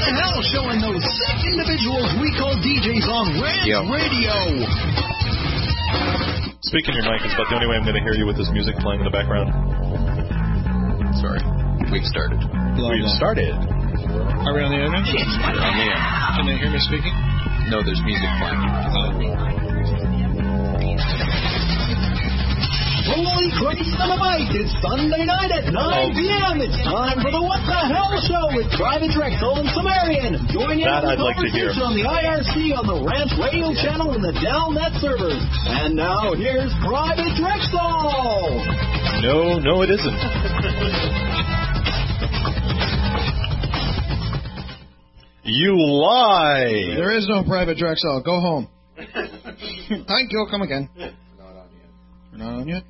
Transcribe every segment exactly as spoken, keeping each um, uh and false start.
Hell Show and those sick individuals we call D Js on Rant Yo. Radio. Speaking your mic is about the only way I'm going to hear you with this music playing in the background. Sorry. We've started. We've started. Are we on the air now? We're on the air. Can they hear me speaking? No, there's music playing. Holy Christ on a Bike! It's Sunday night at nine p.m. It's time for the What the Hell Show with Private Drexel and Sumerian. Join in That on the I'd like to hear. conversation on the I R C on the Ranch Radio channel and the Delnet servers. And now here's Private Drexel. No, no, it isn't. You lie. There is no Private Drexel. Go home. Thank you. Come again. We're not on yet.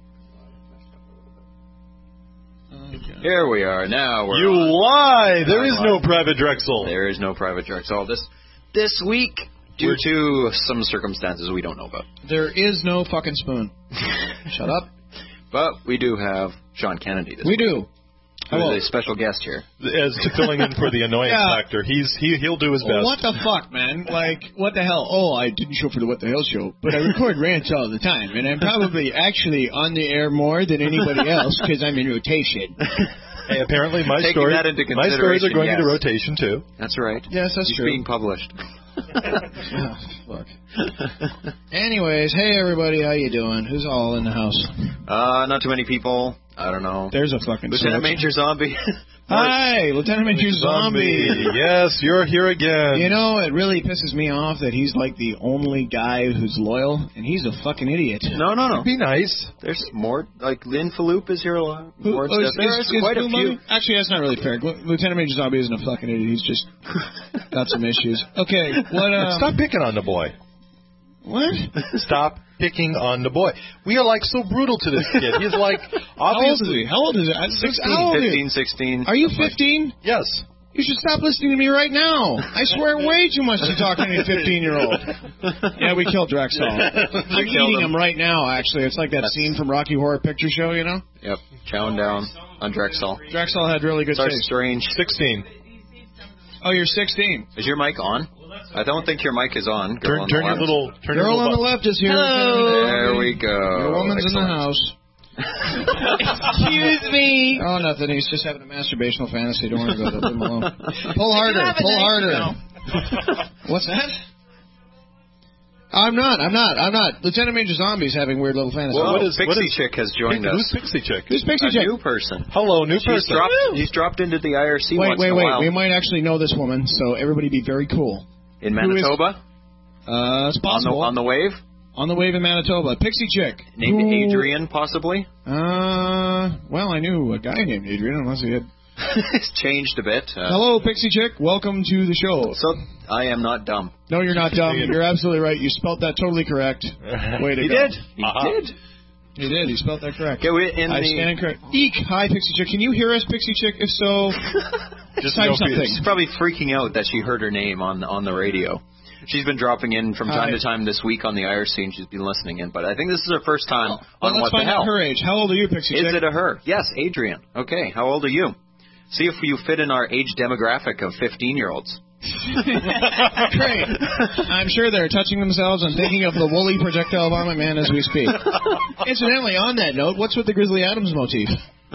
Okay. Here we are. Now we're You on. lie. There is no Private Drexel. There is no Private Drexel this this week due to some circumstances we don't know about. There is no fucking spoon. Shut up. But we do have Sean Kennedy this We week. do. Hello. Who's a special guest here. As filling in for the annoyance Yeah. factor, he's he he'll do his best. What the fuck, man? Like, what the hell? Oh, I didn't show for the What the Hell show, but I record rants all the time, and I'm probably actually on the air more than anybody else because I'm in rotation. Hey, apparently my Taking story, that into my stories are consideration, going yes. into rotation too. That's right. Yes, that's He's true. being published. Oh, fuck. Anyways, hey everybody, how you doing? Who's all in the house? Uh, not too many people. I don't know. There's a fucking Lieutenant switch. Major Zombie. Hi, Lieutenant Major Zombie. Yes, you're here again. You know, it really pisses me off that he's like the only guy who's loyal, and he's a fucking idiot. No, no, no. Be nice. There's more. Like Lynn Falup is here a lot. Who- More oh, is- stuff. There's is- is quite a Blue few. Money? Actually, that's not really fair. Lu- Lieutenant Major Zombie isn't a fucking idiot. He's just got some issues. Okay, what? Uh, Stop picking on the boy. What? Stop picking on the boy. We are like so brutal to this kid. He's like How old is obviously he? How old is he? I- sixteen, How old is he? fifteen, sixteen. Are you fifteen? yes. You should stop listening to me right now. I swear way too much to talking to a fifteen-year-old. Yeah, we killed Drexel. I'm eating him. him right now, actually. It's like that That's- scene from Rocky Horror Picture Show, you know? Yep, chowing down on Drexel. Drexel had really good Starts taste. strange. Sixteen. Oh, you're sixteen. Is your mic on? I don't think your mic is on. Girl Turn, on turn the your left. little turn Girl your little on the bu- left is here. Hello. There we go. Your woman's in the Excellent. house. Excuse me. Oh, nothing. He's just having a masturbational fantasy. Don't worry about it. Leave him alone. Pull I harder. do have a Pull knife, harder. though. What's that? I'm not. I'm not. I'm not. Lieutenant Major Zombie's having weird little fantasies. Well, What is- Pixie what is- Chick has joined Who's us. Pixie Chick? Who's Pixie A Chick? new person. Hello, new He's person. dropped, he's dropped into the I R C Wait, once wait, in a wait. while. We might actually know this woman, so everybody be very cool. In Who is- Manitoba? Uh, it's On the, possible. on the wave? On the wave in Manitoba. Pixie Chick. Named Who- Adrian, possibly? Uh, well, I knew a guy named Adrian, unless he had. It's changed a bit. Uh, Hello, Pixie Chick. Welcome to the show. So, I am not dumb. No, you're not dumb. You're absolutely right. You spelled that totally correct. Way to He go. did. He Uh-huh. did. You did. You spelled that correct. Okay, we, in I the, stand correct. Eek. Hi, Pixie Chick. Can you hear us, Pixie Chick? If so, Just type no something. fears. She's probably freaking out that she heard her name on on the radio. She's been dropping in from time Hi. to time this week on the I R C, and she's been listening in. But I think this is her first time Well, on let's What the find Hell. out her age. How old are you, Pixie Is Chick? it a her? Yes, Adrian. Okay, how old are you? See if you fit in our age demographic of fifteen-year-olds. Great. I'm sure they're touching themselves and thinking of the woolly projectile vomit man as we speak. Incidentally, on that note, what's with the Grizzly Adams motif?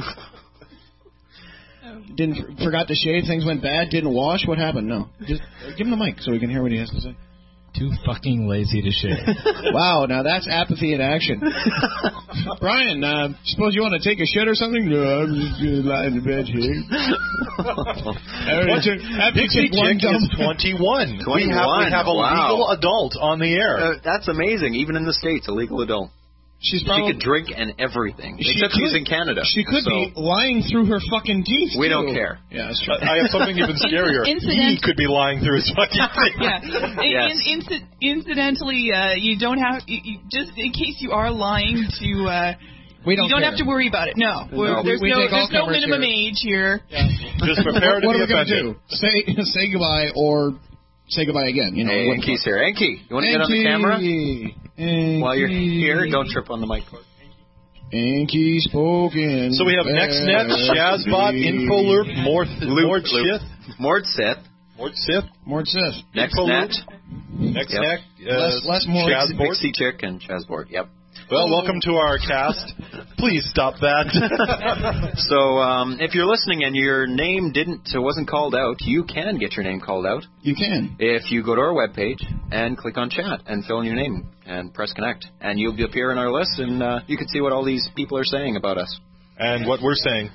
Didn't forgot to shave. Things went bad. Didn't wash. What happened? No. Just give him the mic so we can hear what he has to say. Too fucking lazy to shave. Wow, now that's apathy in action. Brian, uh, suppose you want to take a shit or something? No, I'm just going to lie in the bed here. What? After you Pixie take one Chick is dump- twenty-one. We have, we twenty-one, have a wow. legal adult on the air. Uh, that's amazing. Even in the States, a legal adult. She's She probably, could drink and everything. She Except could- she's in Canada. She could so be lying through her fucking teeth. We too. don't care. Yeah, that's true. I have something even scarier. Incident- He could be lying through his fucking teeth. Yeah. In, Yes. in, inci- incidentally, uh, you don't have you, you, just in case you are lying to. Uh, We don't you don't care. have to worry about it. No, We're- No, we- there's we no take all there's no comers minimum here. age here. Just prepare to What be are we going to offended. do? Say say goodbye or say goodbye again. You know. Hey, what- Enki's here. Enki, you want to get on the camera? Enki. While you're here, don't trip on the mic. Enki spoken. So we have NextNet, Shazbot, Infolurp, Morth, Loop, Mordshith. Mordsith. Mort Sith. Mort Sith. Next Info net. Next Yep. neck. Uh, Less, less Mort. Chaz Board. Pixie Chick and Chazboard. Yep. Well, welcome to our cast. Please stop that. So um, if you're listening and your name didn't uh, wasn't called out, you can get your name called out You can. if you go to our webpage and click on chat and fill in your name and press connect, and you'll appear in our list, and uh, you can see what all these people are saying about us. And what we're saying.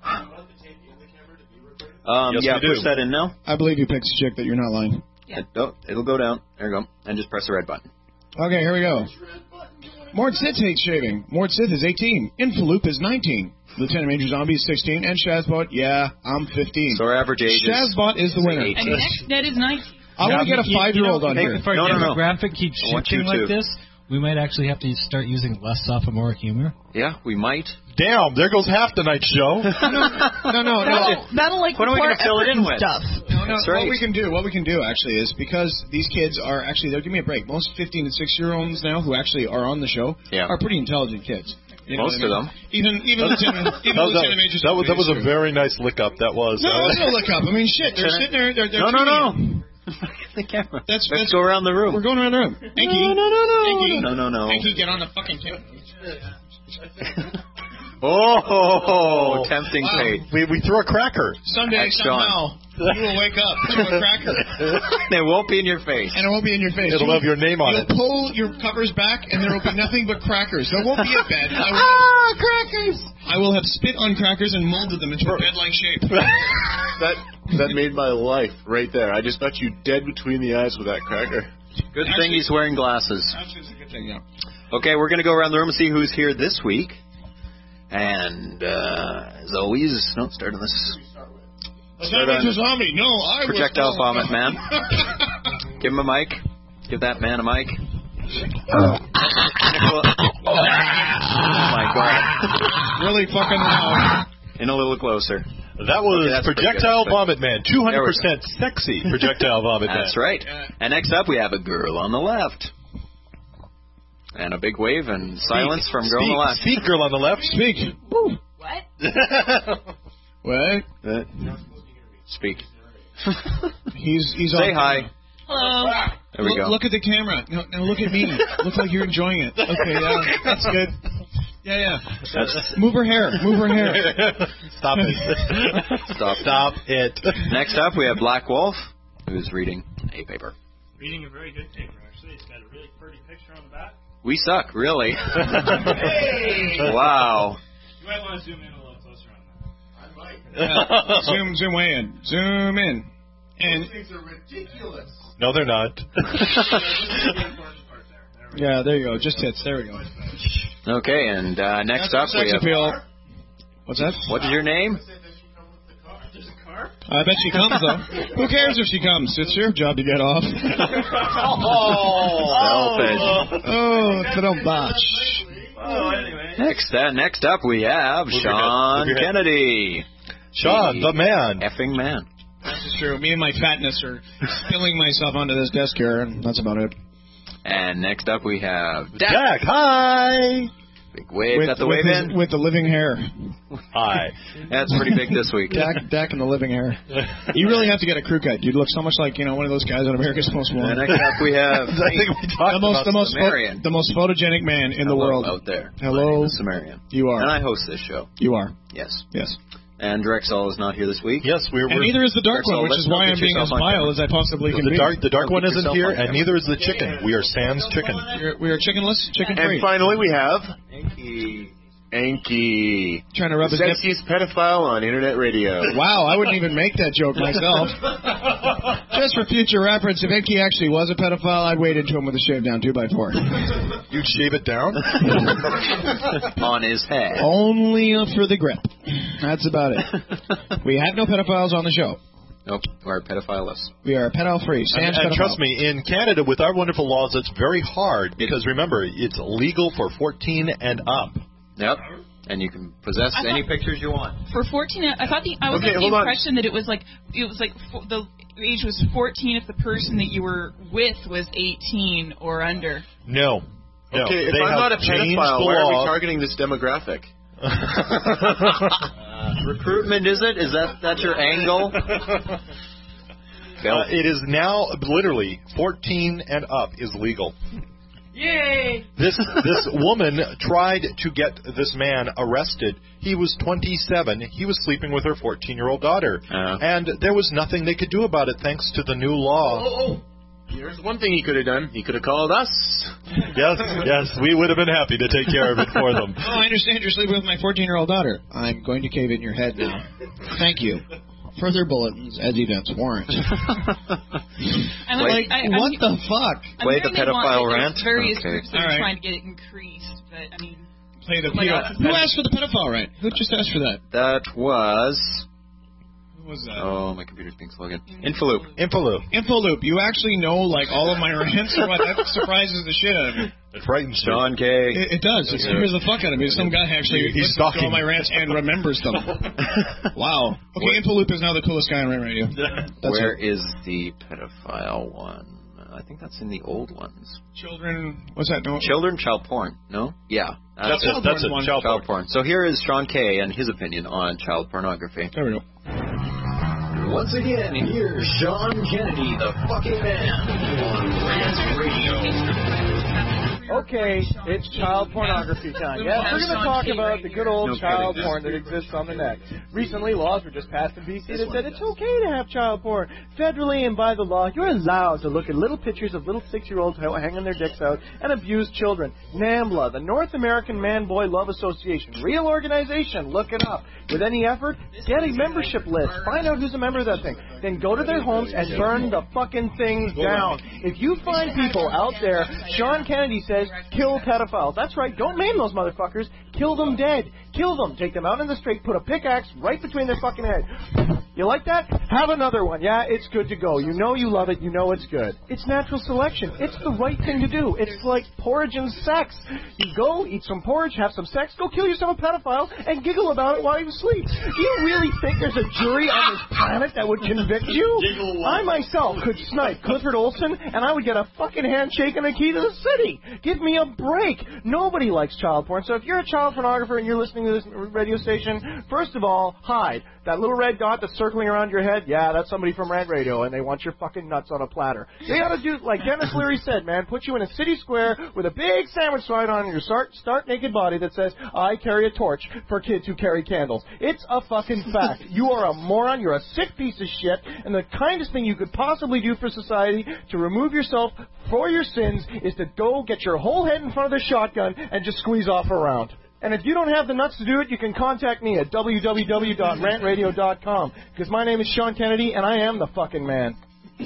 Um, Yes, yeah, we do. push that in now. I believe you, Pixie Chick, that you're not lying. Yeah. It, oh, it'll go down. There you go. And just press the red button. Okay, here we go. Mort Sith hates shaving. Mort Sith is eighteen. Infaloop is nineteen. Lieutenant Major Zombie is sixteen. And Shazbot, yeah, I'm fifteen. So our average age is Shazbot is the winner. eight. And next net is nineteen. I want to get a five-year-old on here. If our No, no, no. demographic keeps I want you shifting like to. this, we might actually have to start using less sophomoric humor. Yeah, we might. Damn, there goes half tonight's show. No, no, no. That'll, that'll like What are we require gonna fill it effort in and with? stuff. No, no, That's right. What we can do, what we can do actually is because these kids are actually, they'll give me a break. Most fifteen and six year olds now who actually are on the show Yeah. are pretty intelligent kids. You know Most what I of mean? Even even Lieutenant, even that, Lieutenant Major that, was, that was a Zombie is very nice lick up. That was. true. No, it's no look up. I mean, shit, they're sitting there. They're, they're No, no, tuning in. no. The camera. That's, Let's that's go around the room. We're going around the room. Enki, No, no, no, no. Enki, No, no, no. Enki, get on the fucking table. Oh, tempting Wow. fate. We, we threw a cracker. Someday, That's Sean. somehow, you will wake up to a cracker, They won't be in your face. and it won't be in your face. It'll You- have your name on You'll it. pull your covers back, and there will be nothing but crackers. There won't be a bed. I will, Ah, crackers! I will have spit on crackers and molded them into a bed-like shape. That that made my life right there. I just got you dead between the eyes with that cracker. Good thing he's wearing glasses. Actually, it's a good thing, yeah. Okay, we're going to go around the room and see who's here this week. And, uh, as always, no, start on this. Start on zombie. No, I was Projectile wrong. vomit man. Give him a mic. Give that man a mic. Oh my God. Really fucking loud. In a little closer. That was Okay, that's pretty Projectile good. Vomit Man. two hundred percent sexy Projectile Vomit Man. That's right. And next up, we have a girl on the left. And a big wave and silence from girl on the left. Speak, girl on the left. Speak. What? What? Speak. He's he's Say on. hi. Hello. There we look, go. look at the camera. No, now look at me. Look like you're enjoying it. Okay, yeah, that's good. Yeah, yeah. That's, Move her hair. Move her hair. Stop it. Stop. Stop it. Next up, we have Black Wolf, who's reading a paper. Reading a very good paper, actually. It's got a really pretty picture on the back. We suck, really. Hey! Wow. You might want to zoom in a little closer on that. I might. Yeah. Zoom, zoom way in. Zoom in. And Things are ridiculous. No, they're not. yeah, there you go. Just hits. There we go. Okay, and uh, next That's up we sex have. appeal. What's that? What is your name? There's a car? I bet she comes though. Who cares if she comes? It's your job to get off. Selfish. Oh, little botch. Oh, anyway. Next, uh, next up we have Move your head. Sean Move your head. Kennedy. Sean, the man. Effing man. That's true. Me and my fatness are spilling myself onto this desk here, and that's about it. And next up we have Dak. Jack, hi. Big wave. With, Got the with, wave his- in? with the living hair. Hi. That's pretty big this week. Dak, Dak and the living hair. You really have to get a crew cut. You'd look so much like, you know, one of those guys on America's Most And Wanted. next up we have I think we talked The most, about the most, Sumerian. pho- the most photogenic man in the Hello world. out there. Hello. My name is Sumerian. You And are. I host this show. You are. Yes. Yes. And Drexel is not here this week. Yes, we're. And we're neither is the dark Drexel, one, which let's is why not I'm get being as yourself on vile camera. as I possibly can the be. dark. The dark Don't one put isn't yourself here, on and camera. neither is the chicken. We are Sans Chicken. We're, we are chickenless, chicken And free. finally, we have Enki. Enki, Trying to rub the his nip. sexiest pedophile on internet radio. Wow, I wouldn't even make that joke myself. Just for future reference, if Enki actually was a pedophile, I'd wade into him with a shave down two by four. You'd shave it down. On his head. Only up for the grip. That's about it. We have no pedophiles on the show. Nope, we're pedophileless. We are pedophile free. And, Sans and pedophile. trust me, in Canada, with our wonderful laws, it's very hard because remember, it's legal for fourteen and up. Yep. And you can possess I any thought- pictures you want. For fourteen, I thought the I was Okay, under the hold on. impression that it was like it was like fo- the age was fourteen if the person that you were with was eighteen or under. No. no. Okay, if They I'm have not a changed pedophile, the why are law. we targeting this demographic? Uh, recruitment, is it? Is that that's your angle? Bill. Uh, it is now literally fourteen and up is legal. Yay! This this woman tried to get this man arrested. He was twenty-seven. He was sleeping with her fourteen-year-old daughter. Uh. And there was nothing they could do about it thanks to the new law. Oh, oh. Here's one thing he could have done. He could have called us. Yes, yes, we would have been happy to take care of it for them. Oh, I understand you're sleeping with my fourteen-year-old daughter. I'm going to cave in your head now. Thank you. Further bulletins as events warrant. I'm Like, I, what I'm, the fuck? I'm Play the hearing they want, pedophile like, rant? there's Various Okay. groups that All are right. trying to get it increased, but I mean, Play the Oh my pedo. God. Who asked for the pedophile rant? Who just asked for that? That was... Who was that? Oh, my computer's being slow again. Infoloop. Infoloop. Infoloop. You actually know like all of my rants or what? That surprises the shit out of me. It frightens me. Sean K. It, it does. It scares the fuck out of me. Some guy actually He's listens to stalking. all my rants and remembers them. Wow. Okay, Infoloop is now the coolest guy on Rant Radio. That's Where it. is the pedophile one? I think that's in the old ones. Children. What's that? No. Children, child porn. No? Yeah. That's Child it. That's it. porn one. Child Child porn. porn. So here is Sean K. and his opinion on child pornography. There we go. Once again, here's Sean Kennedy, the fucking man, on Rant Radio. Okay, it's child pornography time. Yes, we're going to talk about the good old No child kidding. porn that exists on the net. Recently, laws were just passed in B C that said it's okay to have child porn. Federally and by the law, you're allowed to look at little pictures of little six-year-olds hanging their dicks out and abuse children. NAMBLA, the North American Man-Boy Love Association, real organization, look it up. With any effort, get a membership list. Find out who's a member of that thing. Then go to their homes and burn the fucking things down. If you find people out there, Sean Kennedy says, kill pedophiles. That's right. Don't maim those motherfuckers. Kill them dead. Kill them. Take them out in the street. Put a pickaxe right between their fucking head. You like that? Have another one. Yeah, it's good to go. You know you love it. You know it's good. It's natural selection. It's the right thing to do. It's like porridge and sex. You go, eat some porridge, have some sex, go kill yourself a pedophile, and giggle about it while you sleep. Do you really think there's a jury on this planet that would convict you? I myself could snipe Clifford Olson, and I would get a fucking handshake and a key to the city. Give me a break. Nobody likes child porn. So if you're a child pornographer and you're listening to this radio station, first of all, hide. That little red dot that's circling around your head, yeah, that's somebody from Rant Radio, and they want your fucking nuts on a platter. They ought to do, like Dennis Leary said, man, put you in a city square with a big sandwich sign on your start, start naked body that says, I carry a torch for kids who carry candles. It's a fucking fact. You are a moron. You're a sick piece of shit, and the kindest thing you could possibly do for society to remove yourself for your sins is to go get your whole head in front of the shotgun and just squeeze off around. And if you don't have the nuts to do it, you can contact me at w w w dot rant radio dot com, because my name is Sean Kennedy, and I am the fucking man.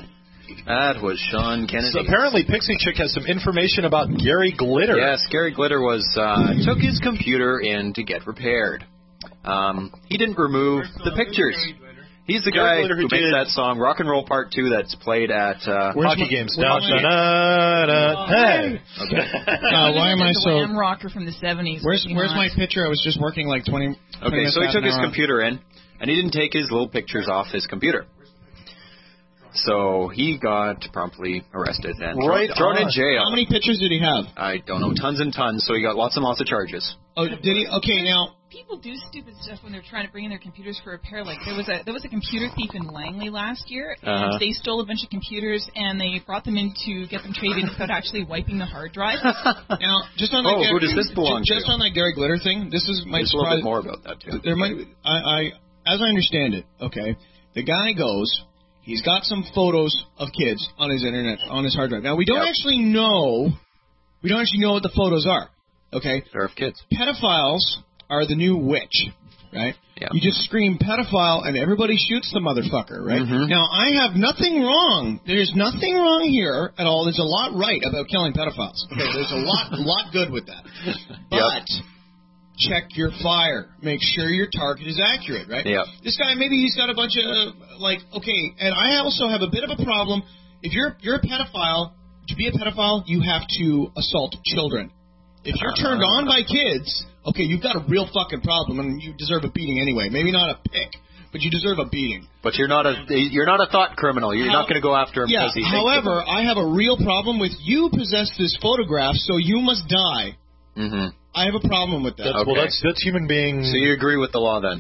That was Sean Kennedy. So apparently Pixie Chick has some information about Gary Glitter. Yes, Gary Glitter was uh, took his computer in to get repaired. Um, he didn't remove the pictures. He's the Gary guy Glitter who who makes did- that song "Rock and Roll Part Two" that's played at uh, Hockey my- games. where's Da, my- da, da, da, hey. Uh, why am I the so? Wham rocker from the seventies. Where's Where's my picture? I was just working like twenty. twenty Okay, minutes, so he half took an his hour. computer in, and he didn't take his little pictures off his computer. So he got promptly arrested and Right thrown, thrown in on. jail. How many pictures did he have? I don't know, tons and tons. So he got lots and lots of charges. Oh, did he? Okay, now. People do stupid stuff when they're trying to bring in their computers for repair. Like there was a there was a computer thief in Langley last year, and Uh-huh. they stole a bunch of computers and they brought them in to get them traded without actually wiping the hard drive. Now, just on that. Oh, Gary, who does this belong just, just to? on that Gary Glitter thing, this is my There's a little surprise. bit more about that too. There might, I, I, as I understand it, okay, the guy goes, he's got some photos of kids on his internet, on his hard drive. Now, we don't Yep. actually know, we don't actually know what the photos are, okay? Pair of kids. Pedophiles are the new witch, right? Yeah. You just scream pedophile and everybody shoots the motherfucker, right? Mhm. Now, I have nothing wrong. There's nothing wrong here at all. There's a lot right about killing pedophiles. Okay, there's a lot, lot good with that. But check your fire. Make sure your target is accurate, right? Yep. This guy, maybe he's got a bunch of, like, okay, and I also have a bit of a problem. If you're you're a pedophile, to be a pedophile, you have to assault children. If you're turned on by kids, okay, you've got a real fucking problem, and you deserve a beating anyway. Maybe not a pick, but you deserve a beating. But you're not a you're not a thought criminal. You're How- not going to go after him Yeah, because he thinks however, I have a real problem with you possess this photograph, so you must die. Mm-hmm. I have a problem with that. That's, Okay. Well, that's that's human being. So you agree with the law then?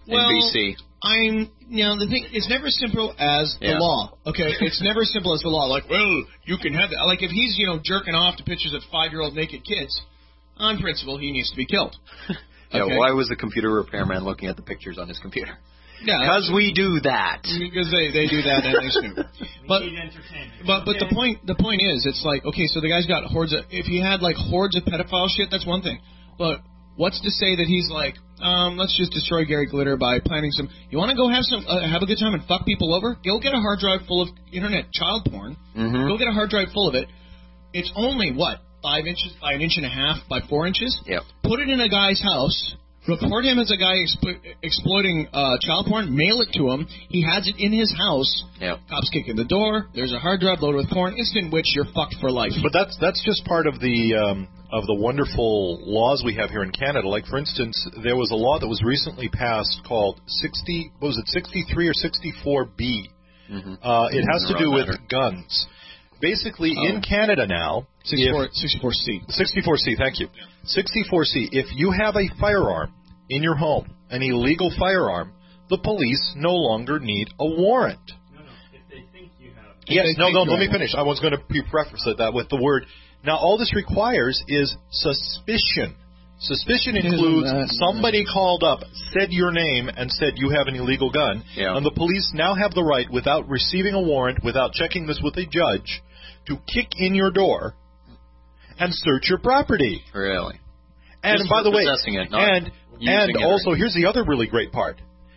Well, in B C. I'm, you know, the thing, it's never as simple as the Yeah. law, okay? It's never as simple as the law. Like, well, you can have that. Like, if he's, you know, jerking off to pictures of five-year-old naked kids, on principle, he needs to be killed. Yeah, Okay. why was the computer repairman looking at the pictures on his computer? Yeah, Because we do that. Because they, they do that and they snoop. But, but but the point the point is, it's like, okay, so the guy's got hordes of, if he had like hordes of pedophile shit, that's one thing. But what's to say that he's like, um, let's just destroy Gary Glitter by planting some, you want to go have some, uh, have a good time and fuck people over? Go get a hard drive full of internet child porn. Mm-hmm. Go get a hard drive full of it. It's only, what, five inches by an inch and a half by four inches? Yep. Put it in a guy's house. Report him as a guy explo- exploiting uh, child porn. Mail it to him. He has it in his house. Yep. Cops kick in the door. There's a hard drive loaded with porn. Instant which you're fucked for life. But that's that's just part of the um, of the wonderful laws we have here in Canada. Like, for instance, there was a law that was recently passed called sixty. What was it, sixty-three or sixty-four B? Mm-hmm. Uh, it has to do with Matter. guns. Basically, Oh. in Canada now, sixty-four, if- sixty-four C. sixty-four C, thank you. sixty-four C, if you have a firearm in your home, an illegal firearm, the police no longer need a warrant. No, no. If they think you have. Yes, they no, think no, you let me have finish. I was going to preface it that with the word. Now, all this requires is suspicion. Suspicion Isn't includes that- somebody called up, said your name, and said you have an illegal gun. Yeah. And the police now have the right, without receiving a warrant, without checking this with a judge, to kick in your door and search your property. Really? And Just by for the way, possessing it, not and using and it or also anything. here's the other really great part.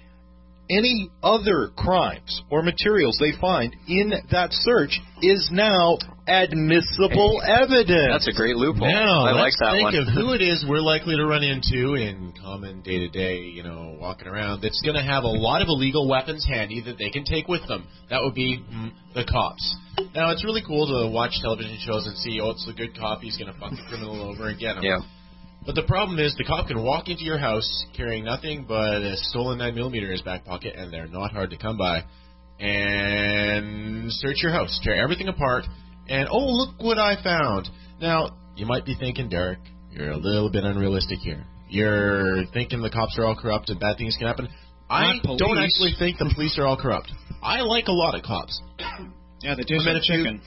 Any other crimes or materials they find in that search is now admissible evidence. That's a great loophole. Now, I like let's that think one. of who it is we're likely to run into in common day-to-day, you know, walking around, that's going to have a lot of illegal weapons handy that they can take with them. That would be mm, the cops. Now, it's really cool to watch television shows and see, oh, it's the good cop, he's going to fuck the criminal over and get him. Yeah. But the problem is the cop can walk into your house carrying nothing but a stolen nine millimeter in his back pocket, and they're not hard to come by, and search your house, tear everything apart, and, oh, look what I found. Now, you might be thinking, Derek, you're a little bit unrealistic here. You're thinking the cops are all corrupt and bad things can happen. I Not police. don't actually think the police are all corrupt. I like a lot of cops. Yeah, they taste I met like a few- chicken.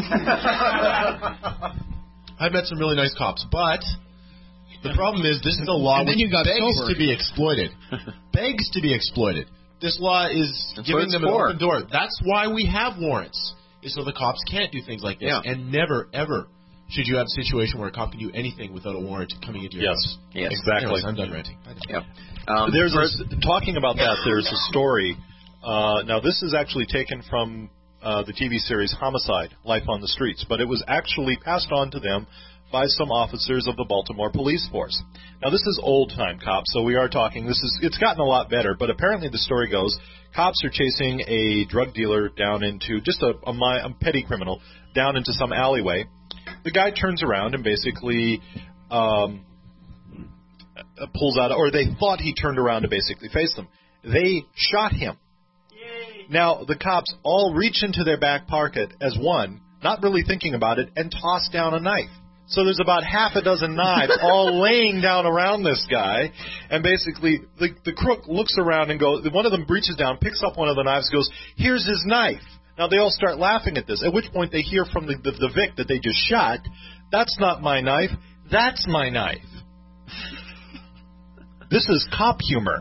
I've met some really nice cops, but the problem is this is a law And then which you got begs sober. to be exploited. begs to be exploited. This law is That's what giving it's them for. an open door. That's why we have warrants, is so the cops can't do things like this. Yeah. And never, ever should you have a situation where a cop can do anything without a warrant coming into your Yes, house. Yes. exactly. Anyways, I'm done ranting. Yep. Um, There's a, talking about that. There's a story. Uh, now, this is actually taken from uh, the T V series Homicide: Life on the Streets, but it was actually passed on to them by some officers of the Baltimore Police Force. Now, this is old-time cops, so we are talking. This is it's gotten a lot better, but apparently the story goes cops are chasing a drug dealer down into just a, a, mi- a petty criminal down into some alleyway. The guy turns around and basically. Um, Uh, pulls out, or they thought he turned around to basically face them. They shot him. Now, the cops all reach into their back pocket as one, not really thinking about it, and toss down a knife. So there's about half a dozen knives all laying down around this guy, and basically the, the crook looks around and goes, one of them reaches down, picks up one of the knives, goes, here's his knife. Now, they all start laughing at this, at which point they hear from the, the, the Vic that they just shot, that's not my knife, that's my knife. This is cop humor.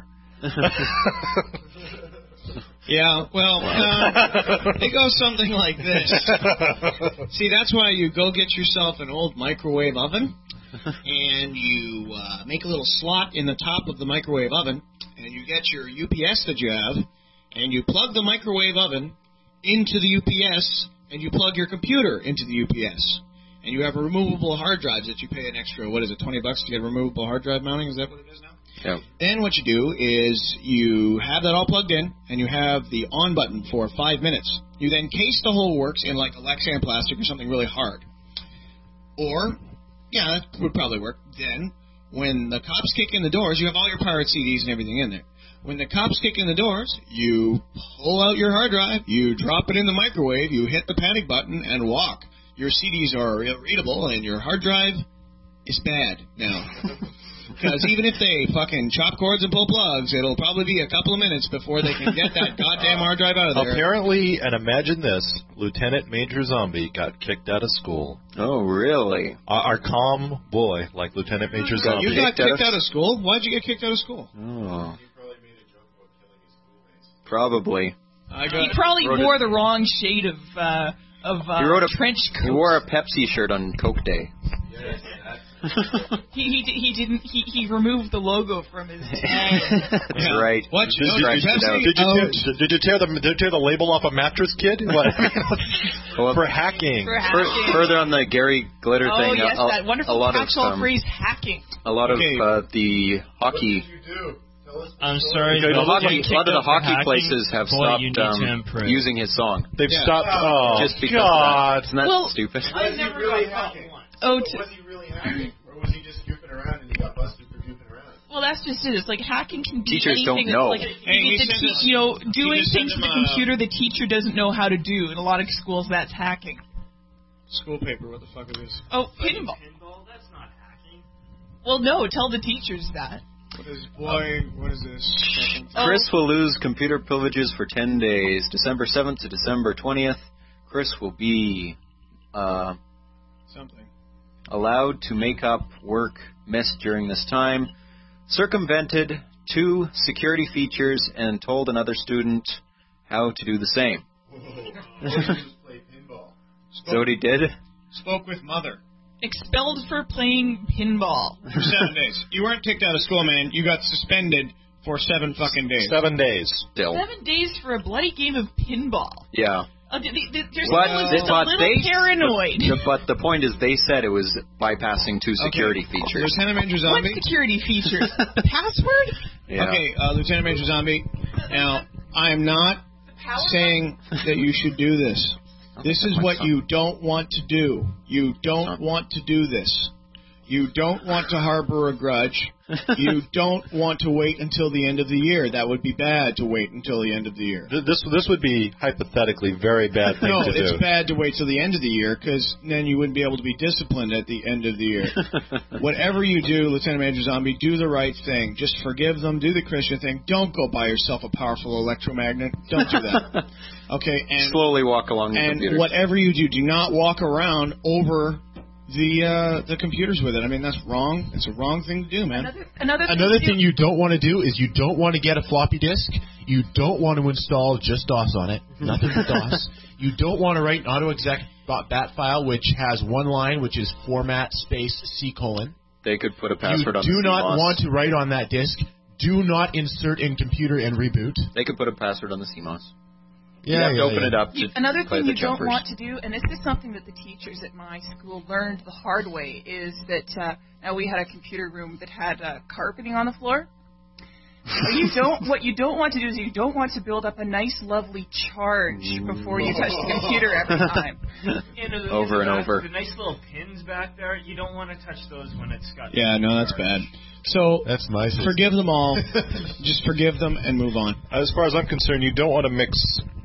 Yeah, well, uh, it goes something like this. See, that's why you go get yourself an old microwave oven, and you uh, make a little slot in the top of the microwave oven, and you get your U P S that you have, and you plug the microwave oven into the U P S, and you plug your computer into the U P S. And you have removable hard drives that you pay an extra, what is it, twenty bucks to get removable hard drive mounting? Is that what it is now? Yeah. Then what you do is you have that all plugged in, and you have the on button for five minutes. You then case the whole works in like a Lexan plastic or something really hard. Or, yeah, that would probably work. Then, when the cops kick in the doors, you have all your pirate C Ds and everything in there. When the cops kick in the doors, you pull out your hard drive, you drop it in the microwave, you hit the panic button, and walk. Your C Ds are readable, and your hard drive is bad now. Because even if they fucking chop cords and pull plugs, it'll probably be a couple of minutes before they can get that goddamn hard drive out of there. Apparently, and imagine this, Lieutenant Major Zombie got kicked out of school. Oh, really? Uh, our calm boy, like Lieutenant Major Zombie. You got kicked out of school? Why'd you get kicked out of school? Oh. Probably. I He probably wore the wrong shade of uh, of uh, He wrote a trench coat. He wore a Pepsi shirt on Coke Day. he he di- he didn't he, he removed the logo from his tag. That's right. What? Did, did, did, did, did, you tear, did you tear the did you tear the label off a mattress, kid? What? Well, For hacking. For fur- hacking. further on the Gary Glitter Oh thing, yes, a, that wonderful a lot of catch-all um, phrase, hacking. a lot of Okay. uh, the hockey. I'm sorry. The but hockey, getting a lot of the kicked out for hockey hacking, places have boy, you stopped need to um, improve. using his song. They've Yeah. stopped. Oh, Just because God. of that. Isn't that Well- stupid? I never got caught once. Oh, t- Was he really hacking, or was he just goofing around and he got busted for goofing around? well, that's just it. It's like hacking can be Teachers don't anything. know. It's like Hey, you, he the sent te- us- you know, doing just things sent with the him a- computer the teacher doesn't know how to do. In a lot of schools, that's hacking. School paper, what the fuck is this? Oh, pinball. Pinball? That's not hacking. Well, no, tell the teachers that. What is, boy, what is this? Oh. Chris will lose computer privileges for ten days, December seventh to December twentieth. Chris will be uh, Something. allowed to make up work missed during this time, circumvented two security features, and told another student how to do the same. Play pinball. So what he did? Spoke with mother. Expelled for playing pinball. For seven days. You weren't kicked out of school, man. You got suspended for seven fucking days. Seven days. Still. Seven days for a bloody game of pinball. Yeah. Uh, th- th- th- there's But, someone they, just a but little they, paranoid. The, but the point is, they said it was bypassing two security Okay. features. Lieutenant Major What Zombie. security features? The password? Yeah. Okay, uh, Lieutenant Major Zombie. Now, I am not Power? saying that you should do this. This is what you don't want to do. You don't want to do this. You don't want to harbor a grudge. You don't want to wait until the end of the year. That would be bad to wait until the end of the year. Th- This this would be hypothetically very bad thing No, to it's do. bad to wait till the end of the year because then you wouldn't be able to be disciplined at the end of the year. Whatever you do, Lieutenant Major Zombie, do the right thing. Just forgive them. Do the Christian thing. Don't go buy yourself a powerful electromagnet. Don't do that. Okay, and Slowly walk along the and computers. whatever you do, do not walk around over the uh, the computers with it. I mean, that's wrong. It's a wrong thing to do, man. Another, another, Another to thing do- you don't want to do is you don't want to get a floppy disk. You don't want to install just DOS on it. Nothing but DOS. You don't want to write an autoexec bat file which has one line, which is format space C colon. They could put a You password on do the not C MOS. want to write on that disk. Do not insert in computer and reboot. They could put a password on the C MOS. Yeah, you have yeah, to open yeah. it up to You- Another play thing the you don't jumpers. want to do, and this is something that the teachers at my school learned the hard way, is that uh, now we had a computer room that had uh, carpeting on the floor. What you don't what you don't want to do is you don't want to build up a nice, lovely charge before you touch the computer every time. You know, the, Over and the, over. The nice little pins back there, you don't want to touch those when it's got. Yeah, no, that's bad. So That's my system. forgive them all. Just forgive them and move on. As far as I'm concerned, you don't want to mix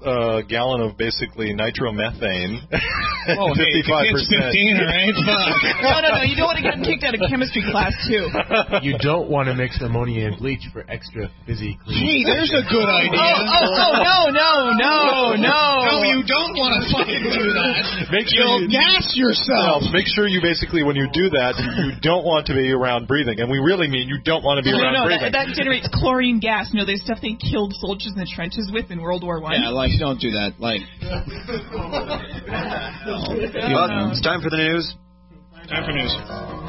a gallon of basically nitromethane. Oh, hey, the fifty-five kid's percent. fifteen, all right? Fuck. No, no, no. You don't want to get him kicked out of chemistry class too. You don't want to mix ammonia and bleach for extra fizzy clean. Hey, there's a good Oh, idea. oh, oh, no, no, no, no. No, you don't want to fucking do that. Make sure You'll you, gas yourself. no, make sure you basically, when you do that, you don't want to be around breathing. And we really mean you don't want to be No, around no, breathing. that, that generates chlorine gas. You know, there's stuff they killed soldiers in the trenches with in World War One. Yeah, like, don't do that. Like, Well, it's time for the news. time for news.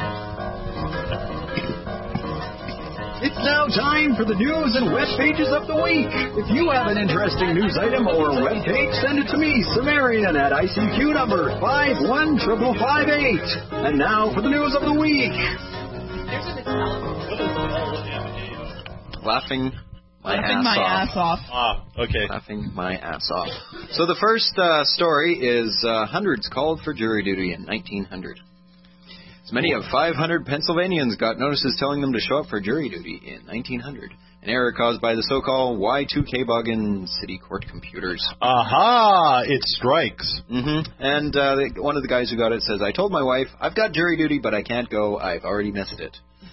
It's now time for the news and web pages of the week. If you have an interesting news item or web page, send it to me, Sumerian, at I C Q number five one five five eight. And now for the news of the week. There's an Italian. Laughing my Laughing ass my off. ass off. Ah, okay. Laughing my ass off. So the first uh, story is uh, hundreds called for jury duty in nineteen hundred. As many as five hundred Pennsylvanians got notices telling them to show up for jury duty in nineteen hundred. An error caused by the so-called Y two K bug in city court computers. Aha! It strikes. Mm-hmm. And uh, the, one of the guys who got it says, I told my wife, I've got jury duty, but I can't go. I've already missed it.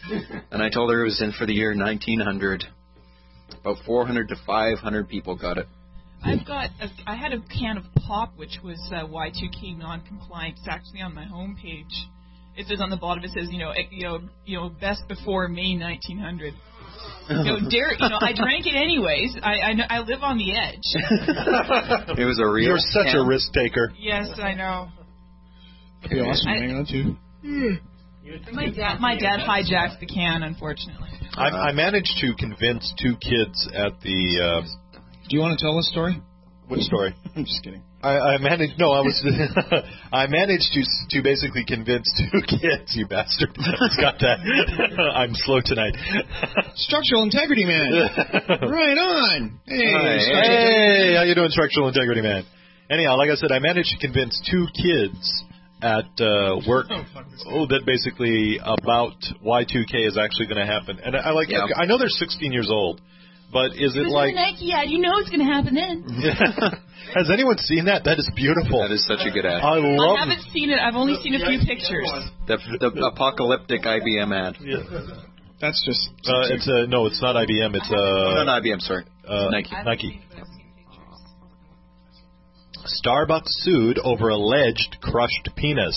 And I told her it was in for the year nineteen hundred. About four hundred to five hundred people got it. I've got, a, I had a can of pop, which was uh, Y two K non-compliant. It's actually on my homepage. It says on the bottom, it says, you know, you know, you know, best before May nineteen hundred. You know, dare, you know, I drank it anyways. I, I, know, I live on the edge. It was a real. You're such can. a risk taker. Yes, I know. That'd be awesome. Hang on to. My dad, my dad hijacked the can, unfortunately. I, I managed to convince two kids at the. Uh, Do you want to tell this story? What story? I'm just kidding. I, I managed. No, I was. I managed to to basically convince two kids. You bastard! It's got that. I'm slow tonight. Structural integrity man. Right on. Hey, Hi. Hey, how you doing, structural integrity man? Anyhow, like I said, I managed to convince two kids at uh, work. Oh, that basically about Y two K is actually going to happen. And I, I like. Yeah. I know they're sixteen years old. But is it like... Nike ad, you know it's going to happen then. Has anyone seen that? That is beautiful. That is such a good ad. I love I haven't seen it. I've only seen a few pictures. The, the apocalyptic I B M ad. Yeah. That's just... Uh, it's a, no, it's not I B M. It's uh, no, not I B M, sorry. Uh, Nike. Nike. Starbucks sued over alleged crushed penis.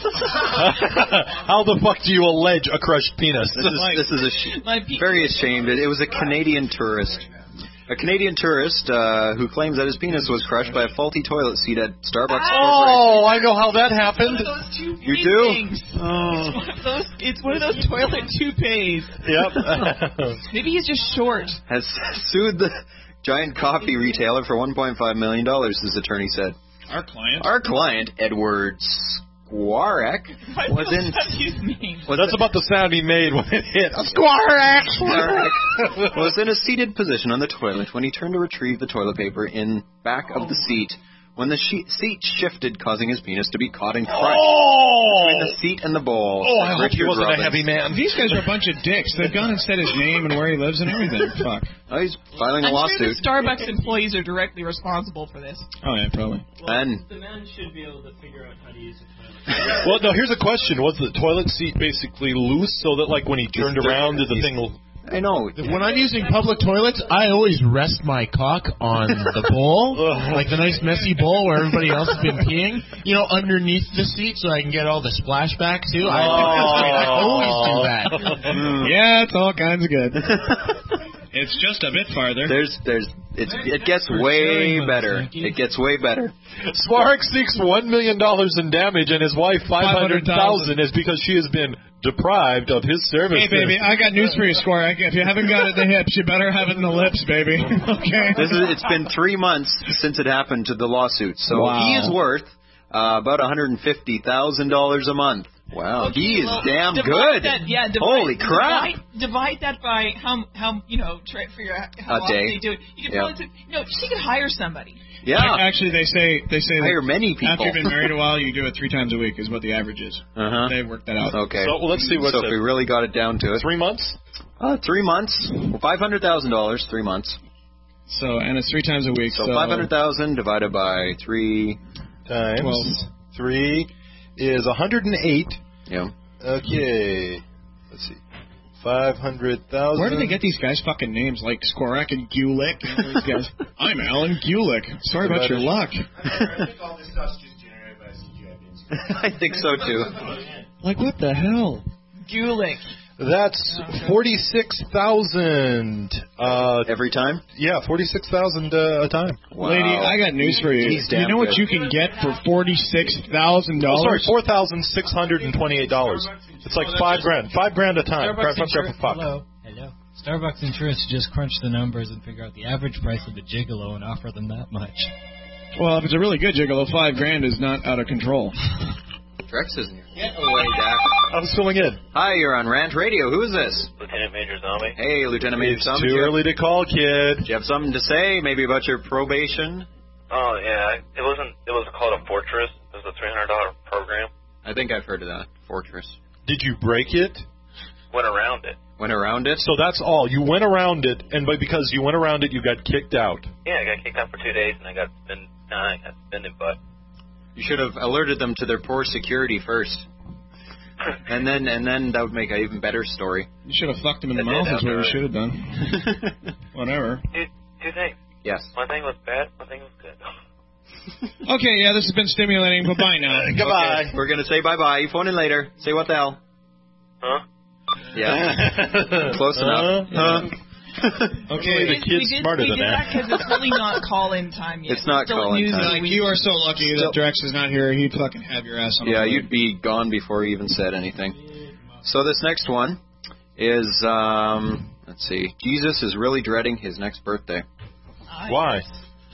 How the fuck do you allege a crushed penis? This is, this is a sh- pe- very ashamed. It, it was a Canadian tourist. A Canadian tourist uh, who claims that his penis was crushed by a faulty toilet seat at Starbucks. Oh, I know how that happened. It's one of those toupee You do? things. Oh. It's one of those. It's one of those toilet toupees. Yep. Maybe he's just short. Has sued the giant coffee retailer for one point five million dollars, his attorney said. Our client? Our client, Edward Skwarek, was in... His name. Well, that's about the sound he made when it hit. Skwarek! Skwarek was in a seated position on the toilet when he turned to retrieve the toilet paper in back of the seat. When the she- seat shifted, causing his penis to be caught and crushed Oh! between the seat and the bowl. Oh, I hope he Richard wasn't Robbins. a heavy man. These guys are a bunch of dicks. They've gone and said his name and where he lives and everything. Fuck. Oh, he's filing a I'm lawsuit. sure the Starbucks employees are directly responsible for this. Oh, yeah, probably. And The man should be able to figure out how to use a toilet. Well, no, here's a question. Was the toilet seat basically loose so that, like, when he turned around, did the thing... I know. When I'm using public toilets, I always rest my cock on the bowl, like the nice messy bowl where everybody else has been peeing, you know, underneath the seat so I can get all the splashback too. I think that's great. I always do that. Yeah, it's all kinds of good. It's just a bit farther. There's, there's, it's, it gets way better. It gets way better. Spark seeks one million dollars in damage, and his wife five hundred thousand dollars is because she has been deprived of his services. Hey, baby, I got news for you, Square. If you haven't got it in the hips, you better have it in the lips, baby. Okay. This is, it's been three months since it happened to the lawsuit, so Wow. he is worth uh, about one hundred fifty thousand dollars a month. Wow, Okay, he is well, damn divide good. That, yeah, divide, Holy crap! Divide, divide that by how how you know try to figure out how A often day. they do it. You could Yeah. probably you know she could hire somebody. Yeah, Actually, they say they say hire that many people. after you've been married a while, you do it three times a week is what the average is. Uh-huh. They worked that out. Okay. So, well, let's see what's So if we it. really got it down to it, Three months? uh, three months, five hundred thousand dollars, three months. So and it's three times a week. So So, five hundred thousand divided by three. Times Twelve. three is one hundred eight. Yeah. Okay. Let's see. five hundred thousand. Where do they get these guys' fucking names like Skorak and Gulick? And all these guys. I'm Alan Gulick. Sorry about your luck. I think all this stuff's just generated by C G I. I think so too. Like what the hell? Gulick. That's forty-six thousand. Uh, Every time. yeah, forty-six thousand uh, a time. Wow. Lady, I got news for you. He's Do you damn know what good. you can get for forty-six thousand Oh, sorry, dollars? four thousand six hundred and twenty-eight dollars. It's like five grand, five grand a time. Crap, crap, crap, fuck. Hello. Hello. Starbucks insurance just crunch the numbers and figure out the average price of a gigolo and offer them that much. Well, if it's a really good gigolo, five grand is not out of control. Drex isn't here. Get away, Dak. I'm filling in. Hi, you're on Rant Radio. Who is this? Lieutenant Major Zombie. Hey, Lieutenant Major It's Zombie. too early to call, kid. Do you have something to say? Maybe about your probation? Oh yeah, it wasn't. It was called a Fortress. It was a three hundred dollar program. I think I've heard of that. Fortress. Did you break it? Went around it. Went around it? So that's all. You went around it, and but because you went around it, you got kicked out. Yeah, I got kicked out for two days, and I got spin. Uh, I got suspended, but You should have alerted them to their poor security first. And then and then that would make an even better story. You should have fucked him in the It did mouth. Is happen, what you right? should have done. Whatever. Two, two things. Yes. One thing was bad, one thing was good. Okay, yeah, this has been stimulating. Bye-bye now. Goodbye. Okay, we're going to say bye-bye. You phone in later. Say what the hell. Huh? Yeah. Close enough. Huh? Okay, the kid's we did, smarter we than did that. because it's really not call-in time yet. It's not Still call-in news time. of the Like, week. you are so lucky that Drex is not here. He'd fucking have your ass on Yeah, a you'd be gone before you even said anything. So this next one is, um, let's see. Jesus is really dreading his next birthday. Why?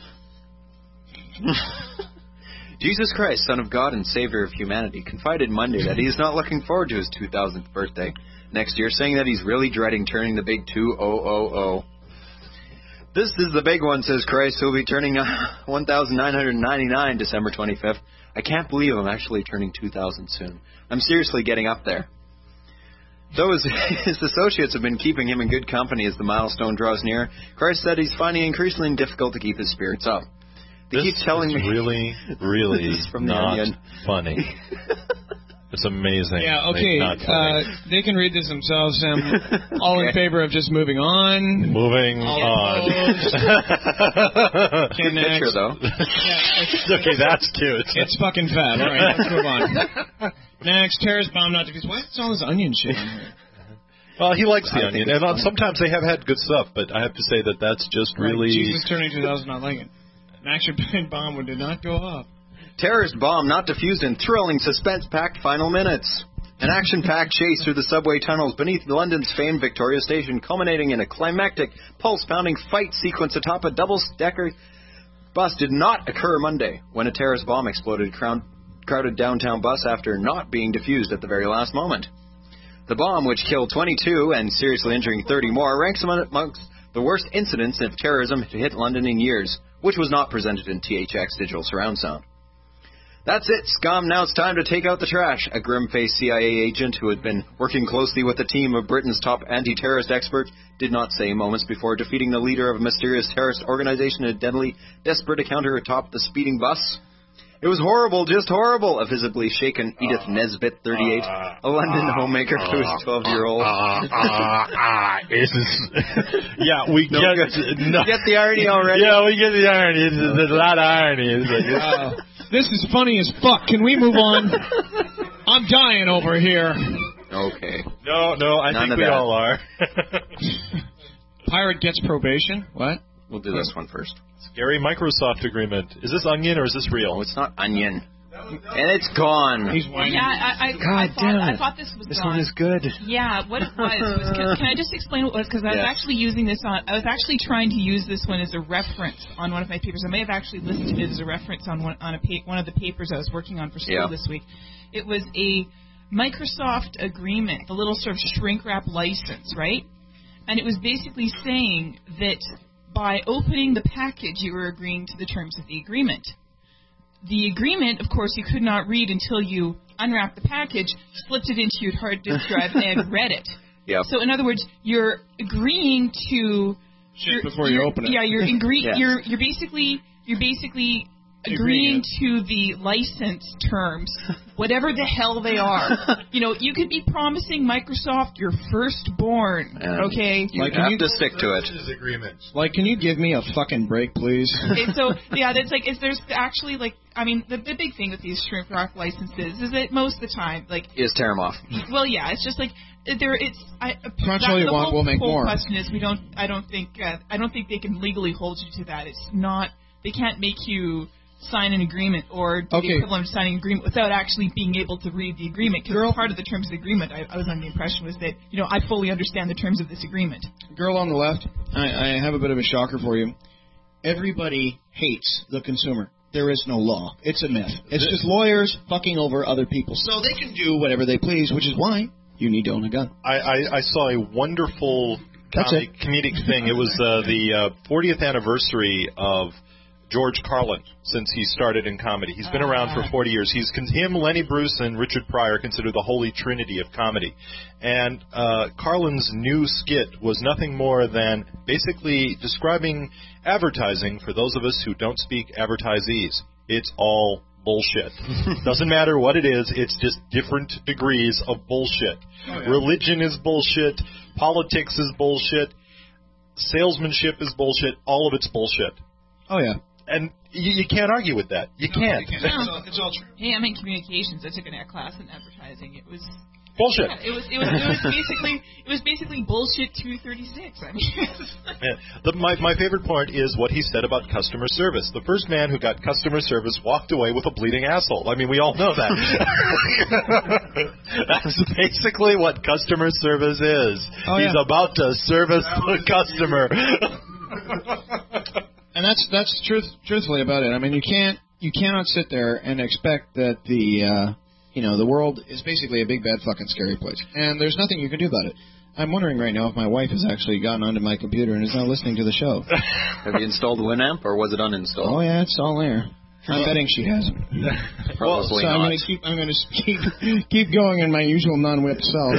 Jesus Christ, Son of God and Savior of humanity, confided Monday that he is not looking forward to his two thousandth birthday next year, saying that he's really dreading turning the big two thousand. This is the big one, says Christ, who will be turning uh, one thousand nine hundred ninety-nine December twenty-fifth. I can't believe I'm actually turning two thousand soon. I'm seriously getting up there. Though his, his associates have been keeping him in good company as the milestone draws near, Christ said he's finding it increasingly difficult to keep his spirits up. They This keep telling is me really, really This is from the not Onion. funny. It's amazing. Yeah, Like, okay. not funny. Uh, they can read this themselves. I'm all in favor of just moving on. Moving All on. opposed. Good next. picture, though. Okay, that's cute. It's fucking fat. All right, let's move on. Next, terrorist bomb not defused. Why is all this onion shit in here? Well, he likes the I think onion, it's and uh, funny. sometimes they have had good stuff, but I have to say that that's just really. Right, Jesus turning two thousand not liking it. An action bomb would did not go off. Terrorist bomb not defused in thrilling suspense-packed final minutes. An action-packed chase through the subway tunnels beneath London's famed Victoria Station, culminating in a climactic, pulse-pounding fight sequence atop a double-decker bus did not occur Monday, when a terrorist bomb exploded a crown- crowded downtown bus after not being defused at the very last moment. The bomb, which killed twenty-two and seriously injuring thirty more, ranks amongst the worst incidents of terrorism to hit London in years, which was not presented in T H X digital surround sound. That's it, scum. Now it's time to take out the trash. A grim-faced C I A agent who had been working closely with a team of Britain's top anti-terrorist experts did not say moments before defeating the leader of a mysterious terrorist organization in a deadly, desperate encounter atop the speeding bus. It was horrible, just horrible, a visibly shaken Edith Nesbitt, thirty-eight, a London homemaker who was twelve-year-old. Yeah, we No, get good. no. Get the irony already? Yeah, we get the irony. There's, there's a lot of irony. It's like, it's- Uh, this is funny as fuck. Can we move on? I'm dying over here. Okay. no, no, I None think of we that. all are. Pirate gets probation. What? We'll do this one first. Scary Microsoft agreement. Is this onion or is this Oh, real? it's not onion. And it's gone. He's whining. Yeah, I, I, God I, thought, damn it. I thought this was This gone. one is good. Yeah, what it was was can, can I just explain what it was? Because I was Yes. actually using this on. I was actually trying to use this one as a reference on one of my papers. I may have actually listed it as a reference on one on a pa- one of the papers I was working on for school Yeah. this week. It was a Microsoft agreement, the little sort of shrink wrap license, right? And it was basically saying that by opening the package, you were agreeing to the terms of the agreement. The agreement, of course, you could not read until you unwrapped the package, slipped it into your hard disk drive, and read it. Yep. So, in other words, you're agreeing to Shit you're- before you you're- open it. Yeah, you're agree. Yeah. You're you're basically you're basically Agreeing agreeing to the license terms, whatever the hell they are. You know, you could be promising Microsoft your firstborn. And Okay. You Like, have can you- to stick to it. agreements. Like, can you give me a fucking break, please? Okay, so yeah, that's like, is there's actually like, I mean, the, the big thing with these shrink wrap licenses is that most of the time, like, Is tear them off. well, yeah, it's just like there, it's. I, Much that- all you the want, whole, we'll make whole more. question is, we don't. I don't think. Uh, I don't think they can legally hold you to that. It's not. They can't make you sign an agreement or do Okay. the equivalent of signing an agreement without actually being able to read the agreement. Because part of the terms of the agreement, I, I was under the impression was that you know I fully understand the terms of this agreement. Girl on the left, I, I have a bit of a shocker for you. Everybody hates the consumer. There is no law. It's a myth. It's just lawyers fucking over other people. So they can do whatever they please, which is why you need to own a gun. I, I, I saw a wonderful That's comic, comedic thing. It was uh, the uh, fortieth anniversary of George Carlin since he started in comedy. He's been around for forty years. He's him, Lenny Bruce, and Richard Pryor considered the holy trinity of comedy. And uh, Carlin's new skit was nothing more than basically describing advertising for those of us who don't speak advertisees. It's all bullshit. Doesn't matter what it is, it's just different degrees of bullshit. Oh, yeah. Religion is bullshit. Politics is bullshit. Salesmanship is bullshit. All of it's bullshit. Oh, yeah. And you, you can't argue with that. You No, can't. you can't. It's, all, it's all true. Hey, I'm in communications. I took an art class in advertising. It was Bullshit. Yeah, it was it was it was basically it was basically bullshit two thirty-six. I mean, Yeah. The, my my favorite part is what he said about customer service. The first man who got customer service walked away with a bleeding asshole. I mean, we all know that. That's basically what customer service is. Oh, He's yeah. about to service the customer. And that's that's truth truthfully about it. I mean, you can't you cannot sit there and expect that the uh, you know the world is basically a big bad fucking scary place, and there's nothing you can do about it. I'm wondering right now if my wife has actually gotten onto my computer and is now listening to the show. Have you installed Winamp, or was it uninstalled? Oh yeah, it's all there. I'm betting she hasn't. Probably so I'm not. going to keep. I'm going to keep keep going in my usual non-whip self.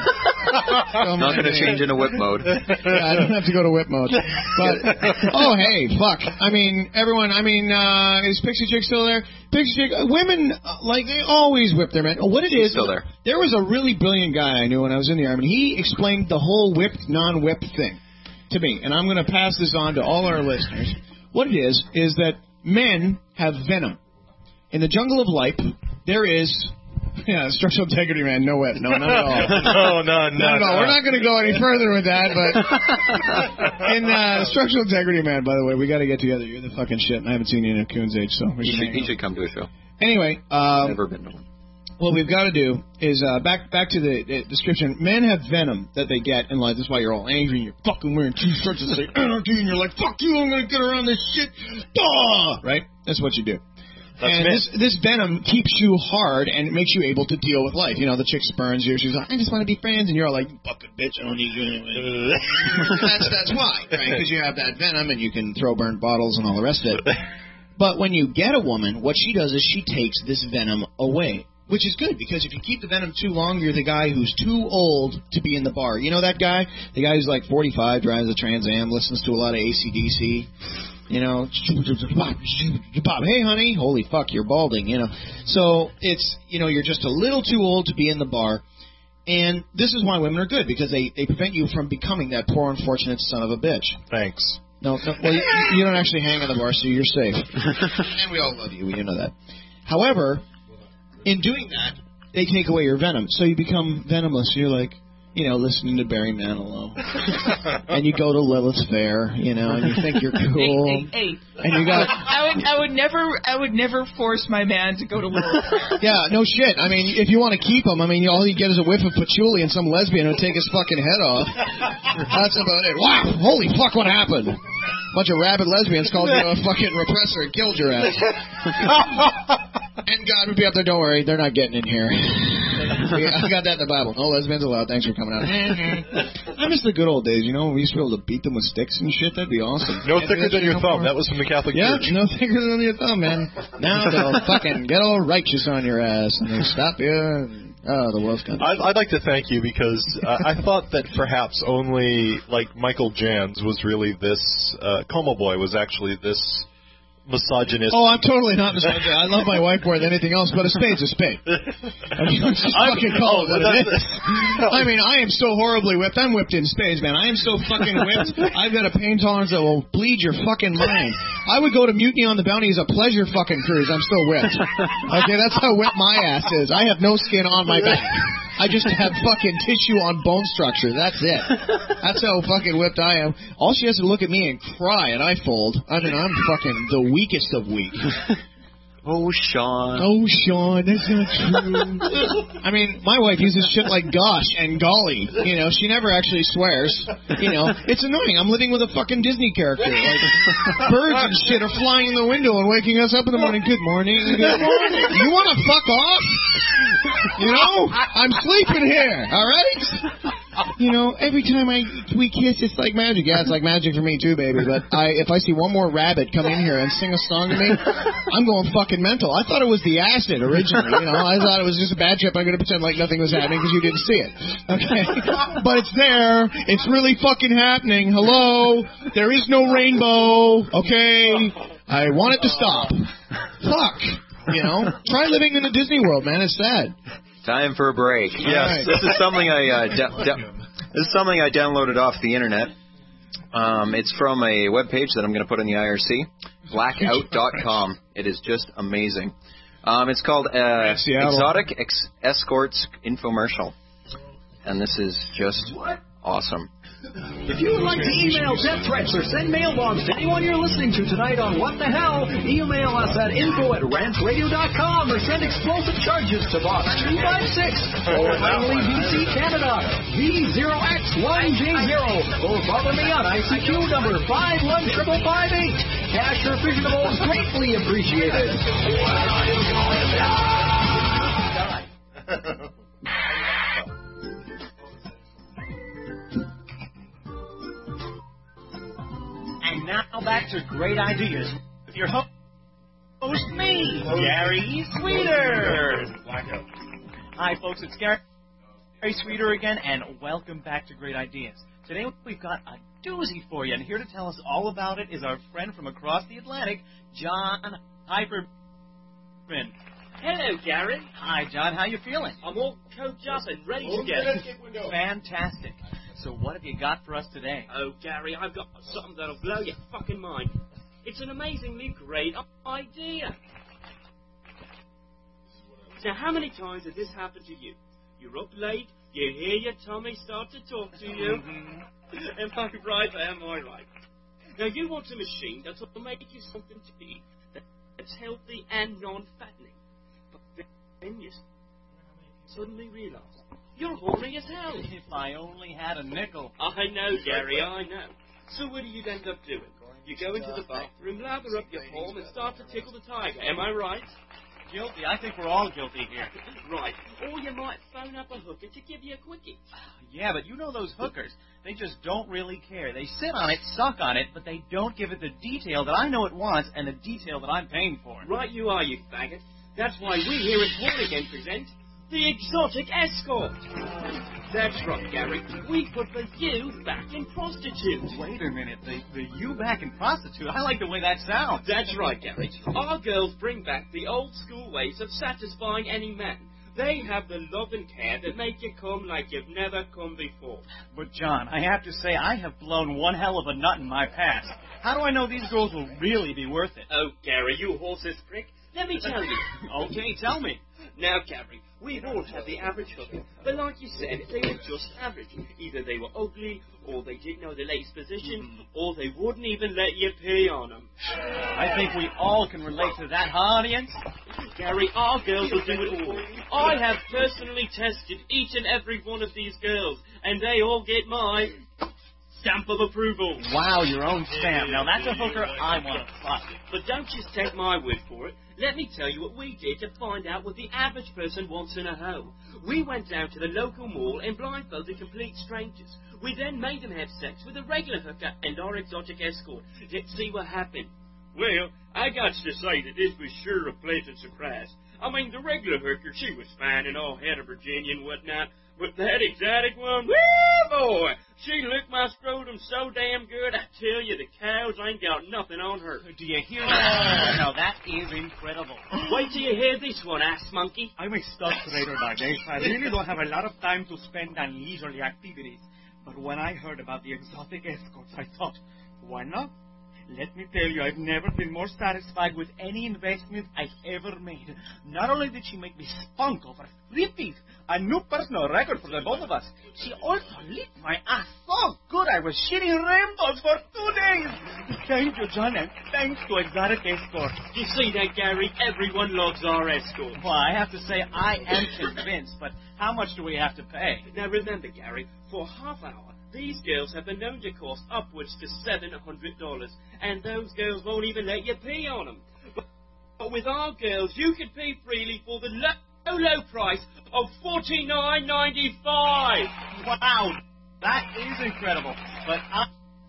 Not going to change into whip mode. Yeah, I don't have to go to whip mode. But oh hey, fuck. I mean, everyone. I mean, uh, is Pixie Chick still there? Pixie Chick. Uh, women uh, like they always whip their men. Oh, what it She's is? still there. There was a really brilliant guy I knew when I was in the army. He explained the whole whipped non-whip thing to me, and I'm going to pass this on to all our listeners. What it is is that men have venom. In the jungle of life, there is yeah, structural integrity, man. No way, no, not at all. no, no, no, Not at all. no. We're not going to go any further with that, but in uh, structural integrity, man. By the way, we got to get together. You're the fucking shit, and I haven't seen you in a coon's age, so we He should should, hang he out. should come to a show. Anyway, um, Never been to one. what we've got to do is uh, back back to the, the description. Men have venom that they get in life. That's why you're all angry and you're fucking wearing t-shirts that say anarchy, and you're like, fuck you, I'm going to get around this shit. Duh! Right? That's what you do. That's and men. this, this venom keeps you hard and it makes you able to deal with life. You know, the chick spurns you. She's like, I just want to be friends. And you're all like, you fucking bitch, I don't need you anyway. that's, that's why, right? Because you have that venom and you can throw burnt bottles and all the rest of it. But when you get a woman, what she does is she takes this venom away. Which is good, because if you keep the venom too long, you're the guy who's too old to be in the bar. You know that guy? The guy who's like forty-five, drives a Trans Am, listens to a lot of A C D C. You know, hey, honey, holy fuck, you're balding, you know. So it's, you know, you're just a little too old to be in the bar. And this is why women are good, because they, they prevent you from becoming that poor, unfortunate son of a bitch. Thanks. No, no well, you, you don't actually hang on the bar, so you're safe. And we all love you, you know that. However, in doing that, they take away your venom. So you become venomless. You're like, you know, listening to Barry Manilow. And you go to Lilith's Fair, you know, and you think you're cool. Hey, hey, hey. And you got... I would, I would never, I would never force my man to go to Lilith Fair. Yeah, no shit. I mean, if you want to keep him, I mean, all you get is a whiff of patchouli and some lesbian who'll take his fucking head off. That's about it. Wow, holy fuck, what happened? Bunch of rabid lesbians called you a fucking repressor and killed your ass. And God would be up there, don't worry, they're not getting in here. I got that in the Bible. No lesbians allowed, thanks for coming out. I miss the good old days, you know, when we used to be able to beat them with sticks and shit. That'd be awesome. No Can't do thicker that than shit your no thumb. more. That was from the Catholic Yeah, Church. no thicker than your thumb, man. Now they'll fucking get all righteous on your ass and they'll stop you. And, oh, the world's gonna. I'd, I'd like to thank you because uh, I thought that perhaps only like Michael Jans was really this. Uh, Como Boy was actually this misogynist. Oh, I'm totally not misogynist. I love my wife more than anything else, but a spade's a spade. I mean, let's just I'm- fucking call oh, it what that's- it is. I mean, I am so horribly whipped. I'm whipped in spades, man. I am so fucking whipped. I've got a pain tolerance that will bleed your fucking mind. I would go to Mutiny on the Bounty as a pleasure fucking cruise. I'm still whipped. Okay, that's how whipped my ass is. I have no skin on my back. I just have fucking tissue on bone structure. That's it. That's how fucking whipped I am. All she has to look at me and cry, and I fold. I mean, I'm fucking the weakest of weak. Oh, Sean. Oh, Sean, that's not true. I mean, my wife uses shit like gosh and golly. You know, she never actually swears. You know, it's annoying. I'm living with a fucking Disney character. Like, birds and shit are flying in the window and waking us up in the morning. Good morning. Good morning. You want to fuck off? You know, I'm sleeping here. All right. You know, every time I we kiss, it's like magic. Yeah, it's like magic for me too, baby. But I, if I see one more rabbit come in here and sing a song to me, I'm going fucking mental. I thought it was the acid originally. You know, I thought it was just a bad trip. I'm going to pretend like nothing was happening because you didn't see it. Okay, but it's there. It's really fucking happening. Hello, there is no rainbow. Okay, I want it to stop. Fuck. You know, try living in a Disney World, man. It's sad. Time for a break. Yes, right. this is something I uh, de- de- this is something I downloaded off the internet. Um, it's from a webpage that I'm going to put in the I R C, blackout dot com. It is just amazing. Um, it's called uh, Exotic Ex- Escorts Infomercial, and this is just awesome. If you would like to email death threats or send mail bombs to anyone you're listening to tonight on What the Hell, email us at info at rant radio dot com or send explosive charges to Box two five six or Langley, B C, Canada, V zero X one J zero, or bother me on I C Q number five one five five eight. Cash or fissionables greatly appreciated. And now back to Great Ideas with your host, me, Gary Sweeter. Hi, folks, it's Gary Sweeter again, and welcome back to Great Ideas. Today we've got a doozy for you, and here to tell us all about it is our friend from across the Atlantic, John Hyperman. Hello, Gary. Hi, John. How you feeling? I'm all coked up and ready to go. Fantastic. So what have you got for us today? Oh, Gary, I've got something that'll blow your fucking mind. It's an amazingly great idea. Now, how many times has this happened to you? You're up late, you hear your tummy start to talk to you. Am I right or am I right? Now, you want a machine that'll make you something to eat that's healthy and non-fattening. But then you suddenly realize you're horny as hell. If I only had a nickel. I know, Gary, I know. So what do you end up doing? You go into the bathroom, lather up your palm, and start to tickle the tiger. Am I right? Guilty. I think we're all guilty here. Right. Or you might phone up a hooker to give you a quickie. Yeah, but you know those hookers. They just don't really care. They sit on it, suck on it, but they don't give it the detail that I know it wants and the detail that I'm paying for. Right you are, you faggot. That's why we here at Horn Again present the Exotic Escort. That's right, Gary. We put the you back in prostitute. Wait a minute. The, the you back in prostitute? I like the way that sounds. That's right, Gary. Our girls bring back the old school ways of satisfying any man. They have the love and care that make you come like you've never come before. But, John, I have to say I have blown one hell of a nut in my past. How do I know these girls will really be worth it? Oh, Gary, you horse's prick. Let me tell you. Okay, tell me. Now, Gary, we've all had the average hooker, but like you said, they were just average. Either they were ugly, or they didn't know the latest position, mm-hmm. or they wouldn't even let you pee on them. I think we all can relate to that, huh, audience? Gary, our girls will do it all. I have personally tested each and every one of these girls, and they all get my stamp of approval. Wow, your own stamp. Now, that's a hooker I want to fuck. But don't just take my word for it. Let me tell you what we did to find out what the average person wants in a hoe. We went down to the local mall and blindfolded complete strangers. We then made them have sex with a regular hooker and our exotic escort. Let's see what happened. Well, I got to say that this was sure a pleasant surprise. I mean, the regular hooker, she was fine and all head of Virginia and whatnot, but that exotic one, woo boy, she licked my scrotum so damn good, I tell you, the cows ain't got nothing on her. Do you hear that? Now, that is incredible. Wait till you hear this one, ass monkey. I'm a stock trader by day. I really don't have a lot of time to spend on leisurely activities. But when I heard about the exotic escorts, I thought, why not? Let me tell you, I've never been more satisfied with any investment I've ever made. Not only did she make me spunk over three feet, a new personal record for the both of us, she also licked my ass so good I was shitting rainbows for two days. Thank you, John, and thanks to Exotic Escort. You see that, Gary? Everyone loves our escort. Well, I have to say, I am convinced, but how much do we have to pay? Now, remember, Gary, for half hour, these girls have been known to cost upwards to seven hundred dollars, and those girls won't even let you pee on them. But, but with our girls, you can pee freely for the low, low price of forty-nine ninety-five. Wow, that is incredible. But I,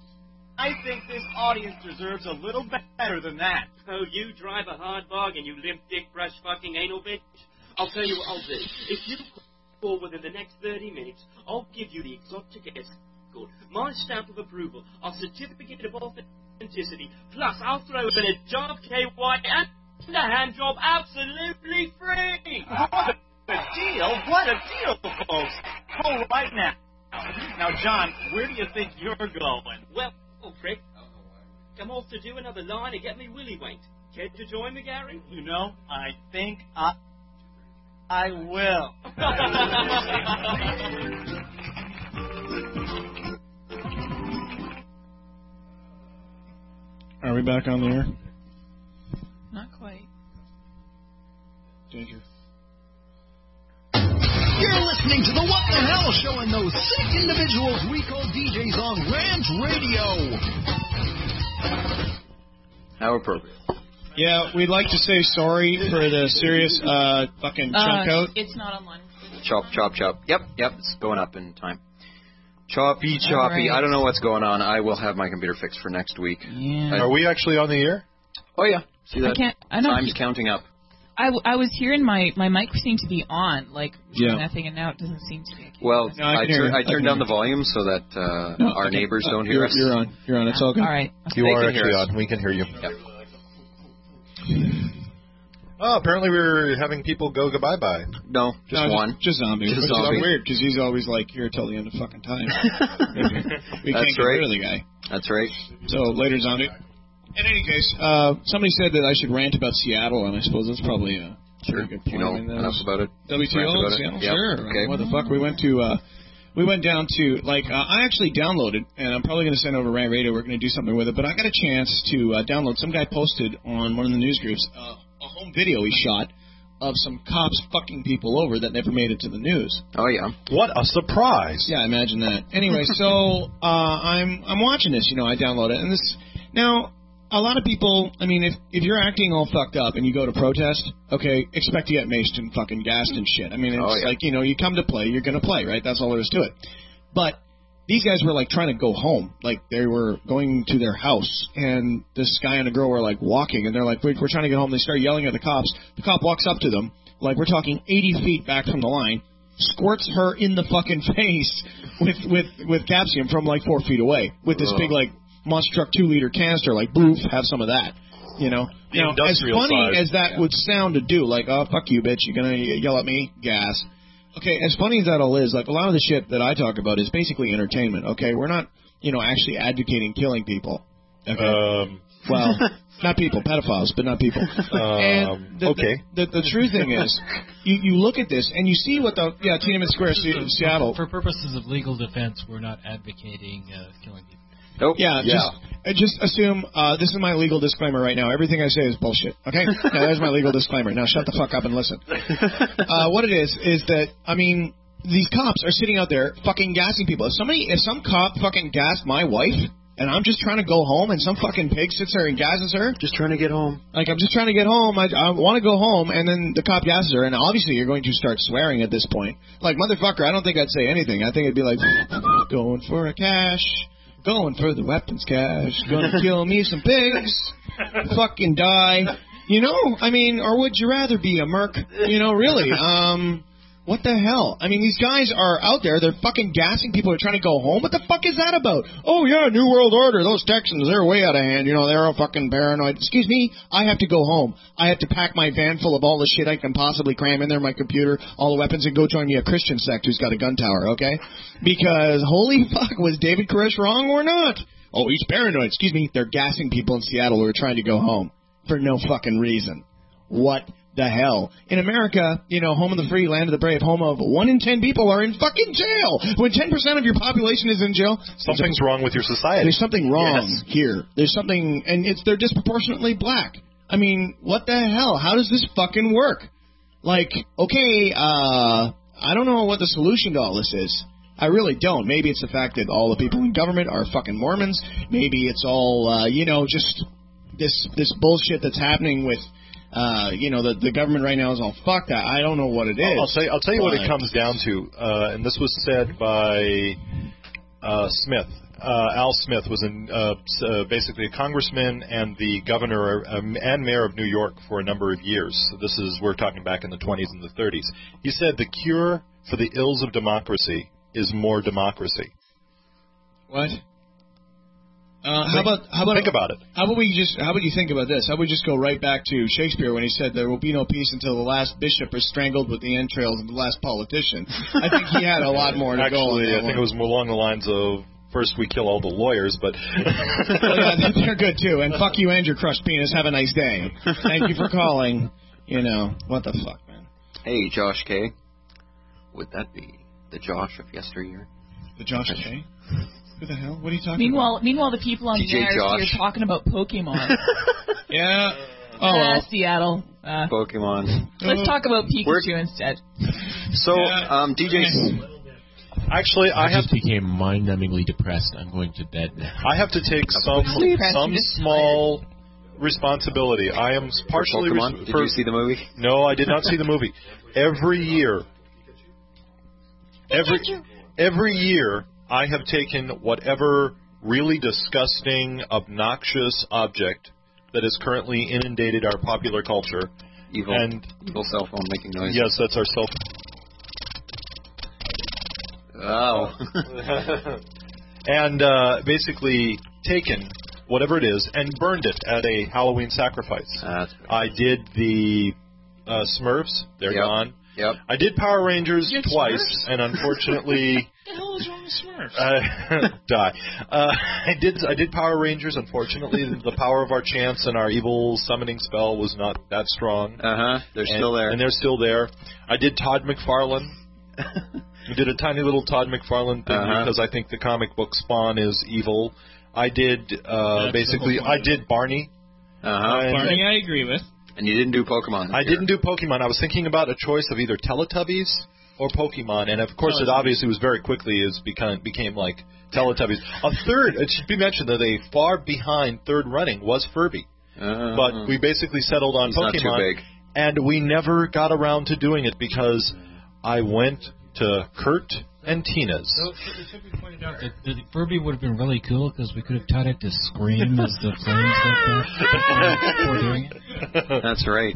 I think this audience deserves a little better than that. Oh, you drive a hard bargain, you limp dick brush fucking anal bitch. I'll tell you what I'll do. If you call within the next thirty minutes, I'll give you the exotic escort, my stamp of approval, our certificate of authenticity, plus I'll throw in a jar of K Y and the hand job absolutely free. What a deal! What a deal, folks! All right now. Now, John, where do you think you're going? Well, oh, Frick, I'm off to do another line and get me willy wanked. Care to join me, Gary? You know, I think I, I will. Are we back on the air? Not quite. Danger. You're listening to the What the Hell Show and those sick individuals we call D Js on Rant Radio. How appropriate. Yeah, we'd like to say sorry for the serious uh, fucking chunk Uh, out. it's not online. Chop, chop, chop. Yep, yep, it's going up in time. Choppy, choppy. All right. I don't know what's going on. I will have my computer fixed for next week. Yeah. I- Are we actually on the air? Oh, yeah. See that? I can't. I don't. Time's counting up. I, w- I was hearing my my mic seemed to be on, like Yeah. nothing, and now it doesn't seem to be. Well, No, I I, can hear tur- you. I I turned can down hear the volume so that uh, No, our okay. neighbors don't Uh, hear you're, us. You're on. You're on. It's all good. All right. You They are can hear actually us. on. We can hear you. Yep. Oh, apparently we're having people go goodbye bye. No, just No, one. Just zombie. Just Which zombie. is weird because he's always like here till the end of fucking time. we That's can't get right. rid of the guy. That's right. So later, zombie. In any case, uh, somebody said that I should rant about Seattle, and I suppose that's probably a Sure. pretty good point. You know I mean, that enough was- about it. W T O Rant about it? Seattle, Yep. sure. Okay. What the fuck? We went to uh, we went down to like uh, I actually downloaded, and I'm probably going to send over Rant Radio. We're going to do something with it, but I got a chance to uh, download. Some guy posted on one of the news groups uh, a home video he shot of some cops fucking people over that never made it to the news. Oh yeah. What a surprise! Yeah, imagine that. Anyway, so uh, I'm I'm watching this. You know, I download it, and this now. A lot of people, I mean, if if you're acting all fucked up and you go to protest, okay, expect to get maced and fucking gassed and shit. I mean, it's Oh, yeah. like, you know, you come to play, you're going to play, right? That's all there is to it. But these guys were, like, trying to go home. Like, they were going to their house, and this guy and a girl were, like, walking, and they're like, we're, we're trying to get home. They start yelling at the cops. The cop walks up to them, like, we're talking eighty feet back from the line, squirts her in the fucking face with, with, with Capsium from, like, four feet away with this Ugh. big, like, monster truck two liter canister, like, boof, have some of that, you know. The Now, as industrial funny size. as that would sound to do, like, oh, fuck you, bitch, you're gonna yell at me, gas. Okay, as funny as that all is, like, a lot of the shit that I talk about is basically entertainment, okay? We're not, you know, actually advocating killing people. Okay? Um, Well, not people, pedophiles, but not people. Um, and the, okay. The, the, the true thing is, you, you look at this and you see what the yeah Tiananmen Square, Se- Seattle. For purposes of legal defense, we're not advocating uh, killing people. Nope. Yeah, Yeah. just uh, just assume uh, this is my legal disclaimer right now. Everything I say is bullshit. Okay, now there's my legal disclaimer. Now shut the fuck up and listen. Uh, what it is is that I mean these cops are sitting out there fucking gassing people. If somebody, if some cop fucking gassed my wife, and I'm just trying to go home, and some fucking pig sits there and gasses her. Just trying to get home. Like, I'm just trying to get home. I, I want to go home, and then the cop gasses her, and obviously you're going to start swearing at this point. Like, motherfucker, I don't think I'd say anything. I think it'd be like, going for a cash, going for the weapons cache, gonna kill me some pigs, fucking die. You know, I mean, or would you rather be a merc? You know, really, um... what the hell? I mean, these guys are out there. They're fucking gassing people who are trying to go home. What the fuck is that about? Oh, yeah, New World Order. Those Texans, they're way out of hand. You know, they're all fucking paranoid. Excuse me, I have to go home. I have to pack my van full of all the shit I can possibly cram in there, my computer, all the weapons, and go join me a Christian sect who's got a gun tower, okay? Because, holy fuck, was David Koresh wrong or not? Oh, he's paranoid. Excuse me, they're gassing people in Seattle who are trying to go home for no fucking reason. What the hell? In America, you know, home of the free, land of the brave, home of one in ten people are in fucking jail. When ten percent of your population is in jail, Something's wrong with your society. there's something wrong Yes. here. There's something, and it's they're disproportionately black. I mean, what the hell? How does this fucking work? Like, okay, uh, I don't know what the solution to all this is. I really don't. Maybe it's the fact that all the people in government are fucking Mormons. Maybe it's all, uh, you know, just this this bullshit that's happening with. Uh, you know, the, the government right now is all fucked. I, I don't know what it is. I'll tell you, I'll tell you what it but- comes down to, uh, and this was said by uh, Smith. Uh, Al Smith was in, uh, s- uh, basically a congressman and the governor um, and mayor of New York for a number of years. So this is, we're talking back in the twenties and the thirties. He said the cure for the ills of democracy is more democracy. What? Uh, how about how about think about it? How about we just how about you think about this? How about we just go right back to Shakespeare when he said there will be no peace until the last bishop is strangled with the entrails of the last politician. I think he had a lot more to Actually, go on that I think one. it was more along the lines of first we kill all the lawyers, but Well, yeah, they're good too. And fuck you and your crushed penis. Have a nice day. Thank you for calling. You know what the fuck, man. Hey, Josh K. Would that be the Josh of yesteryear? The Josh K. Who the hell? What are you talking Meanwhile, about? meanwhile, the people on D J the air Josh. here talking about Pokemon. Yeah. Oh, uh, well. Seattle. Uh, Pokemon. let's talk about Pikachu We're- instead. So, um, D J. actually, I, I have just became mind-numbingly depressed. I'm going to bed now. I have to take some Sleep. some You're just small responsibility. I am partially Pokemon? res- Did for- you see the movie? No, I did not see the movie. Every year, every every year, I have taken whatever really disgusting, obnoxious object that has currently inundated our popular culture. Evil. And Evil cell phone making noise. yes, that's our cell. Oh. and uh, basically taken whatever it is and burned it at a Halloween sacrifice. That's I did the uh, Smurfs. They're Yep. gone. Yep. I did Power Rangers You did twice, Smurfs? and unfortunately, What the hell is wrong with Smurfs? uh, die. Uh, I did. I did Power Rangers. Unfortunately, the power of our chants and our evil summoning spell was not that strong. Uh huh. They're and, still there. and they're still there. I did Todd McFarlane. We did a tiny little Todd McFarlane thing Uh-huh. because I think the comic book Spawn is evil. I did uh, That's basically. the whole I point. did Barney. Uh huh. And- Barney, I agree with. And you didn't do Pokemon. this I year. didn't do Pokemon. I was thinking about a choice of either Teletubbies or Pokemon, and of course, it Teletubbies. obviously was very quickly is become became like Teletubbies. A third, it should be mentioned that a far behind third running was Furby, Uh, but we basically settled on He's not Pokemon, too big. and we never got around to doing it because I went to Kurt and Tina's. So it should be pointed out that the Furby would have been really cool because we could have taught it to scream as the flames like that before doing it. That's right.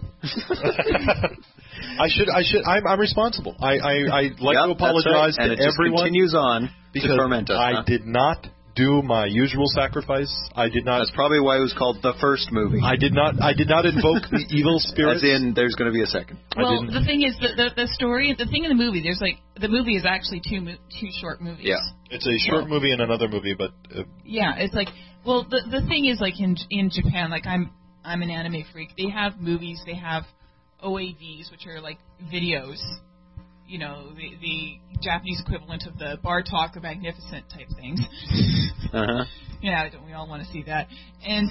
I should, I should, I'm, I'm responsible. I, I, I like Yep, to apologize that's right. And to it just everyone continues on because to torment us. I huh? did not do my usual sacrifice. I did not. That's probably why it was called the first movie. I did not. I did not invoke the evil spirits. As in, there's going to be a second. I Well, didn't. the thing is, the, the the story, the thing in the movie, there's like the movie is actually two mo- two short movies. Yeah. It's a short movie and another movie, but uh, Yeah, it's like, well, the the thing is, like in in Japan, like I'm I'm an anime freak. They have movies, they have O A Vs, which are like videos. You know, the the Japanese equivalent of the Bar Talk the Magnificent type things. Uh huh. Yeah, don't we all want to see that? And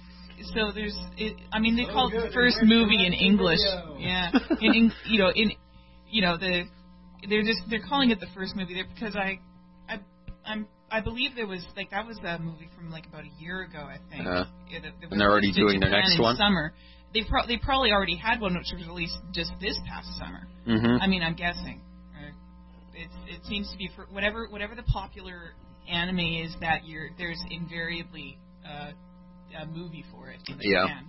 so there's, it, I mean, they call it the first movie in English. Yeah, in, in you know in you know the they're just they're calling it the first movie there because I I I'm I believe there was like that was a movie from like about a year ago I think. Uh, Yeah, that- that was and they're already released in doing their Japan next in one? Summer. They pro- they probably already had one which was released just this past summer. Mhm. I mean, I'm guessing. Or It's, it seems to be for whatever whatever the popular anime is that year. There's invariably uh, a movie for it in Yeah. Japan.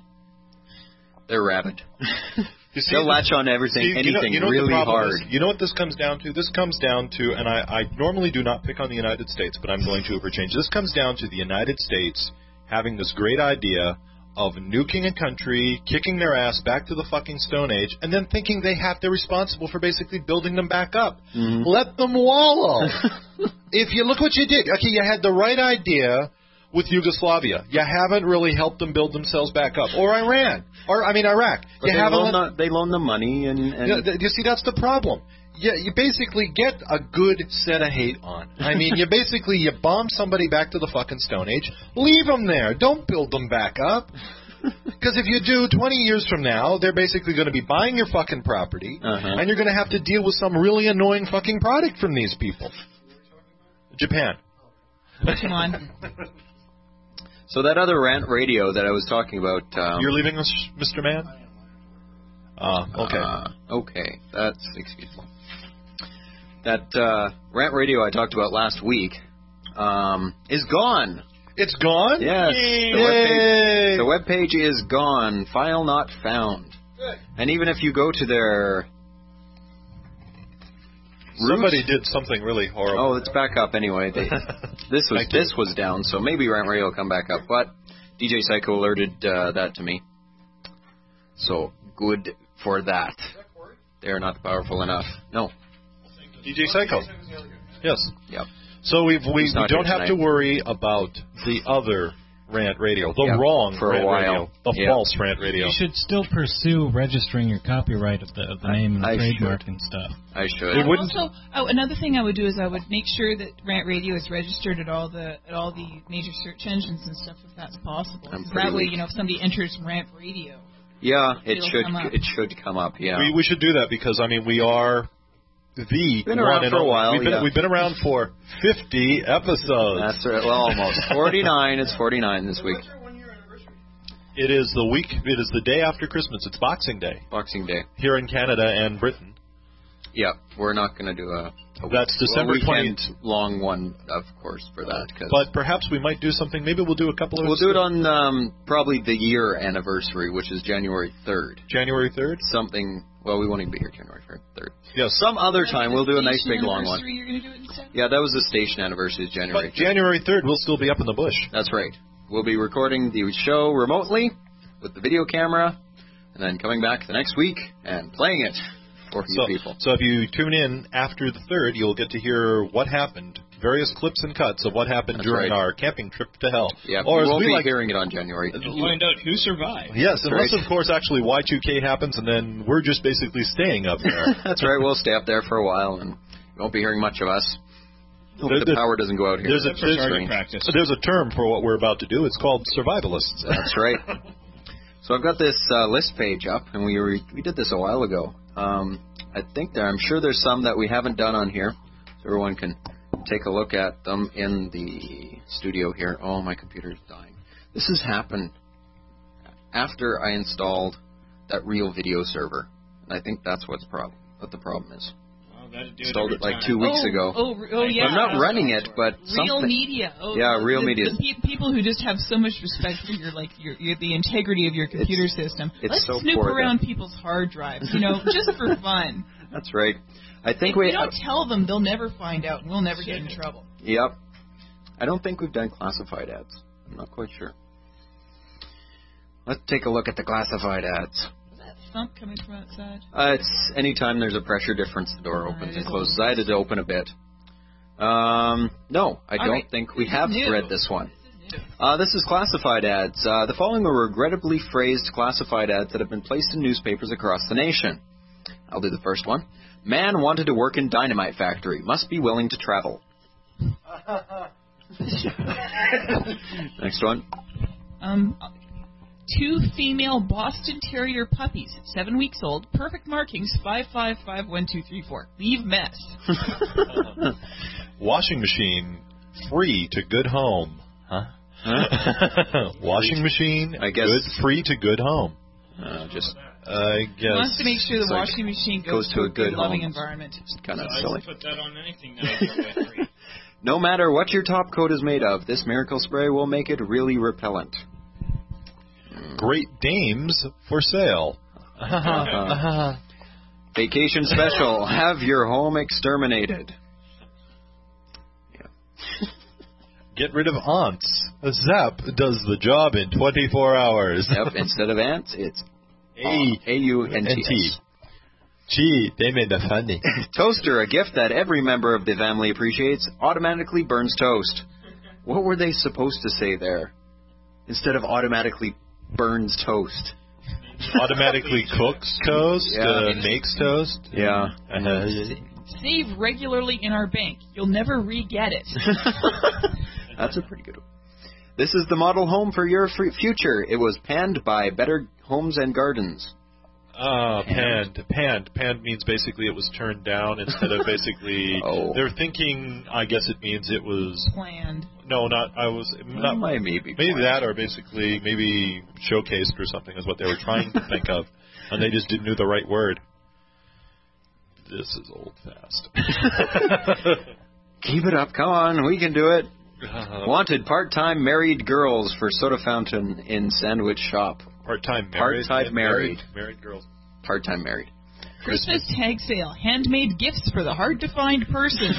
They're rabid. you see, They'll latch on to everything, See, you know- anything you know what the really problem hard. is? You know what this comes down to? This comes down to, and I, I normally do not pick on the United States, but I'm going to for change. This comes down to the United States having this great idea of nuking a country, kicking their ass back to the fucking Stone Age, and then thinking they have they're responsible for basically building them back up. Mhm. Let them wallow. If you look what you did, okay, you had the right idea with Yugoslavia. You haven't really helped them build themselves back up, or Iran, or I mean Iraq. But you they, haven't loan let- the, they loan them money and, and you, know, th- you see, that's the problem. You, you basically get a good set of hate on. I mean, you basically you bomb somebody back to the fucking Stone Age. Leave them there. Don't build them back up. Because if you do, twenty years from now, they're basically going to be buying your fucking property, Uh-huh. and you're going to have to deal with some really annoying fucking product from these people. Japan. Come on. So that other rant radio that I was talking about. Um, You're leaving us, Mister Man? Uh, okay. Uh, okay, that's excusable. That uh, rant radio I talked about last week um, is gone. It's gone? Yes. Yay. The webpage, the webpage is gone. File not found. Good. And even if you go to their Somebody did something really horrible. Oh, it's back up anyway. They, this was this was down, so maybe Rant Radio will come back up. But D J Psycho alerted uh, that to me. So good for that. They are not powerful enough. No. D J Psycho. Yes. Yep. So we've, we He's we not don't here have to tonight. worry about the other Rant Radio, the Yeah, wrong for a Rant while. Radio, the Yeah. false Rant Radio. You should still pursue registering your copyright of the, of the name and the I trademark should. and stuff. I should. It wouldn't. Also, oh, another thing I would do is I would make sure that Rant Radio is registered at all the at all the major search engines and stuff, if that's possible. I'm 'Cause pretty that way, weak. you know, if somebody enters Rant Radio, Yeah, it It'll should come up. it should come up. Yeah. We, we should do that because I mean we are the Been one around and for a only- while, We've been, yeah. we've been around for fifty episodes. That's right. Well, almost forty-nine. It's forty-nine this week. It is the week. It is the day after Christmas. It's Boxing Day Boxing Day. here in Canada and Britain. Yeah, we're not going to do a. a That's December well, weekend twentieth. long one, of course, for that. Cause But perhaps we might do something. Maybe we'll do a couple of. we'll do it on um, probably the year anniversary, which is January third. January third. Something. Well, we won't even be here January third. Yes. Some other time we'll do a nice Station big long one. anniversary, You're going to do it instead? Yeah, that was the station anniversary, is January. But January third, we'll still be up in the bush. That's right. We'll be recording the show remotely with the video camera, and then coming back the next week and playing it for you So, people. so if you tune in after the third, you'll get to hear what happened, various clips and cuts of what happened That's during right. our camping trip to hell. Yeah, or we as won't we be like, hearing it on January. You'll find out who survived. yes, unless right. of course actually Y two K happens, and then we're just basically staying up there. That's right. We'll stay up there for a while, and you won't be hearing much of us. Hope There- the there- power doesn't go out here. There's a, That's there's, strange. practice. there's a term for what we're about to do. It's called survivalists. That's right. So I've got this uh, list page up, and we re- we did this a while ago. Um, I think there. I'm sure there's some that we haven't done on here, so everyone can take a look at them in the studio here. Oh, my computer's dying. This has happened after I installed that Real Video server, and I think that's what's problem. What the problem is. Well, that'd do Installed it, it like every two time. weeks oh, ago. Oh, oh yeah. I'm not running it, but Real something. media. Oh, Yeah, Real the, media. The pe- people who just have so much respect for your like your, your the integrity of your computer system. it's Let's so snoop poor, around people's hard drives, you know, just for fun. That's right. I think If we. we don't tell them, they'll never find out, and we'll never get in trouble. Yep. I don't think we've done classified ads. I'm not quite sure. Let's take a look at the classified ads. Is that thump coming from outside? Uh, it's anytime there's a pressure difference, the door All opens right, and it's closes. I had to open a bit. Um, no, I All don't right. think we This have is new. read this one. Uh, this is classified ads. Uh, the following are regrettably phrased classified ads that have been placed in newspapers across the nation. I'll do the first one. Man wanted to work in dynamite factory. Must be willing to travel. Next one. Um, two female Boston Terrier puppies, seven weeks old, perfect markings, five five five one two three four. Leave mess. Washing machine free to good home. Huh? Huh? Washing machine I guess- good free to good home. Uh, just I guess. Wants to make sure the It's like washing machine goes goes, to a good loving home. environment. kind of I silly. put that on anything that I get away free. No matter what your top coat is made of, this miracle spray will make it really repellent. Great Dames for sale. Uh, vacation special. Have your home exterminated. Get rid of ants. Zap does the job in twenty-four hours. Yep. Instead of ants, it's A A U N T S. Gee, they made that funny. Toaster, a gift that every member of the family appreciates, automatically burns toast. What were they supposed to say there? Instead of automatically burns toast. Automatically cooks toast, Yeah. uh, makes toast. Yeah. Uh, Save regularly in our bank. You'll never re-get it. That's a pretty good one. This is the model home for your f- future. It was panned by Better Homes and Gardens. Ah, panned. Panned. Panned means basically it was turned down instead of basically. Oh. They're thinking. I guess it means it was. Planned. No, not. I was. Not, Well, maybe. maybe that, or basically maybe showcased or something is what they were trying to think of, and they just didn't know the right word. This is old fast. Keep it up. Come on. We can do it. Uh, Wanted part-time married girls for soda fountain in sandwich shop. Part-time married. Part-time married. Married girls. Part-time married. Christmas tag sale. Handmade gifts for the hard-to-find person.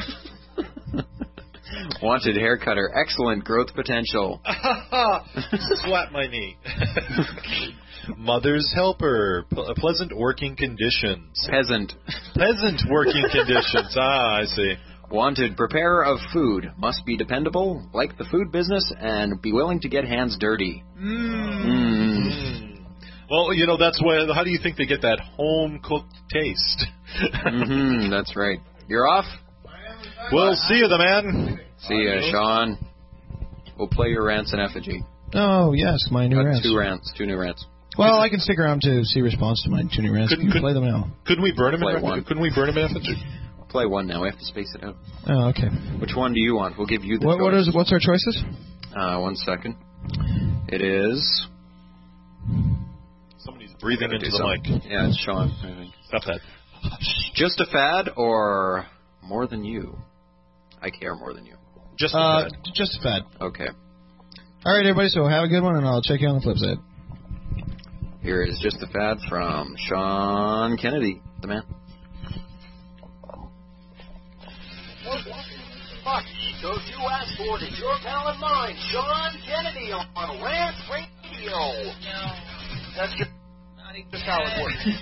Wanted hair cutter. Excellent growth potential. Slap my knee. Mother's helper. P- pleasant working conditions. Peasant. Peasant working conditions. Ah, I see. Wanted preparer of food. Must be dependable, like the food business, and be willing to get hands dirty. Mm. Mm. Well, you know, that's why. How do you think they get that home-cooked taste? Mm-hmm, that's right. You're off? We'll see you, the man. See ya, Sean. We'll play your rants in effigy. Oh, yes, my new Got rants. two rants. Two new rants. Well, I can stick around to see response to my two new rants. Couldn't, You can could, play them now. Couldn't we burn them Play in one. Couldn't we burn them in effigy? Play one now. We have to space it out. Oh, okay. Which one do you want? We'll give you the What, choice. what is? What's our choices? Uh, one second. It is... Somebody's breathing into the something. mic. Yeah, it's Sean, I think. Stop that. Just a fad or more than you? I care more than you. Just a Uh, fad. just a fad. Okay. All right, everybody, so have a good one, and I'll check you on the flip side. Here is Just a Fad from Sean Kennedy, the man. Fuck, those you asked for is your pal and mine, Sean Kennedy on Rant Radio. No. That's just, just how it works.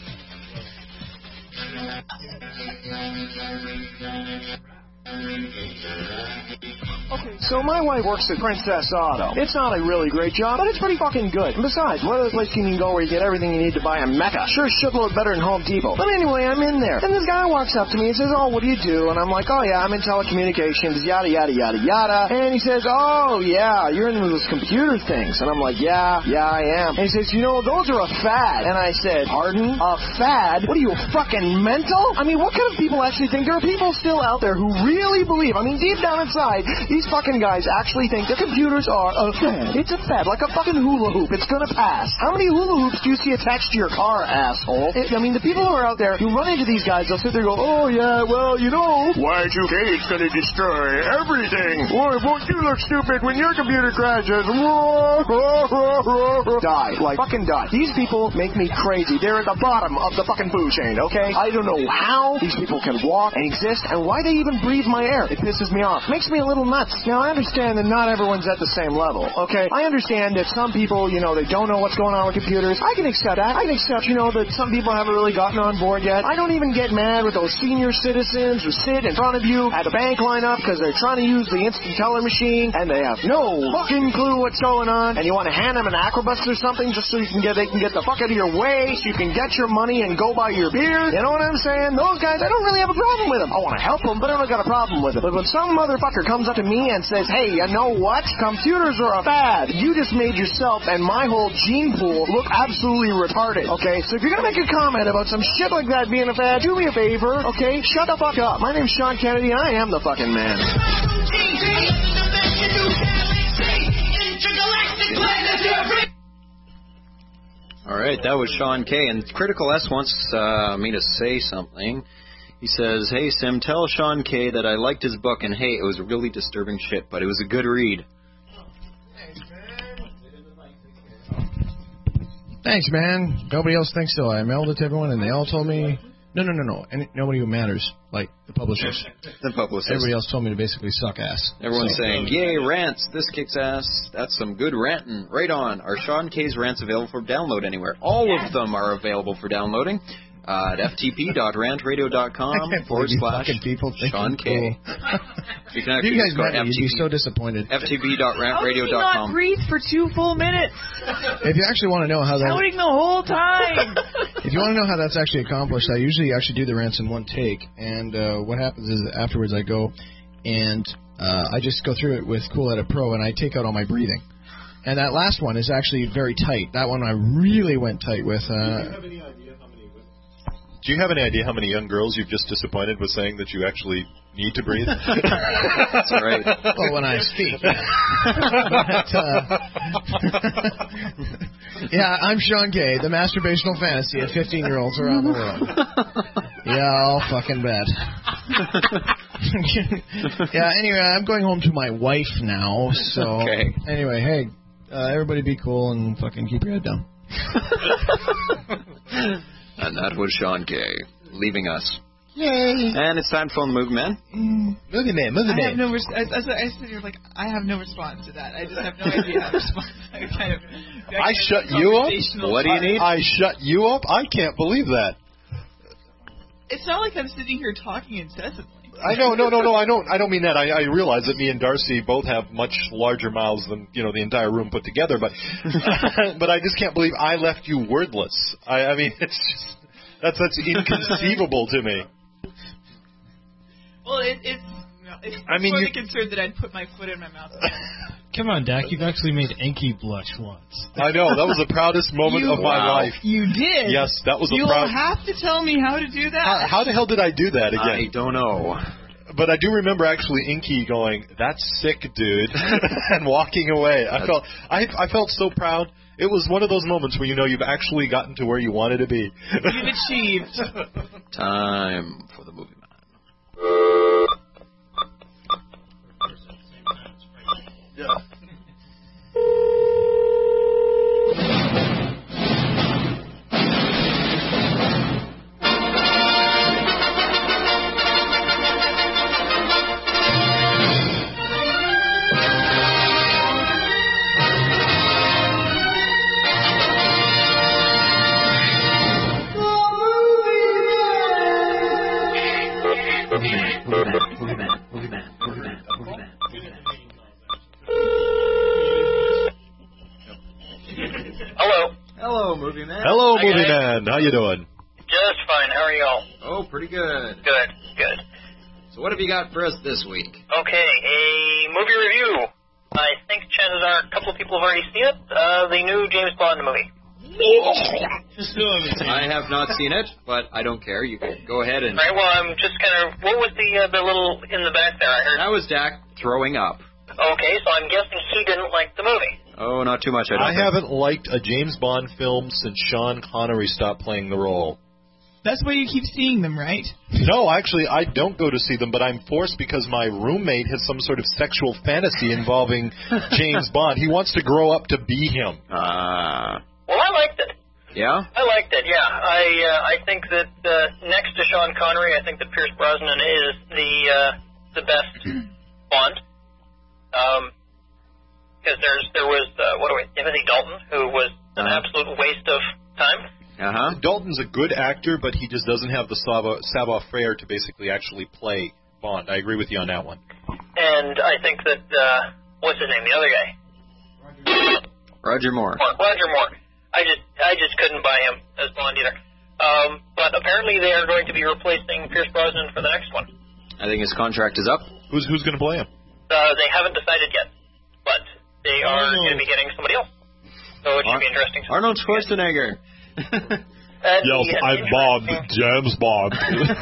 Okay, so my wife works at Princess Auto. It's not a really great job, but it's pretty fucking good. And besides, what other place can you go where you get everything you need to buy in Mecca? Sure shitload better than Home Depot. But anyway, I'm in there. And this guy walks up to me and says, oh, what do you do? And I'm like, oh, yeah, I'm in telecommunications, yada, yada, yada, yada. And he says, oh, yeah, you're into those computer things. And I'm like, yeah, yeah, I am. And he says, you know, those are a fad. And I said, pardon? A fad? What are you, fucking mental? I mean, what kind of people actually think there are people still out there who really believe, I mean, deep down inside, these fucking guys actually think that computers are a fad. It's a fad, like a fucking hula hoop. It's gonna pass. How many hula hoops do you see attached to your car, asshole? It, I mean, the people who are out there, you run into these guys, they'll sit there and go, oh, yeah, well, you know, Y two K is gonna destroy everything. Boy, won't you look stupid when your computer crashes? Die. Like, fucking die. These people make me crazy. They're at the bottom of the fucking food chain, okay? I don't know how these people can walk and exist and why they even breathe my air. It pisses me off. Makes me a little nuts. Now, I understand that not everyone's at the same level, okay? I understand that some people, you know, they don't know what's going on with computers. I can accept that. I can accept, you know, that some people haven't really gotten on board yet. I don't even get mad with those senior citizens who sit in front of you at the bank lineup because they're trying to use the instant teller machine and they have no fucking clue what's going on, and you want to hand them an Acrobus or something just so you can get they can get the fuck out of your way so you can get your money and go buy your beer. You know what I'm saying? Those guys, I don't really have a problem with them. I want to help them, but I don't got a problem with it. But when some motherfucker comes up to me and says, hey, you know what? Computers are a fad. You just made yourself and my whole gene pool look absolutely retarded, okay? So if you're going to make a comment about some shit like that being a fad, do me a favor, okay? Shut the fuck up. My name's Sean Kennedy, and I am the fucking man. All right, that was Sean K. And Critical S wants uh, me to say something. He says, hey, Sim, tell Sean K. that I liked his book, and hey, it was really disturbing shit, but it was a good read. Thanks, man. Nobody else thinks so. I mailed it to everyone, and they all told me, no, no, no, no. And nobody who matters, like the publishers. The publishers. Everybody else told me to basically suck ass. Everyone's So- saying, yay, rants, this kicks ass. That's some good ranting. Right on. Are Sean K's rants available for download anywhere? All of them are available for downloading. Uh, at f t p dot rant radio dot com forward slash people think Sean I'm K. cool. You can If you actually guys just go met to me, you'd be so disappointed. f t p dot rant How did radio he dot not com. breathe for two full minutes? If you actually want to know how that, Shouting the whole time. if you want to know how that's actually accomplished, I usually actually do the rants in one take. And uh, what happens is afterwards I go and uh, I just go through it with Cool Edit Pro and I take out all my breathing. And that last one is actually very tight. That one I really went tight with. Uh, Do you have any idea how many young girls you've just disappointed with saying that you actually need to breathe? That's right. Well, when I speak. But, uh, yeah, I'm Sean K., the masturbational fantasy of fifteen-year-olds around the world. Yeah, all fucking bad. Yeah, anyway, I'm going home to my wife now, so... Okay. Anyway, hey, uh, everybody be cool and fucking keep your head down. And that was Sean Kay, leaving us. Yay. And it's time to phone the movie man. Mm. Movie man, movie I man. have no res- I, I, I sit here like, I have no response to that. I just have no idea how to respond. I kind of... I shut you up? What do you need? I, I shut you up? I can't believe that. It's not like I'm sitting here talking incessantly. I know, no, no, no. I don't. I don't mean that. I, I realize that me and Darcy both have much larger mouths than you know the entire room put together. But, but I just can't believe I left you wordless. I, I mean, it's just that's that's inconceivable to me. Well, it, it's. No, it's I mean, more you- the concern that I'd put my foot in my mouth. Come on, Dak. You've actually made Enki blush once. I know. That was the proudest moment You- of my Wow. life. You did. Yes, that was a You'll proud. have to tell me how to do that. How, how the hell did I do that again? I don't know. But I do remember actually Inky going, "That's sick, dude," and walking away. I felt I I felt so proud. It was one of those moments where you know you've actually gotten to where you wanted to be. You've achieved. Time for the movie man. Yeah. Hello. Hello, movie man. Hello, Hi, movie guys. man. How you doing? Just fine. How are y'all? Oh, pretty good. Good. Good. So what have you got for us this week? Okay, a movie review. I think chances are a couple of people have already seen it. Uh, the new James Bond movie. I have not seen it, but I don't care. You can go ahead and... Right. Well, I'm just kind of. What was the uh, the little in the back there? I heard. That was Dak throwing up. Okay, so I'm guessing he didn't like the movie. Oh, not too much, I don't I think. haven't liked a James Bond film since Sean Connery stopped playing the role. That's why you keep seeing them, right? No, actually, I don't go to see them, but I'm forced because my roommate has some sort of sexual fantasy involving James Bond. He wants to grow up to be him. Ah. Well, I liked it. Yeah? I liked it. Yeah, I uh, I think that uh, next to Sean Connery, I think that Pierce Brosnan is the uh, the best Bond. Um, because there's there was uh, what do we Timothy Dalton, who was an Uh-huh. absolute waste of time. Uh-huh. Dalton's a good actor, but he just doesn't have the savoir- savoir-faire to basically actually play Bond. I agree with you on that one. And I think that uh, what's his name, the other guy, Roger Moore. Moore, Roger Moore. I just I just couldn't buy him as Bond either. Um, but apparently they are going to be replacing Pierce Brosnan for the next one. I think his contract is up. Who's who's going to play him? Uh, they haven't decided yet, but they are going to be getting somebody else. So it should be interesting. Arnold Schwarzenegger. Uh, Yes, yeah, I'm Bond, James Bond.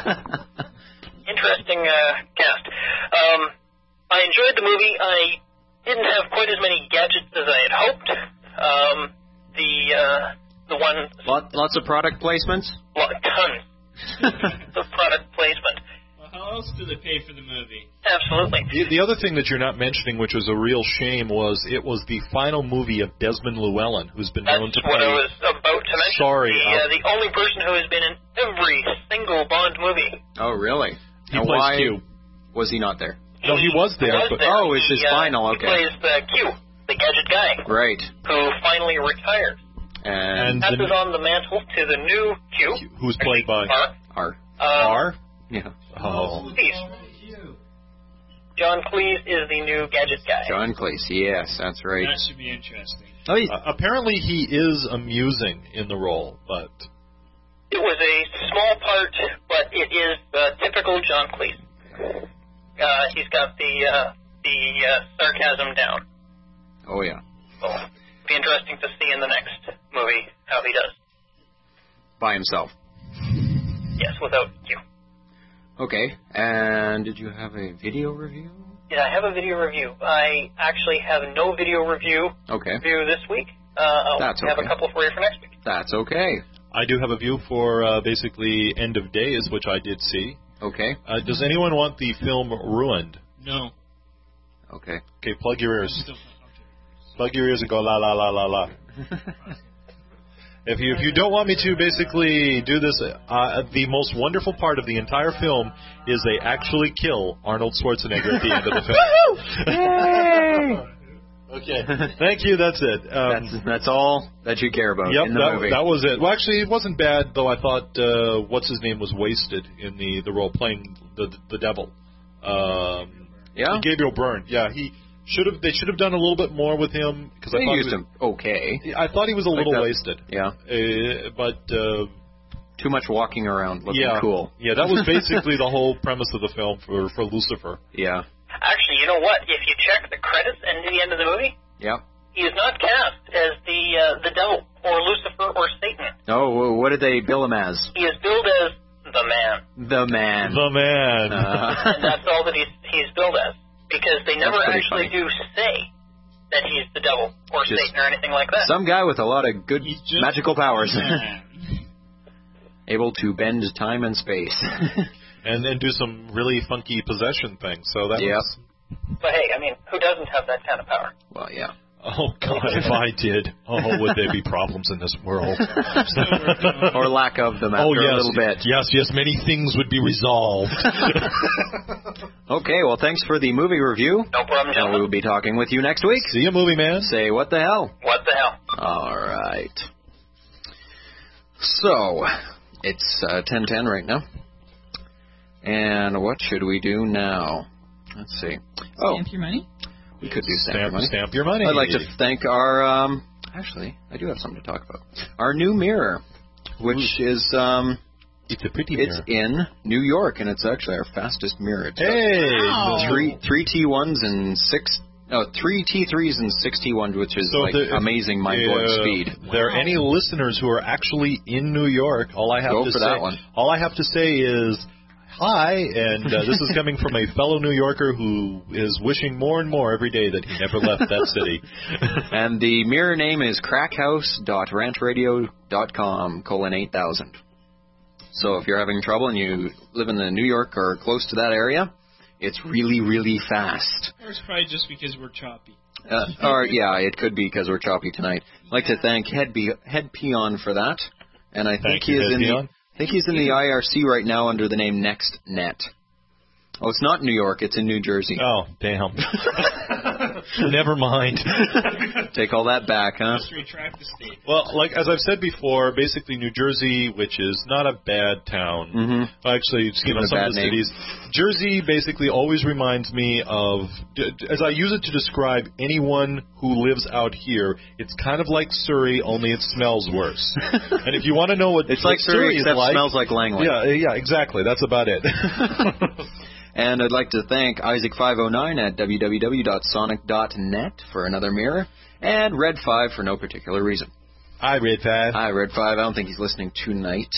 Interesting uh, cast. Um, I enjoyed the movie. I didn't have quite as many gadgets as I had hoped. Um, the uh, the one Lot, lots of product placements? well, tons of product placement. Well, how else do they pay for the movie? Absolutely. The, the other thing that you're not mentioning, which was a real shame, was it was the final movie of Desmond Llewellyn, who's been known to That's what play. I was about to mention. Sorry, the, uh, uh, the only person who has been in every single Bond movie. Oh, really? He Now, plays why Q. was he not there? No, he was there, was but there. Oh, it's He, his uh, final, okay. He plays uh, Q, the gadget guy, Right. who finally retired. And, And Passes on the mantle to the new Q, who's played by R. R. Uh, R? Yeah. Oh. Cleese. John Cleese is the new gadget guy. John Cleese. Yes, that's right. That should be interesting. Oh, he, Uh, apparently he is amusing in the role, but It was a small part, but it is uh, typical John Cleese. Uh, he's got the uh, the uh, sarcasm down. oh, yeah. So it'll be interesting to see in the next movie how he does. By himself. Yes, without Q. Okay. And did you have a video review? Yeah, I have a video review. I actually have no video review Okay. review this week. Uh, I'll That's have okay. a couple for you for next week. That's okay. I do have a view for uh, basically End of Days, which I did see. Okay. Uh, does anyone want the film Ruined? No. Okay. Okay, plug your ears. Plug your ears and go la la la la la. If you if you don't want me to basically do this, uh, the most wonderful part of the entire film is they actually kill Arnold Schwarzenegger at the end of the film. Yay! Okay, thank you. That's it. Um, that's, that's all that you care about yep, in the that, movie. that was it. Well, actually, it wasn't bad, though. I thought uh, what's his name was wasted in the, the role playing the the devil. Um, yeah, Gabriel Byrne. Yeah, he should have. They should have done a little bit more with him because I they thought used he was, him okay. I thought he was a like little that. wasted. Yeah, uh, but uh, too much walking around looking yeah, cool. Yeah, that was basically the whole premise of the film for for Lucifer. Yeah. Actually, you know what? If you check the credits and the end of the movie, yeah. he is not cast as the uh, the devil or Lucifer or Satan. Oh, well, what did they bill him as? He is billed as the man. The man. The man. Uh, and that's all that he's he's billed as, because they never actually funny. do say that he's the devil or Just Satan or anything like that. Some guy with a lot of good magical powers. Able to bend time and space. and then do some really funky possession things. So that yep. was... But hey, I mean, who doesn't have that kind of power? Well, yeah. Oh, God, if I did, oh, would there be problems in this world? Or lack of them after oh, yes, a little bit. Yes, yes, many things would be resolved. Okay, well, thanks for the movie review. No problem, gentlemen. And we'll be talking with you next week. See you, movie man. Say what the hell. What the hell? All right. So, it's uh, ten ten right now. And what should we do now? Let's see. Oh, Stamp your money? We could do stamp, stamp your money. Stamp your money. I'd like to thank our, um, actually, I do have something to talk about. Our new mirror, which Ooh. is, um, it's a pretty It's mirror. in New York, and it's actually our fastest mirror. It's hey! Wow. Three, three T ones and six, no, three T threes and six T ones, which is so like the, amazing mind-blowing uh, speed. If there are any listeners who are actually in New York, all I have Go to for say, that one. all I have to say is, hi, and uh, this is coming from a fellow New Yorker who is wishing more and more every day that he never left that city. And the mirror name is crackhouse dot rantradio dot com colon eight thousand. So if you're having trouble and you live in the New York or close to that area, it's really, really fast. Or it's probably just because we're choppy. Uh, or, yeah, it could be because we're choppy tonight. I'd like to thank Head, Be- Head Peon for that. And I think Thank he you, is Head in the... Peon. I think he's in the I R C right now under the name NextNet. Oh, it's not New York. It's in New Jersey. Oh, damn. Never mind. Take all that back, huh? Just retract the state. Well, like as I've said before, basically New Jersey, which is not a bad town. Mm-hmm. Actually, you know, a some bad of the name. cities. Jersey basically always reminds me of, as I use it to describe anyone who lives out here, it's kind of like Surrey, only it smells worse. And if you want to know what it's what like Surrey, is except like, smells like Langley. Yeah, yeah, exactly. That's about it. And I'd like to thank Isaac five oh nine at w w w dot sonic dot net for another mirror, and Red five for no particular reason. Hi, Red five. Hi, Red five. I don't think he's listening tonight.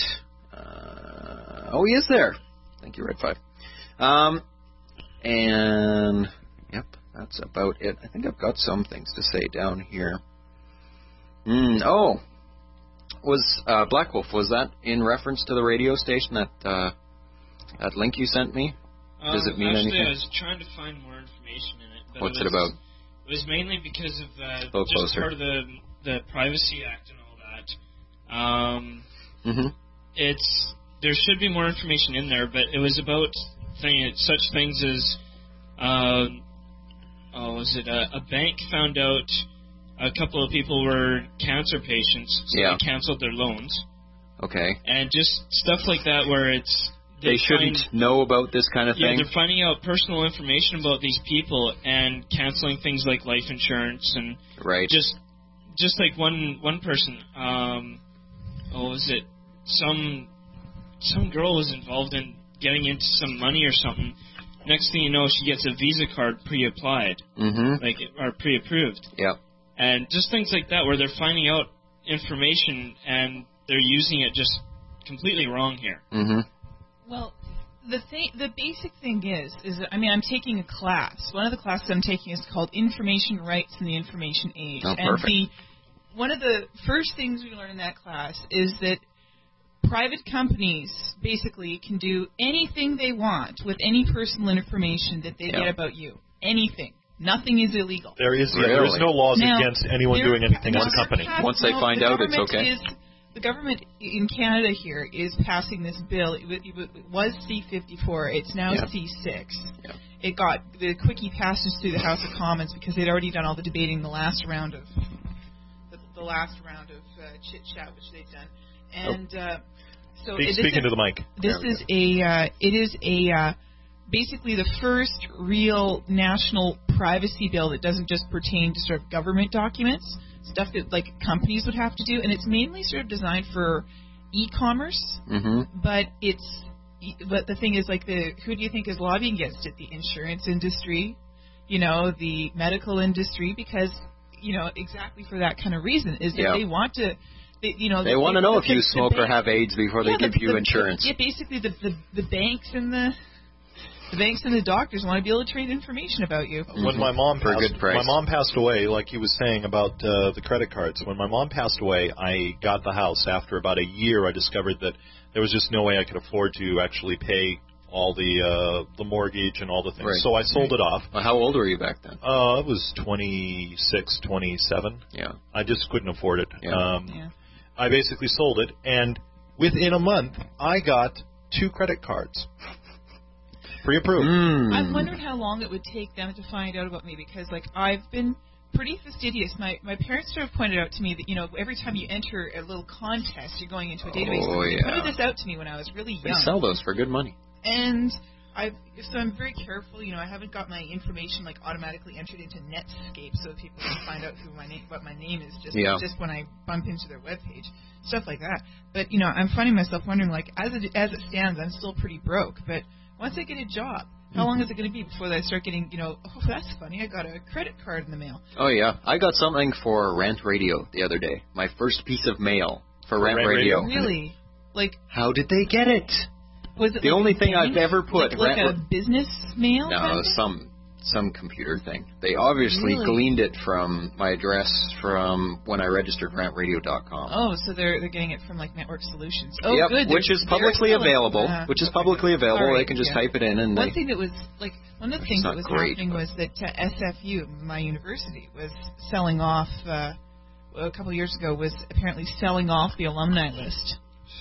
Uh, oh, he is there. Thank you, Red five. Um, and, yep, that's about it. I think I've got some things to say down here. Mm, oh, was uh, Black Wolf, was that in reference to the radio station, that uh, that link you sent me? Does it mean um, actually, anything? I was trying to find more information in it. But What's it, it was, about? It was mainly because of uh, little just closer. part of the the Privacy Act and all that. Um, Mm-hmm. it's there should be more information in there, but it was about thing, such things as, uh, oh, was it a, a bank found out a couple of people were cancer patients, so Yeah. they canceled their loans, Okay. and just stuff like that where it's They shouldn't find, know about this kind of yeah, thing? they're finding out personal information about these people and canceling things like life insurance and Right. just just like one one person, um, oh, was it some some girl was involved in getting into some money or something. Next thing you know, she gets a Visa card pre-applied, Mm-hmm. like or pre-approved, Yep. and just things like that where they're finding out information and they're using it just completely wrong here. Mm-hmm. Well, the thing, the basic thing is, is that, I mean, I'm taking a class. One of the classes I'm taking is called Information Rights in the Information Age. Oh, and perfect. the one of the first things we learn in that class is that private companies basically can do anything they want with any personal information that they Yeah. get about you. Anything. Nothing is illegal. There is yeah, there is Really? no laws Now, against anyone there- doing anything now, on a company. there has- Once they no, find the out, it's government okay. Is, the government in Canada here is passing this bill. It, w- it was C fifty-four. It's now Yeah. C six. Yeah. It got the quickie passes through the House of Commons because they'd already done all the debating in the last round of the, the last round of uh, chit chat, which they've done. And uh, so Speak, this speaking is, to the mic. This is a. Uh, it is a. Uh, basically the first real national privacy bill that doesn't just pertain to sort of government documents, stuff that like companies would have to do, and it's mainly sort of designed for e-commerce. Mm-hmm. But it's but the thing is, like, the who do you think is lobbying against it? The insurance industry, you know, the medical industry, because you know exactly for that kind of reason is that Yeah. they want to. They, you know, They want to know if the- you the smoke or bank- have AIDS before yeah, they give the, you the, insurance. Yeah, basically the, the the banks and the the banks and the doctors want to be able to trade information about you. When my mom For a passed, good price. my mom passed away, like he was saying about uh, the credit cards. When my mom passed away, I got the house. After about a year, I discovered that there was just no way I could afford to actually pay all the uh, the mortgage and all the things. Right. So I sold it off. Well, how old were you back then? Uh, I was twenty-six, twenty-seven. Yeah. I just couldn't afford it. Yeah. Um, Yeah. I basically sold it, and within a month, I got two credit cards. Pre-approved. Mm. I'm wondering how long it would take them to find out about me, because like I've been pretty fastidious. My my parents sort of pointed out to me that, you know, every time you enter a little contest, you're going into a database. Oh, They yeah. pointed this out to me when I was really They young. sell those for good money. And I, so I'm very careful. You know, I haven't got my information like automatically entered into Netscape so that people can find out who my name, what my name is, just Yeah. just when I bump into their webpage, stuff like that. But you know, I'm finding myself wondering, like, as it as it stands, I'm still pretty broke. But once I get a job, how long is it going to be before I start getting, you know, oh, that's funny, I got a credit card in the mail. Oh, yeah. I got something for Rant Radio the other day. My first piece of mail for Rant, Rant Radio. Really? Like, How did they get it? was it The like only a thing I've bank? ever put. like, like Rant- a business mail? kind No, of thing? some some computer thing. They obviously Really? gleaned it from my address from when I registered rant radio dot com. Oh, so they're they're getting it from like Network Solutions. Oh, yep, good. which They're- is they're publicly selling- available. uh, which is okay. publicly available. All right, They can just yeah. type it in and One they. thing that was like one of the Which things is that not was great, happening but- was that uh, S F U, my university, was selling off uh, a couple of years ago was apparently selling off the alumni list.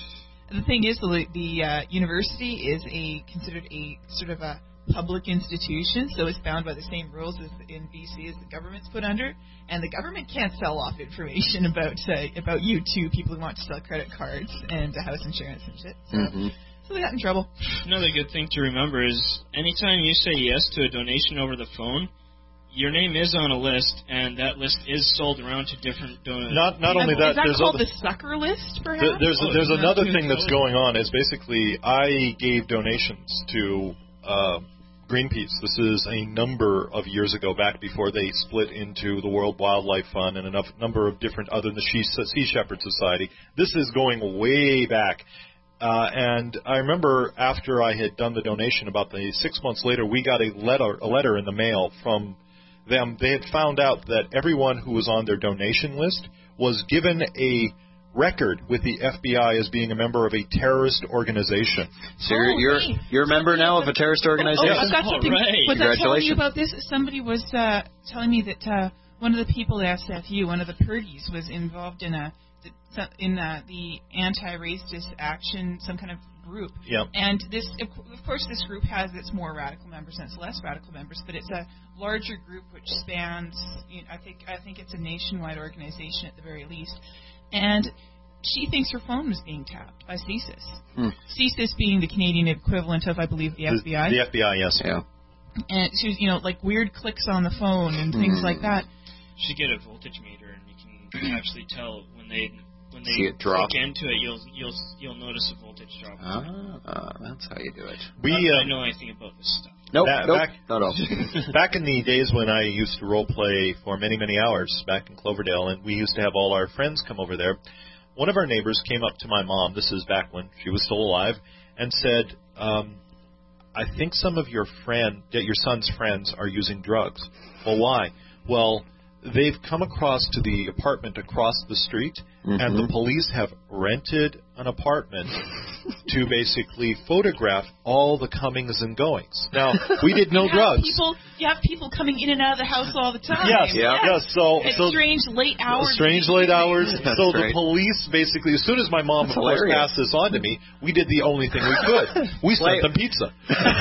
The thing is, the, the uh, university is a considered a sort of a public institution, so it's bound by the same rules as in B C as the government's put under, and the government can't sell off information about uh, about you to people who want to sell credit cards and uh, house insurance and shit. So, Mm-hmm. so they got in trouble. Another good thing to remember is anytime you say yes to a donation over the phone, your name is on a list, and that list is sold around to different donors. Not not only is that, that there's called other, the sucker list, perhaps? There- There's Oh, there's it's not another even thing that's close. going on. Is basically I gave donations to uh, Greenpeace. This is a number of years ago, back before they split into the World Wildlife Fund and a number of different other than the Sea Sea Shepherd Society. This is going way back. Uh, and I remember after I had done the donation, about the six months later, we got a letter a letter in the mail from them. They had found out that everyone who was on their donation list was given a record with the F B I as being a member of a terrorist organization. So you're Oh, you're, hey. you're a member now of a terrorist Oh, organization. I've got something. All right. Was I telling you Congratulations. about this? Somebody was uh, telling me that uh, one of the people at S F U, one of the Purdies, was involved in a in uh, the anti-racist action, some kind of group. Yep. And this, of cou- of course, this group has its more radical members and its less radical members, but it's a larger group which spans. You know, I think I think it's a nationwide organization at the very least, and she thinks her phone was being tapped by C S I S. Hmm. C S I S being the Canadian equivalent of, I believe, the F B I. The, the F B I, yes. Yeah. And she was, you know, like weird clicks on the phone and things Hmm. like that. You should get a voltage meter, and you can actually tell when they when they See it drop. click into it. You'll you'll you'll notice a voltage drop. Ah, that's how you do it. We Not that I uh, know anything about this stuff. Nope, Back- nope, back- not all. back in the days when I used to role play for many, many hours back in Cloverdale, and we used to have all our friends come over there, one of our neighbors came up to my mom, this is back when she was still alive, and said, um, I think some of your friend, your son's friends are using drugs. Well, why? Well, they've come across to the apartment across the street, and the police have rented an apartment to basically photograph all the comings and goings. Now, we did no you have drugs. People, you have people coming in and out of the house all the time. Yes, yeah. yes. So, At so strange late hours. Strange late hours. That's so right. the police basically, as soon as my mom That's of course hilarious. passed this on to me, we did the only thing we could. We sent them pizza.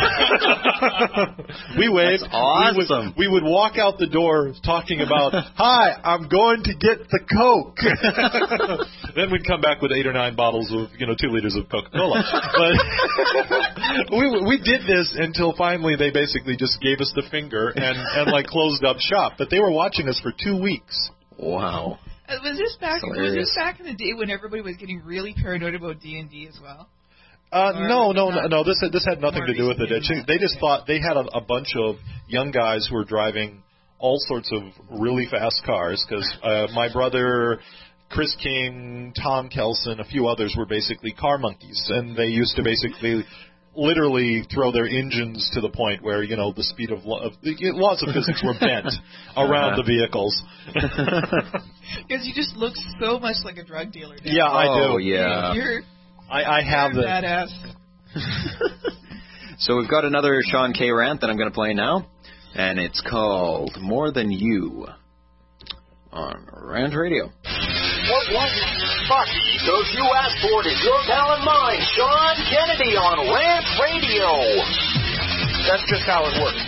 we waved. That's awesome. We would, we would walk out the door talking about, "Hi, I'm going to get the Coke." Then we'd come back with eight or nine bottles of, you know, two liters of Coca-Cola. But we we did this until finally they basically just gave us the finger and, and like closed up shop. But they were watching us for two weeks. Wow. Uh, was this back? That's Was hilarious. this back in the day when everybody was getting really paranoid about D and D as well? Uh, Or no, was no, it no, not no. This had, this had nothing more to do with it. recent It- They just thought they had a, a bunch of young guys who were driving all sorts of really fast cars because uh, my brother, Chris King, Tom Kelson, a few others were basically car monkeys, and they used to basically literally throw their engines to the point where, you know, the speed of, lo- of lots of physics were bent around the vehicles. Because you just look so much like a drug dealer. Now. Yeah, I do. Oh, yeah. You're, I, I have you're the. badass. So we've got another Sean K. rant that I'm going to play now, and it's called More Than You on Rant Radio. What, what? Fuck. So if you ask for it, it's your pal and mine, Sean Kennedy on Rant Radio. That's just how it works.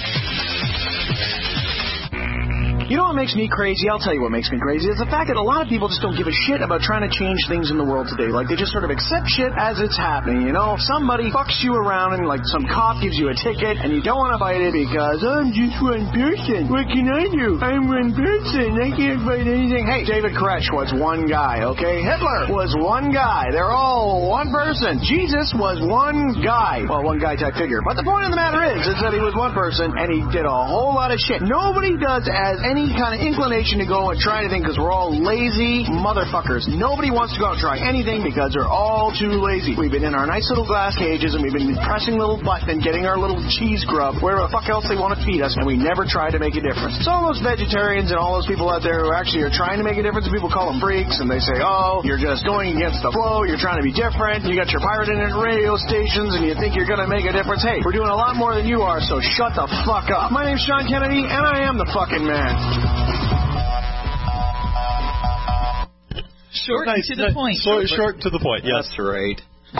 You know what makes me crazy? I'll tell you what makes me crazy. It's the fact that a lot of people just don't give a shit about trying to change things in the world today. Like, they just sort of accept shit as it's happening, you know? If somebody fucks you around and, like, some cop gives you a ticket and you don't want to fight it because, I'm just one person. What can I do? I'm one person. I can't fight anything. Hey, David Koresh was one guy, okay? Hitler was one guy. They're all one person. Jesus was one guy. Well, one guy type figure. But the point of the matter is, is that he was one person and he did a whole lot of shit. Nobody does as any kind of inclination to go and try anything because we're all lazy motherfuckers. Nobody wants to go out and try anything because they're all too lazy. We've been in our nice little glass cages and we've been pressing little button and getting our little cheese grub wherever the fuck else they want to feed us, and we never try to make a difference. So all those vegetarians and all those people out there who actually are trying to make a difference, people call them freaks and they say, oh, you're just going against the flow, you're trying to be different, you got your pirate internet radio stations and you think you're going to make a difference. Hey, we're doing a lot more than you are, so shut the fuck up. My name's Sean Kennedy and I am the fucking man. Short Nice, to the nice. point. Short, short to the point, yes. That's right.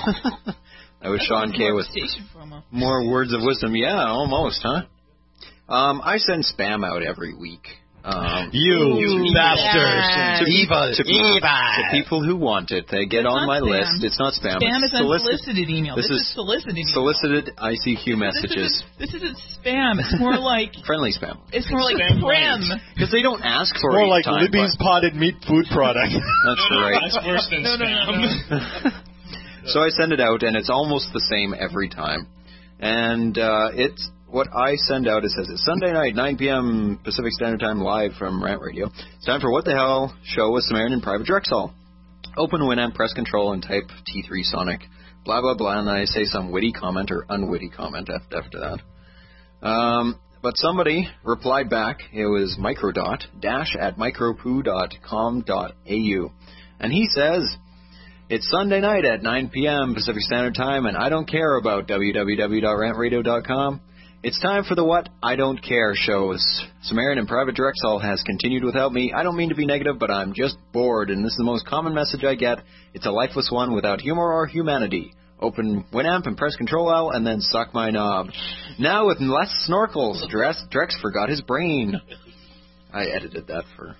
That was Sean K. with Station promo. more words of wisdom. Yeah, almost, huh? Um, I send spam out every week. Um, You to- bastard. To, Evil. to, Evil. to people who want it. They get It's on not my spam. list. It's not spam. Spam it's is unsolicited email. This, is solicited email. solicited I C Q messages. This isn't, this isn't spam. It's more like Friendly spam. it's more like Spam prim. Because they don't ask for More it like each time, Libby's but- potted meat food product. That's No, no, right. That's worse than No, no, no, spam. So I send it out, and it's almost the same every time. And uh, it's what I send out. It says it's Sunday night, nine p.m. Pacific Standard Time, live from Rant Radio. It's time for What the Hell show with Samaritan and Private Drexel. Open Winamp, press Control, and type T three Sonic. Blah blah blah, and then I say some witty comment or unwitty comment after that. Um, but somebody replied back. It was microdot dash at micropoo dot com dot a u, and he says, it's Sunday night at nine p.m. Pacific Standard Time, and I don't care about w w w dot rant radio dot com. It's time for the What I Don't Care shows. Samaritan and Private Drexel has continued without me. I don't mean to be negative, but I'm just bored, and this is the most common message I get. It's a lifeless one without humor or humanity. Open Winamp and press Control L, and then suck my knob. Now with less snorkels, Drex, Drex forgot his brain. I edited that for...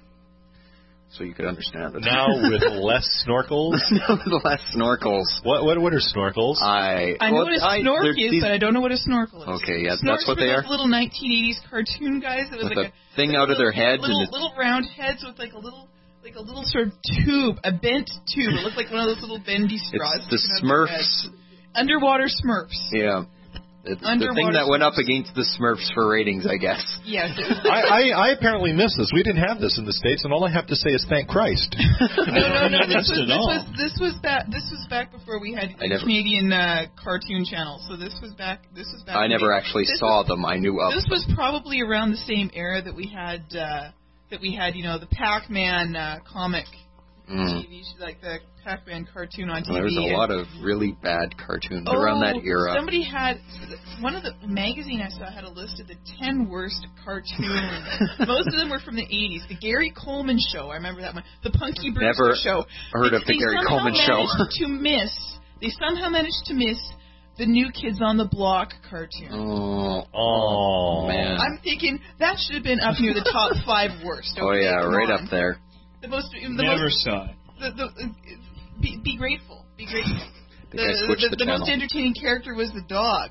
so you could understand it. Now with less snorkels? Now with less snorkels. What what what are snorkels? I I know well, what a I- snork they're is, these- but I don't know what a snorkel is. Okay, yeah, Snorks that's what were they those are. little nineteen eighties cartoon guys. That was With like a thing out of their heads little, and it's- little round heads with like a little like a little sort of tube, a bent tube. It looked like one of those little bendy straws. It's the sticking out of their Smurfs. head. Underwater Smurfs. Yeah. It's the Underwater thing that went up Smurfs. against the Smurfs for ratings, I guess. Yes. It was I, I, I apparently missed this. We didn't have this in the States, and all I have to say is thank Christ. no, no, no. This missed was, it this all. was this was back. This was back before we had I never- Canadian uh, cartoon channels. So this was back. This was back. I in never the- actually this saw was- them. I knew of This them. was probably around the same era that we had uh, that we had, you know, the Pac-Man uh, comic Mm. T V, like the Pac-Man cartoon on T V. Well, there's a and- lot of really bad cartoons Oh, around that era. Somebody had one of the magazine I saw had a list of the ten worst cartoons. Most of them were from the eighties. The Gary Coleman Show, I remember that one. The Punky Brewster Never Show. heard they, of the they Gary somehow Coleman Show. managed to miss. They somehow managed to miss the New Kids on the Block cartoon. Oh, oh man. I'm thinking that should have been up near the top five worst. Okay? Oh yeah, Come right on. up there. The most. The Never most, saw it. The, the, uh, be, be grateful. Be grateful. I think I The, switched the, the the most channel. entertaining character was the dog.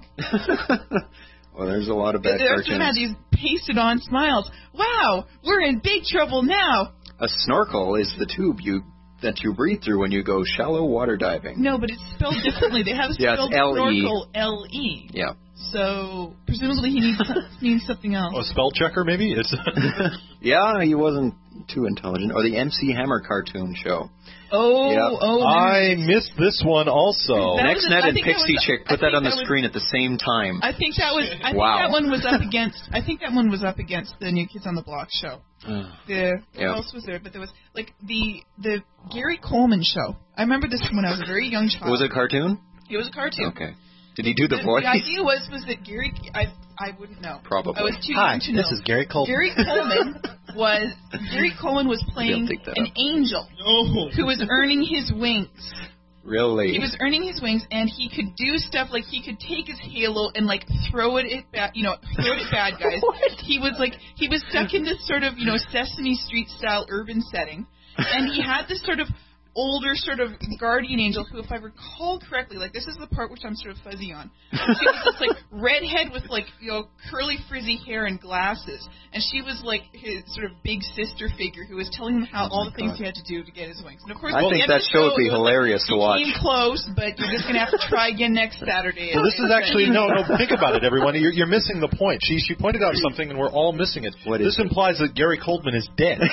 Well, there's a lot of bad The rest of them had cartoons. these pasted-on smiles. Wow, we're in big trouble now. A snorkel is the tube you that you breathe through when you go shallow water diving. No, but it's spelled differently. They have it Yeah, it's spelled L E. snorkel L E. Yeah. So presumably he needs means something else. A spell checker, maybe? It's Yeah, he wasn't too intelligent. Or the M C Hammer cartoon show. Oh, Yep. oh. I missed this one also. That Next was- Net I and think that Pixie was- Chick I put that think on the that was- screen at the same time. I think that was. I Wow. think that one was up against. I think that one was up against the New Kids on the Block show. The what Yeah. else was there? But there was like the the Gary Coleman show. I remember this when I was a very young child. Was it a cartoon? It was a cartoon. Okay. Did he do the The, voice? the idea was was that Gary. I I wouldn't know. Probably. I was too Hi, young to know. this is Gary Coleman. Gary Coleman was Gary Coleman was playing take that an up. angel who was earning his wings. Really? He was earning his wings, and he could do stuff like he could take his halo and like throw it at bad, you know, throw it at bad guys. He was like he was stuck in this sort of you know Sesame Street style urban setting, and he had this sort of older sort of guardian angel who, if I recall correctly, like this is the part which I'm sort of fuzzy on. She was this like redhead with like you know curly frizzy hair and glasses, and she was like his sort of big sister figure who was telling him how all the things he had to do to get his wings. And of course, I at the think end that of the show would be it was hilarious like, to watch. You came close, but you're just gonna have to try again next Saturday. Well, this is actually no, no. Think about it, everyone. You're, you're missing the point. She she pointed out something, and we're all missing it. What this is implies that Gary Coleman is dead.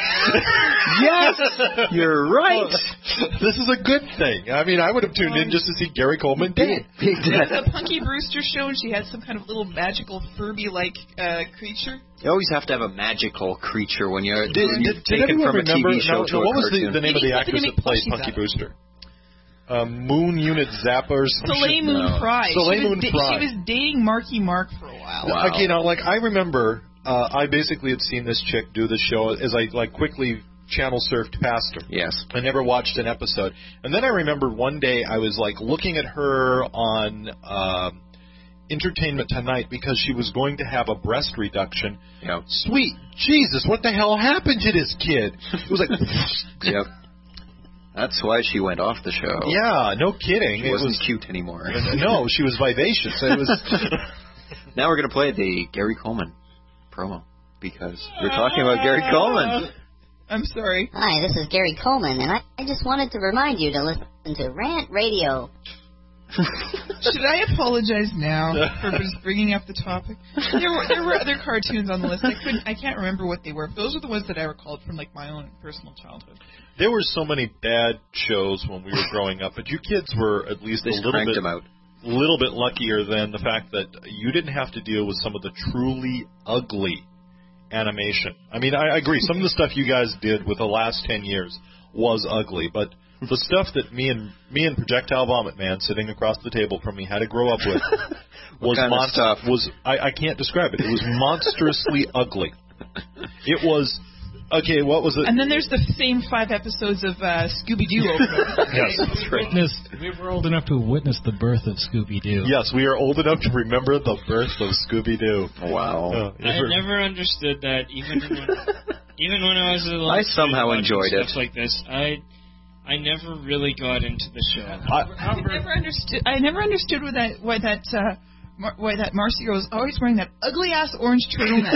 Yes, you're right. This is a good thing. I mean, I would have tuned in just to see Gary Coleman dead. The Punky Brewster show, and she had some kind of little magical Furby-like uh, creature. You always have to have a magical creature when you're, Did, when you're did, did taken everyone from a remember? T V show no, to no, a what was cartoon. the, the name of the actress that played Punky Brewster? Um, Moon Unit Zapper. or some Soleil shit? Moon No. Frye. Soleil she was Moon da- Frye. She was dating Marky Mark for a while. Wow. Okay, now, like, I remember, uh, I basically had seen this chick do this show as I, like, quickly channel surfed past her. Yes. I never watched an episode. And then I remember one day I was, like, looking at her on um, Entertainment Tonight because she was going to have a breast reduction. Yep. Sweet Jesus, what the hell happened to this kid? It was like... Yep. That's why she went off the show. Yeah, no kidding. She It wasn't was cute anymore. No, she was vivacious. It was... Now we're going to play the Gary Coleman promo because we're talking about Gary Coleman. I'm sorry. Hi, this is Gary Coleman, and I, I just wanted to remind you to listen to Rant Radio. Should I apologize now for just bringing up the topic? There were there were other cartoons on the list. I couldn't. I can't remember what they were. But those are the ones that I recalled from like my own personal childhood. There were so many bad shows when we were growing up, but you kids were at least They a little cranked bit them out. little bit luckier than the fact that you didn't have to deal with some of the truly ugly animation. I mean, I, I agree. Some of the stuff you guys did with the last ten years was ugly, but the stuff that me and me and Projectile Vomit Man sitting across the table from me had to grow up with was kind of mon- stuff? was I, I can't describe it. It was monstrously ugly. It was okay. What was it? And then there's the same five episodes of uh, Scooby Doo over. Yes, that's right. Witnessed, we were old enough to have witnessed the birth of Scooby Doo. Yes, we are old enough to remember the birth of Scooby Doo. Wow. Uh, I never understood that, even when, even when I was a little I kid somehow watching enjoyed stuff it. like this. I I never really got into the show. I, I never understood. I never understood why that why that uh, Mar- why that Marcy was always wearing that ugly ass orange turtleneck.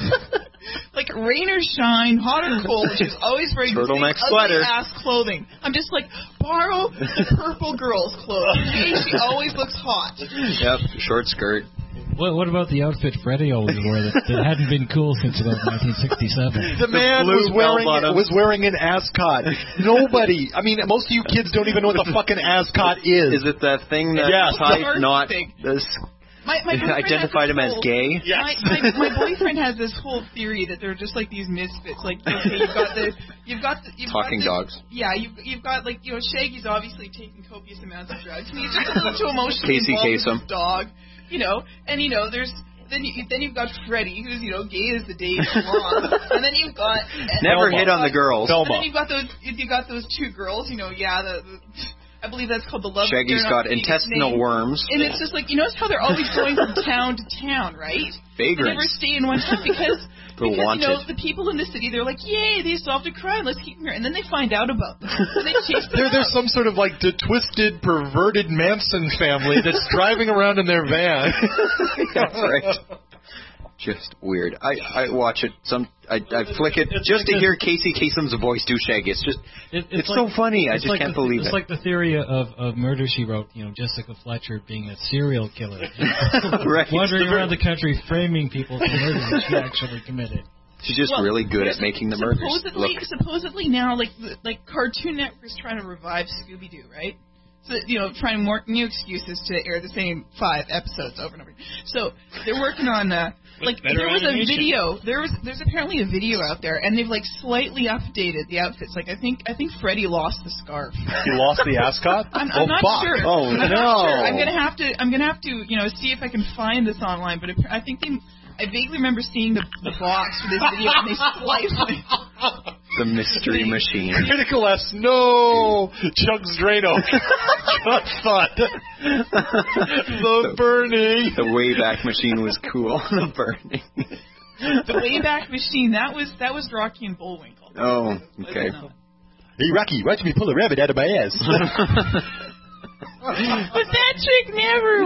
Like rain or shine, hot or cold, she's always wearing Turtleneck the same sweater. ugly ass clothing. I'm just like, borrow the purple girl's clothes. Okay, she always looks hot. Yep, short skirt. What, what about the outfit Freddie always wore that, that hadn't been cool since about nineteen sixty-seven? The man blue was wearing bell-bottoms. was wearing an ascot. Nobody, I mean, most of you kids don't even know what the fucking ascot is. Is it that thing that Yes, tied the- not thing. this? My, my boyfriend Identified has him as whole- gay? My, my, my boyfriend has this whole theory that they're just like these misfits. Like, okay, you've got the, you've got the, you've Talking got dogs. the, Yeah, you've you've got like you know Shaggy's obviously taking copious amounts of drugs, and he's just so emotionally Casey involved Kasem. with his dog. You know, and you know there's. Then, you, then you've got Freddie, who's, you know, gay as the day is long. And then you've got... Never and hit on the girls. And then you've got those you got those two girls, you know, yeah, the, the I believe that's called the love... Shaggy's they're not got saying its intestinal name. worms. And it's just like, you notice how they're always going from town to town, right? They Vagrants. never stay in one town because... They're Because, wanted. you know, the people in the city, they're like, yay, they solved a crime, let's keep them here. And then they find out about them. And they chase them They're, out. they're some sort of like the twisted, perverted Manson family that's driving around in their van. That's right. Just weird. I, I watch it. Some I, I flick it It's just like to the- hear Casey Kasem's voice do Shaggy. It's just It, it's, like- so funny. I it's just like can't the, believe it's it. like the theory of, of Murder, She Wrote, you know, Jessica Fletcher being a serial killer. Right. Wandering around the country framing people for murder that she actually committed. She's just Well, really good at making the murders Supposedly, look. supposedly now, like the- like Cartoon Network is trying to revive Scooby Doo, right? So you know, trying more new excuses to air the same five episodes over and over. So they're working on uh, like better there was animation. a video. There was there's apparently a video out there, and they've like slightly updated the outfits. Like I think I think Freddy lost the scarf. You lost the ascot? I'm, oh, I'm not fuck. sure. Oh, I'm no. not sure. I'm gonna have to. I'm gonna have to. You know, see if I can find this online. But it, I think they. I vaguely remember seeing the, the box for this video, and they spliced it. The mystery machine. Critical S, no! Chugs Drano. Got thought. The burning. The Wayback Machine was cool. The burning. The Wayback Machine. That was that was Rocky and Bullwinkle. Oh, okay. Hey, Rocky, watch me pull a rabbit out of my ass. But that trick never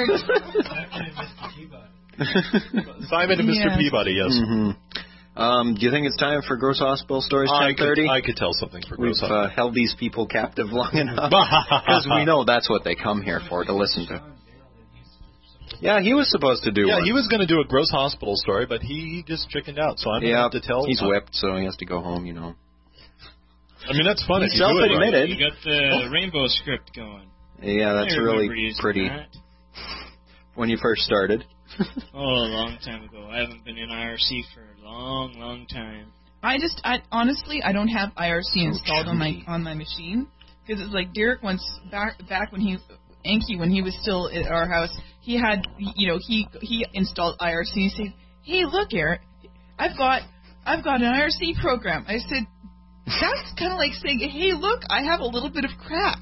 worked. Simon and Mister Yeah. Peabody, yes. hmm Um, do you think it's time for Gross Hospital Stories I ten thirty? could, I could tell something for We've Gross Hospital. uh, held these people captive long enough because we know that's what they come here for, to listen to. Yeah, he was supposed to do Yeah, one. he was going to do a Gross Hospital story, but he just chickened out, so I'm going to Yeah, have to tell he's uh, whipped, so he has to go home, you know. I mean, that's fun He if you do it right. self-admitted. You got the rainbow script going. Yeah, that's I remember really using pretty. that. When you first started. Oh, a long time ago. I haven't been in I R C for a long, long time. I just, I honestly, I don't have I R C So installed on my chunky. on my machine because it's like Derek once back back when he, Anki when he was still at our house, he had, you know, he he installed I R C. He said, "Hey, look, Eric, I've got I've got an I R C program." I said, "That's kind of like saying, hey, look, I have a little bit of crack."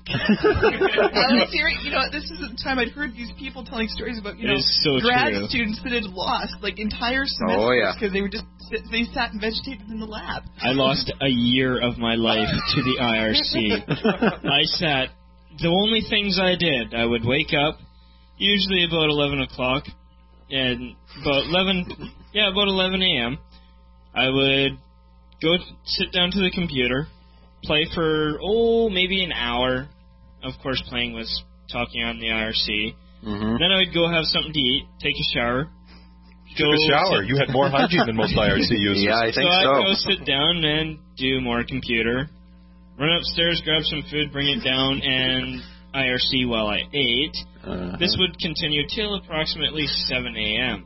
I was hearing, you know, this is the time I'd heard these people telling stories about, you It know, is so grad true. students that had lost like entire semesters Oh, yeah. because they were just they sat and vegetated in the lab. I lost a year of my life to the I R C. I sat. The only things I did, I would wake up, usually about eleven o'clock, and about eleven, yeah, about eleven a.m. I would go sit down to the computer, play for oh maybe an hour. Of course, playing was talking on the I R C. Mm-hmm. Then I would go have something to eat, take a shower. Took a shower. sit- You had more hygiene than most I R C users. Yeah, I think so. so. I'd go sit down and do more computer. Run upstairs, grab some food, bring it down, and I R C while I ate. Uh-huh. This would continue till approximately seven a.m.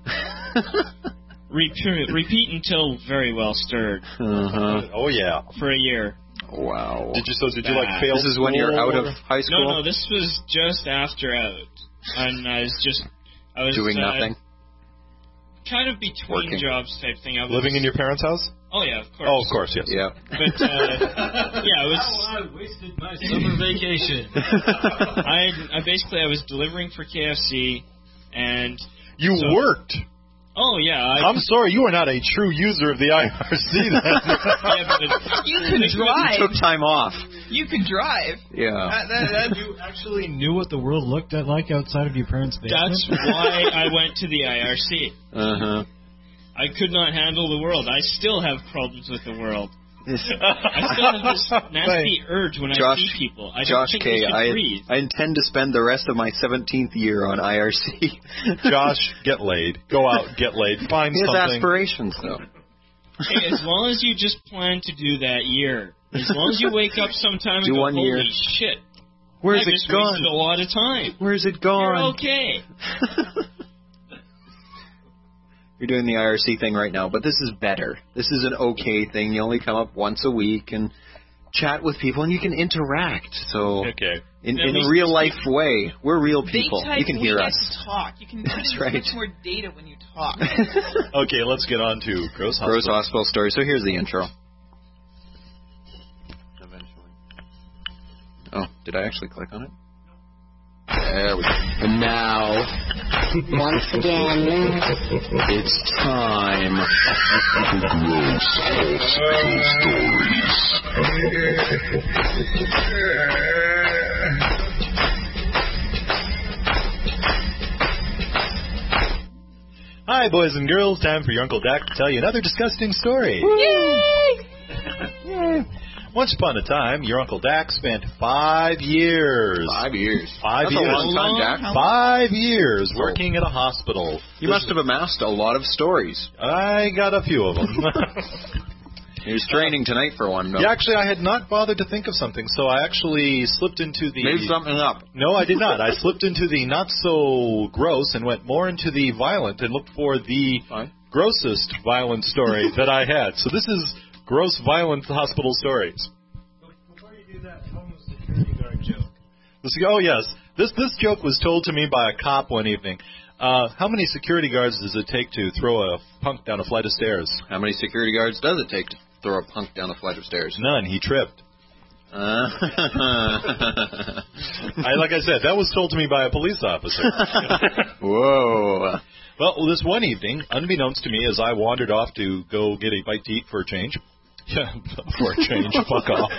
Repeat, repeat until very well stirred. Uh-huh. Oh, yeah. For a year. Wow. Did you, so did you like fail This is when you're school out of or- high school? No, no, this was just after out. And I was just... I was Doing uh, nothing? Kind of between Working. jobs type thing. I was, Living in your parents' house? Oh, yeah, of course. Oh, of course, yes. Yeah. But, uh, yeah, I was... I wasted my summer vacation. I, I basically, I was delivering for K F C, and... You so- worked. Oh, yeah. I, I'm sorry, you are not a true user of the I R C then. yeah, but it, You could drive. Took time off. You could drive. Yeah. That, that, that, You actually knew what the world looked at like outside of your parents' basement? that's why I went to the I R C. Uh-huh. I could not handle the world. I still have problems with the world. I still have this nasty urge when Josh, I see people. I Josh don't think K, they should I, breathe. I intend to spend the rest of my seventeenth year on I R C. Josh, get laid. Go out, get laid. Find He has something. aspirations, though. Hey, as long as you just plan to do that year, as long as you wake up sometime Do and go, one holy year. shit, Where's I it just gone? wasted a lot of time. Where's it You're gone? okay. You're doing the I R C thing right now, but this is better. This is an okay thing. You only come up once a week and chat with people, and you can interact. So, okay. in, in a real life way, we're real people. Big You can type, hear we us. Get to talk. You can That's use right. much more data when you talk. Okay, let's get on to Gross Hospital. Gross Hospital story. So here's the intro. Eventually. Oh, did I actually click on it? There we go. And now, once again, it's time for Gross Hi, boys and girls. Time for your Uncle Dak to tell you another disgusting story. Yay! Once upon a time, your Uncle Dak spent five years. Five years. Five That's years. a long time, Dak. Five years working at a hospital. You must have amassed a lot of stories. I got a few of them. He was training tonight for one, though. Yeah, actually, I had not bothered to think of something, so I actually slipped into the... Made something up. No, I did not. I slipped into the not-so-gross and went more into the violent and looked for the Fine. grossest violent story that I had. So this is gross, violent hospital stories. Before you do that, tell me the security guard joke. This, oh, yes. This, this joke was told to me by a cop one evening. Uh, how many security guards does it take to throw a punk down a flight of stairs? How many security guards does it take to throw a punk down a flight of stairs? None. He tripped. Uh, I, like I said, that was told to me by a police officer. Whoa. Well, this one evening, unbeknownst to me, as I wandered off to go get a bite to eat for a change. Yeah, for a change. Fuck off.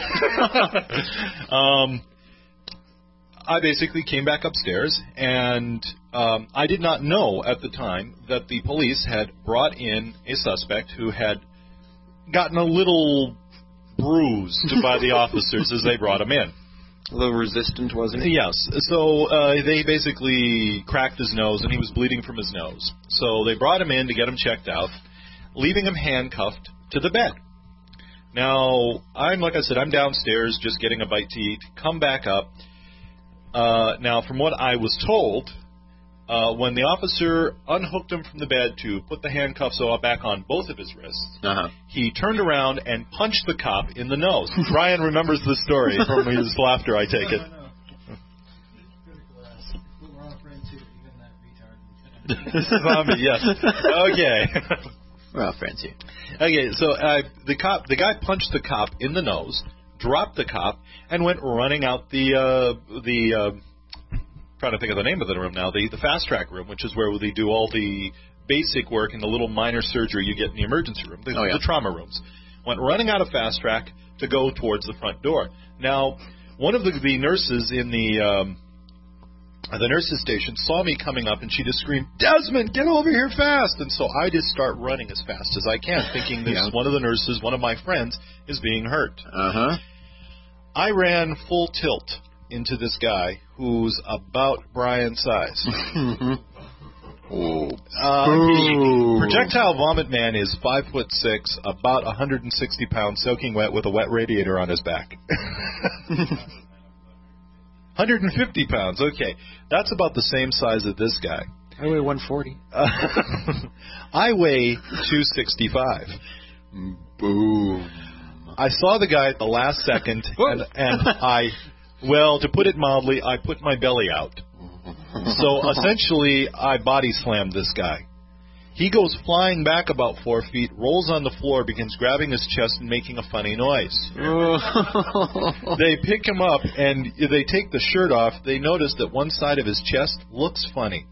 um, I basically came back upstairs, and um, I did not know at the time that the police had brought in a suspect who had gotten a little bruised by the officers as they brought him in. A little resistant, wasn't he? Yes. So uh, they basically cracked his nose, and he was bleeding from his nose. So they brought him in to get him checked out, leaving him handcuffed to the bed. Now, I'm, like I said, I'm downstairs just getting a bite to eat, come back up. Uh, now, from what I was told, uh, when the officer unhooked him from the bed to put the handcuffs back on both of his wrists, uh-huh. he turned around and punched the cop in the nose. Brian remembers the story from his laughter, I take it. No, no. We're all friends here, even that retard. Zombie, yes. Okay. We're all friends here. Okay, so uh, the cop, the guy punched the cop in the nose, dropped the cop, and went running out the uh, the. Uh, trying to think of the name of the room now. The the fast track room, which is where they do all the basic work and the little minor surgery you get in the emergency room, the, oh, yeah. the trauma rooms. Went running out of fast track to go towards the front door. Now, one of the, the nurses in the um, the nurses station saw me coming up, and she just screamed, "Desmond, get over here fast!" And so I just start running as fast as I can, thinking this yeah. one of the nurses, one of my friends, is being hurt. Uh-huh. I ran full tilt into this guy who's about Brian's size. Oh. Uh, he, projectile Vomit Man is five foot six, about one hundred sixty pounds, soaking wet with a wet radiator on his back. one hundred fifty pounds. Okay, that's about the same size as this guy. I weigh one forty. Uh, I weigh two sixty-five. Boom. I saw the guy at the last second, and, and I, well, to put it mildly, I put my belly out. So essentially, I body slammed this guy. He goes flying back about four feet, rolls on the floor, begins grabbing his chest and making a funny noise. They pick him up, and they take the shirt off. They notice that one side of his chest looks funny.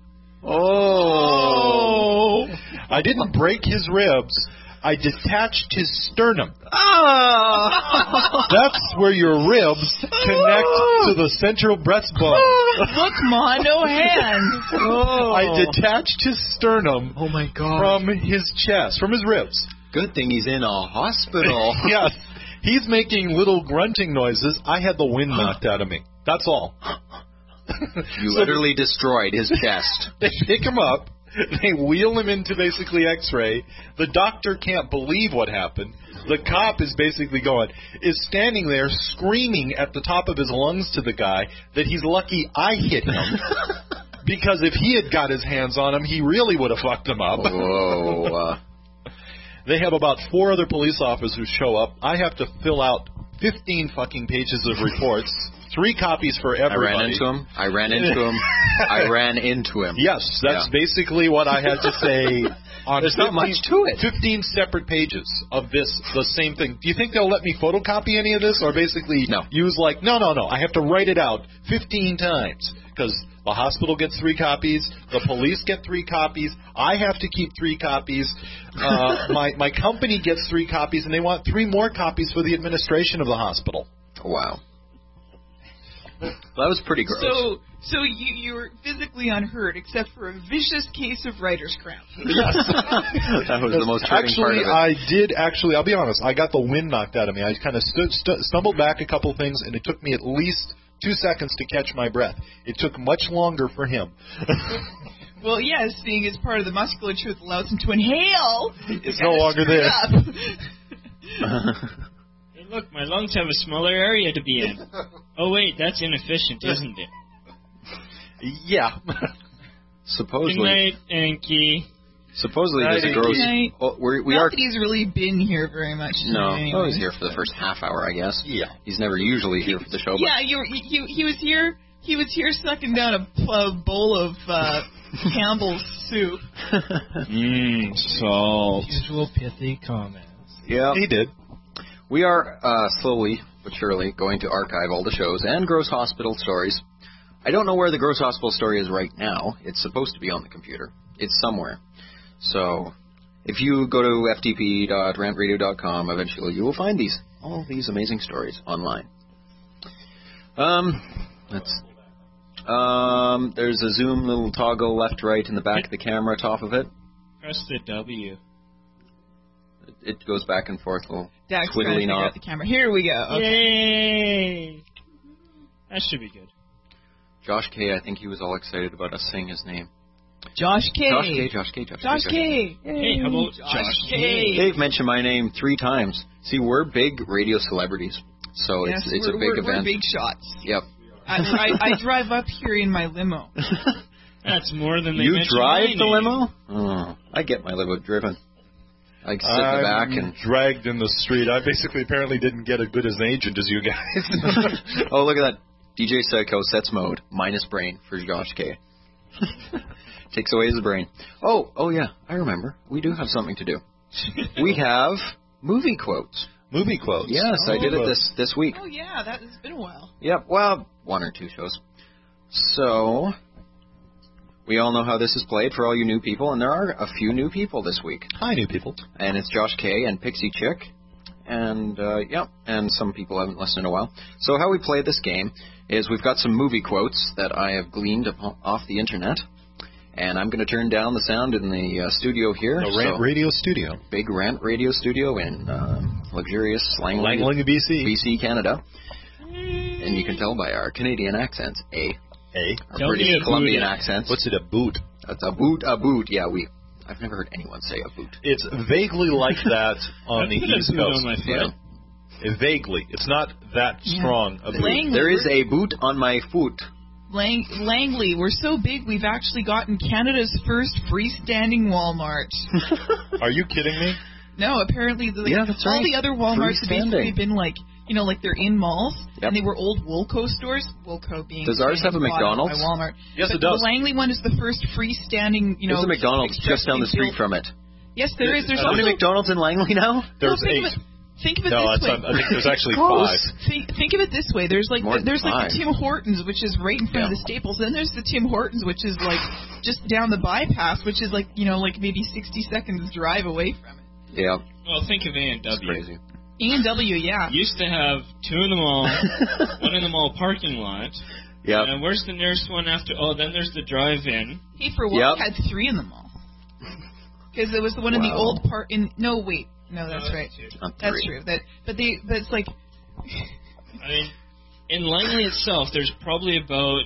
Oh! I didn't break his ribs. I detached his sternum. Ah! That's where your ribs connect to the central breastbone. Look, Ma, no hands. Oh. I detached his sternum oh my God. from his chest, from his ribs. Good thing he's in a hospital. Yes. He's making little grunting noises. I had the wind knocked out of me. That's all. You so literally destroyed his chest. They pick him up. They wheel him into basically X-ray. The doctor can't believe what happened. The cop is basically going, is standing there screaming at the top of his lungs to the guy that he's lucky I hit him. Because if he had got his hands on him, he really would have fucked him up. Whoa. Uh. They have about four other police officers who show up. I have to fill out fifteen fucking pages of reports, three copies for everybody. I ran into him. I ran into him. I ran into him. Yes, that's yeah. basically what I had to say. On There's not much to it. fifteen separate pages of this, the same thing. Do you think they'll let me photocopy any of this, or basically no. use like, no, no, no, I have to write it out fifteen times, because the hospital gets three copies, the police get three copies, I have to keep three copies, uh, my, my company gets three copies, and they want three more copies for the administration of the hospital. Wow. Well, that was pretty gross. So, so you you were physically unhurt, except for a vicious case of writer's cramp. Yes, that was the most hurting actually, part of it. I did actually. I'll be honest. I got the wind knocked out of me. I kind of stood, stu- stumbled back a couple things, and it took me at least two seconds to catch my breath. It took much longer for him. Well, yes, seeing as part of the musculature that allows him to inhale, it's no longer there. Hey, look, my lungs have a smaller area to be in. Oh, wait, that's inefficient, isn't it? Yeah. Supposedly. Good night, Anki. Supposedly there's a gross... Oh, we're, we Not are... that he's really been here very much. No, anyway. oh, he's here for the first half hour, I guess. Yeah. He's never usually here for the show. But... Yeah, you were, he, he was here... He was here sucking down a, a bowl of uh, Campbell's soup. Mmm, salt. Usual pithy comments. Yeah. He did. We are uh, slowly but surely going to archive all the shows and Gross Hospital stories. I don't know where the Gross Hospital story is right now. It's supposed to be on the computer. It's somewhere. So if you go to f t p dot rant radio dot com, eventually you will find these, all these amazing stories online. Um, let's... Um, there's a zoom little toggle left, right in the back of the camera, top of it. Press the W. It goes back and forth, little Dax trying to twiddly figure knob. out the camera. Here we go. Okay. Yay! That should be good. Josh K, I think he was all excited about us saying his name. Josh K. Josh K, Josh K, Josh K. Josh K. Hey, how about Josh, Josh K? Dave mentioned my name three times. See, we're big radio celebrities, so Yes, it's it's we're, a big we're, event. We're big shots. Yep. I, I, I drive up here in my limo. That's more than they You mentioned drive my the name. limo? Oh, I get my limo driven. I sit in the I'm back and dragged in the street. I basically apparently didn't get as good as an agent as you guys. oh, look at that. D J Psycho sets mode, minus brain for Josh K. Takes away his brain. Oh, oh yeah, I remember. We do have something to do. We have movie quotes. Movie quotes? Yes, oh, I did it this, this week. Oh, yeah, that has been a while. Yep, well, one or two shows. So, we all know how this is played for all you new people, and there are a few new people this week. Hi, new people. And it's Josh K and Pixie Chick, and, uh, yeah, and some people haven't listened in a while. So how we play this game is we've got some movie quotes that I have gleaned up off the internet, and I'm going to turn down the sound in the uh, studio here. The Rant so, Radio Studio. Big Rant Radio Studio in uh, luxurious Langley, Langley, B C. B C, Canada. And you can tell by our Canadian accents, A. A. Our Tell British me a Columbian boot. accents. What's it, a boot? That's a boot, a boot. Yeah, we. I've never heard anyone say a boot. It's vaguely like that on the I put a East boot Coast. on my foot. Yeah. It vaguely. It's not that Yeah. strong a boot. Langley, There is a boot on my foot. Lang- Langley, we're so big we've actually gotten Canada's first freestanding Walmart. Are you kidding me? No, apparently the, Yeah, that's all right. the other Walmarts have basically Freestanding. been like, you know, like they're in malls, Yep. and they were old Woolco stores. Woolco being Does ours have a bought out McDonald's? by Walmart. Yes, but it does. The Langley one is the first freestanding, you know. There's a McDonald's just down the street expressly from it. built- Yes, there is. There's How many also McDonald's in Langley now? There's Well, think eight. Of it, think of it No, this it's, way. um, I think there's actually Close. five. Think, think of it this way. There's like More the, than there's like five. the Tim Hortons, which is right in front of Yeah. the Staples. Then there's the Tim Hortons, which is like just down the bypass, which is like you know like maybe sixty seconds drive away from it. Yeah. Well, think of A and That's W. crazy. E and W, yeah. Used to have two in the mall, one in the mall parking lot. Yep. And where's the nearest one after? Oh, then there's the drive-in. He for one Yep. had three in the mall because it was the one in the Wow. old part. In no, wait, no, that's No, right. that's two. Not That's three. true. That, but they, but it's like I mean, in Langley itself, there's probably about.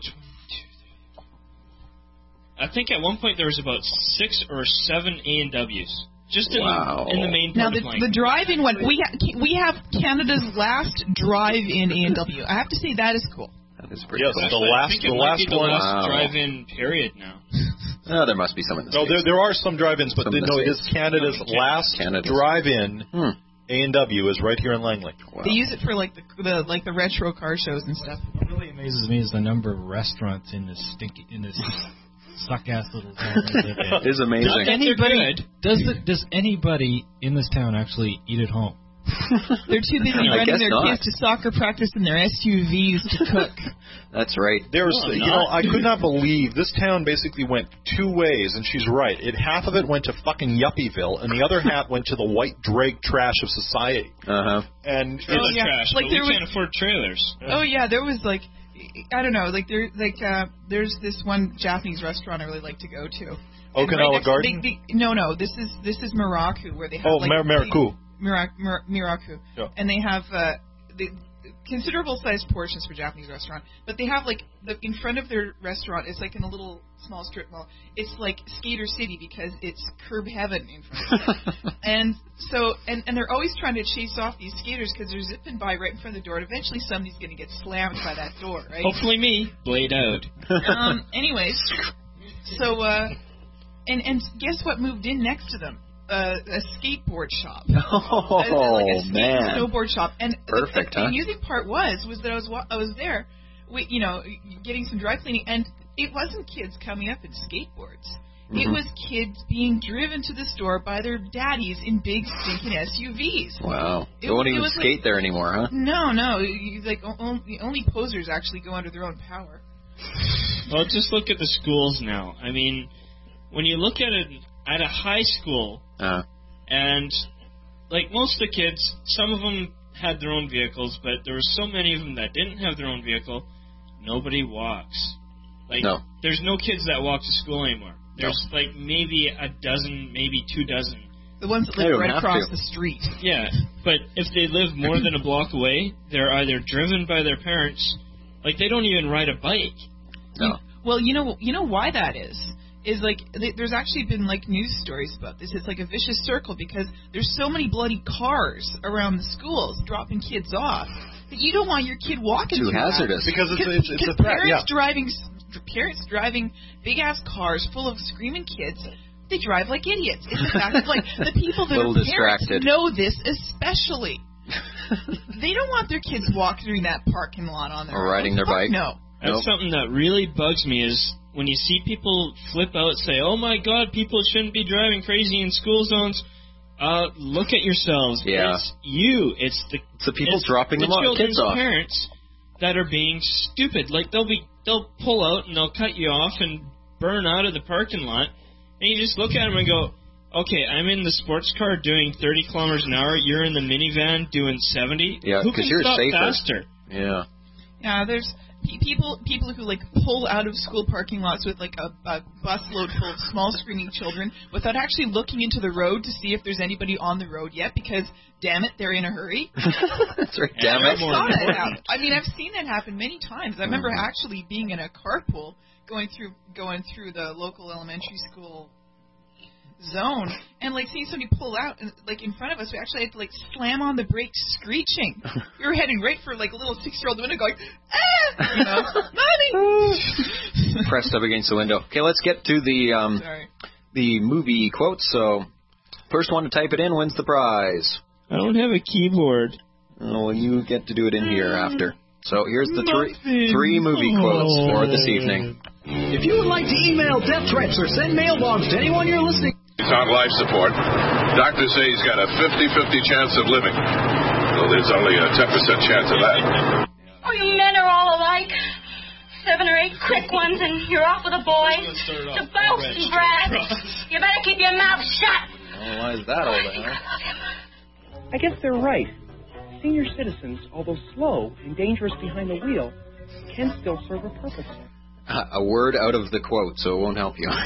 I think at one point there was about six or seven A and W's just in, Wow. the, in the main now part the, of Langley. the drive-in one. We ha- we have Canada's last drive-in A and W. I have to say that is cool. That is pretty Yes, cool. the last, I think it the might last be the one. last drive-in period now. Oh, there must be some in the No, States. there there are some drive-ins, but Some the, in the no, it is States. Canada's Canada. last Canada's. drive-in. Hmm. A and W is right here in Langley. Wow. They use it for like the, the like the retro car shows and stuff. What really amazes me is the number of restaurants in this stinky in this suck ass little town. It is amazing. Does anybody does it, does anybody in this town actually eat at home? They're too busy I running guess their not. kids to soccer practice in their S U Vs to cook. That's right. There's, Oh, you not. know, I could not believe this town basically went two ways, and she's right. It half of it went to fucking Yuppieville, and the other half went to the white drag trash of society. Uh huh. And Trailer Oh, yeah. trash, Like but there we was- can't afford trailers. Oh yeah, there was like, I don't know, like there, like uh, there's this one Japanese restaurant I really like to go to. And Okinawa next- Garden? they- they- no, no, this is this is Miraku where they have Oh, like Mar- Miraku. Mira- Mir- Miraku, Yeah. and they have uh, the considerable sized portions for a Japanese restaurant. But they have like the in front of their restaurant is like in a little small strip mall. It's like Skater City because it's curb heaven in front of it. And so and and they're always trying to chase off these skaters because they're zipping by right in front of the door. And eventually somebody's going to get slammed by that door, right? Hopefully me. Blade out. um, anyways, so uh, and and guess what moved in next to them? Uh, a skateboard shop. Oh, Uh, like a skate man. and snowboard shop. And Perfect, the, the huh? amusing part was was that I was wa- I was there, we, you know, getting some dry cleaning, and it wasn't kids coming up in skateboards. It Mhm. was kids being driven to the store by their daddies in big stinking S U Vs. Wow. It They won't was- it even was skate like- there anymore, huh? No, no, you, like o- only, only posers actually go under their own power. Well, just look at the schools now. I mean, when you look at it at a high school, Uh, and like most of the kids, some of them had their own vehicles, but there were so many of them that didn't have their own vehicle. Nobody walks. Like, No. there's no kids that walk to school anymore. There's like maybe a dozen, maybe two dozen. The ones that They live don't right have across to. the street. Yeah, but if they live more than a block away, they're either driven by their parents, like they don't even ride a bike. No. Well, you know, you know why that is. Is like th- there's actually been like news stories about this. It's like a vicious circle because there's so many bloody cars around the schools dropping kids off that you don't want your kid walking Too through that. hazardous. Because it's, it's, it's a Because threat, parents yeah. driving parents driving big ass cars full of screaming kids, they drive like idiots. It's a fact. Like the people that are Little parents distracted. know this especially. They don't want their kids walking through that parking lot on their Or riding own. their Fuck bike. No. That's Nope. something that really bugs me is when you see people flip out, say, "Oh my God, people shouldn't be driving crazy in school zones." Uh, look at yourselves. Yeah. It's you. It's the It's the people it's dropping the them off, children's kids off. parents that are being stupid. Like they'll be they'll pull out and they'll cut you off and burn out of the parking lot, and you just look at them and go, "Okay, I'm in the sports car doing thirty kilometers an hour. You're in the minivan doing seventy. Yeah, Who 'cause can you're stop safer. faster?" Yeah. Yeah, there's pe- people people who like pull out of school parking lots with like a, a busload full of small screaming children without actually looking into the road to see if there's anybody on the road yet because damn it, they're in a hurry. That's right. Damn I it. saw that happen. I mean, I've seen that happen many times. I remember Mhm. actually being in a carpool going through going through the local elementary school zone and like seeing somebody pull out and like in front of us. We actually had to like slam on the brakes, screeching. We were heading right for like a little six-year-old window, going, ah, you know, mommy. Pressed up against the window. Okay, let's get to the um, Sorry. the movie quotes. So, first one to type it in wins the prize. I don't have a keyboard. Oh, well, you get to do it in here after. So here's the three Muffin. three movie quotes for this Oh. evening. If you would like to email death threats or send mail logs to anyone you're listening, He's on life support. Doctors say he's got a fifty-fifty chance of living. Well, there's only a ten percent chance of that. Oh, you men are all alike. Seven or eight quick ones, and you're off with the boys. To boast and brag. You better keep your mouth shut. Oh, why is that all that? I guess they're right. Senior citizens, although slow and dangerous behind the wheel, can still serve a purpose. A word out of the quote, so it won't help you.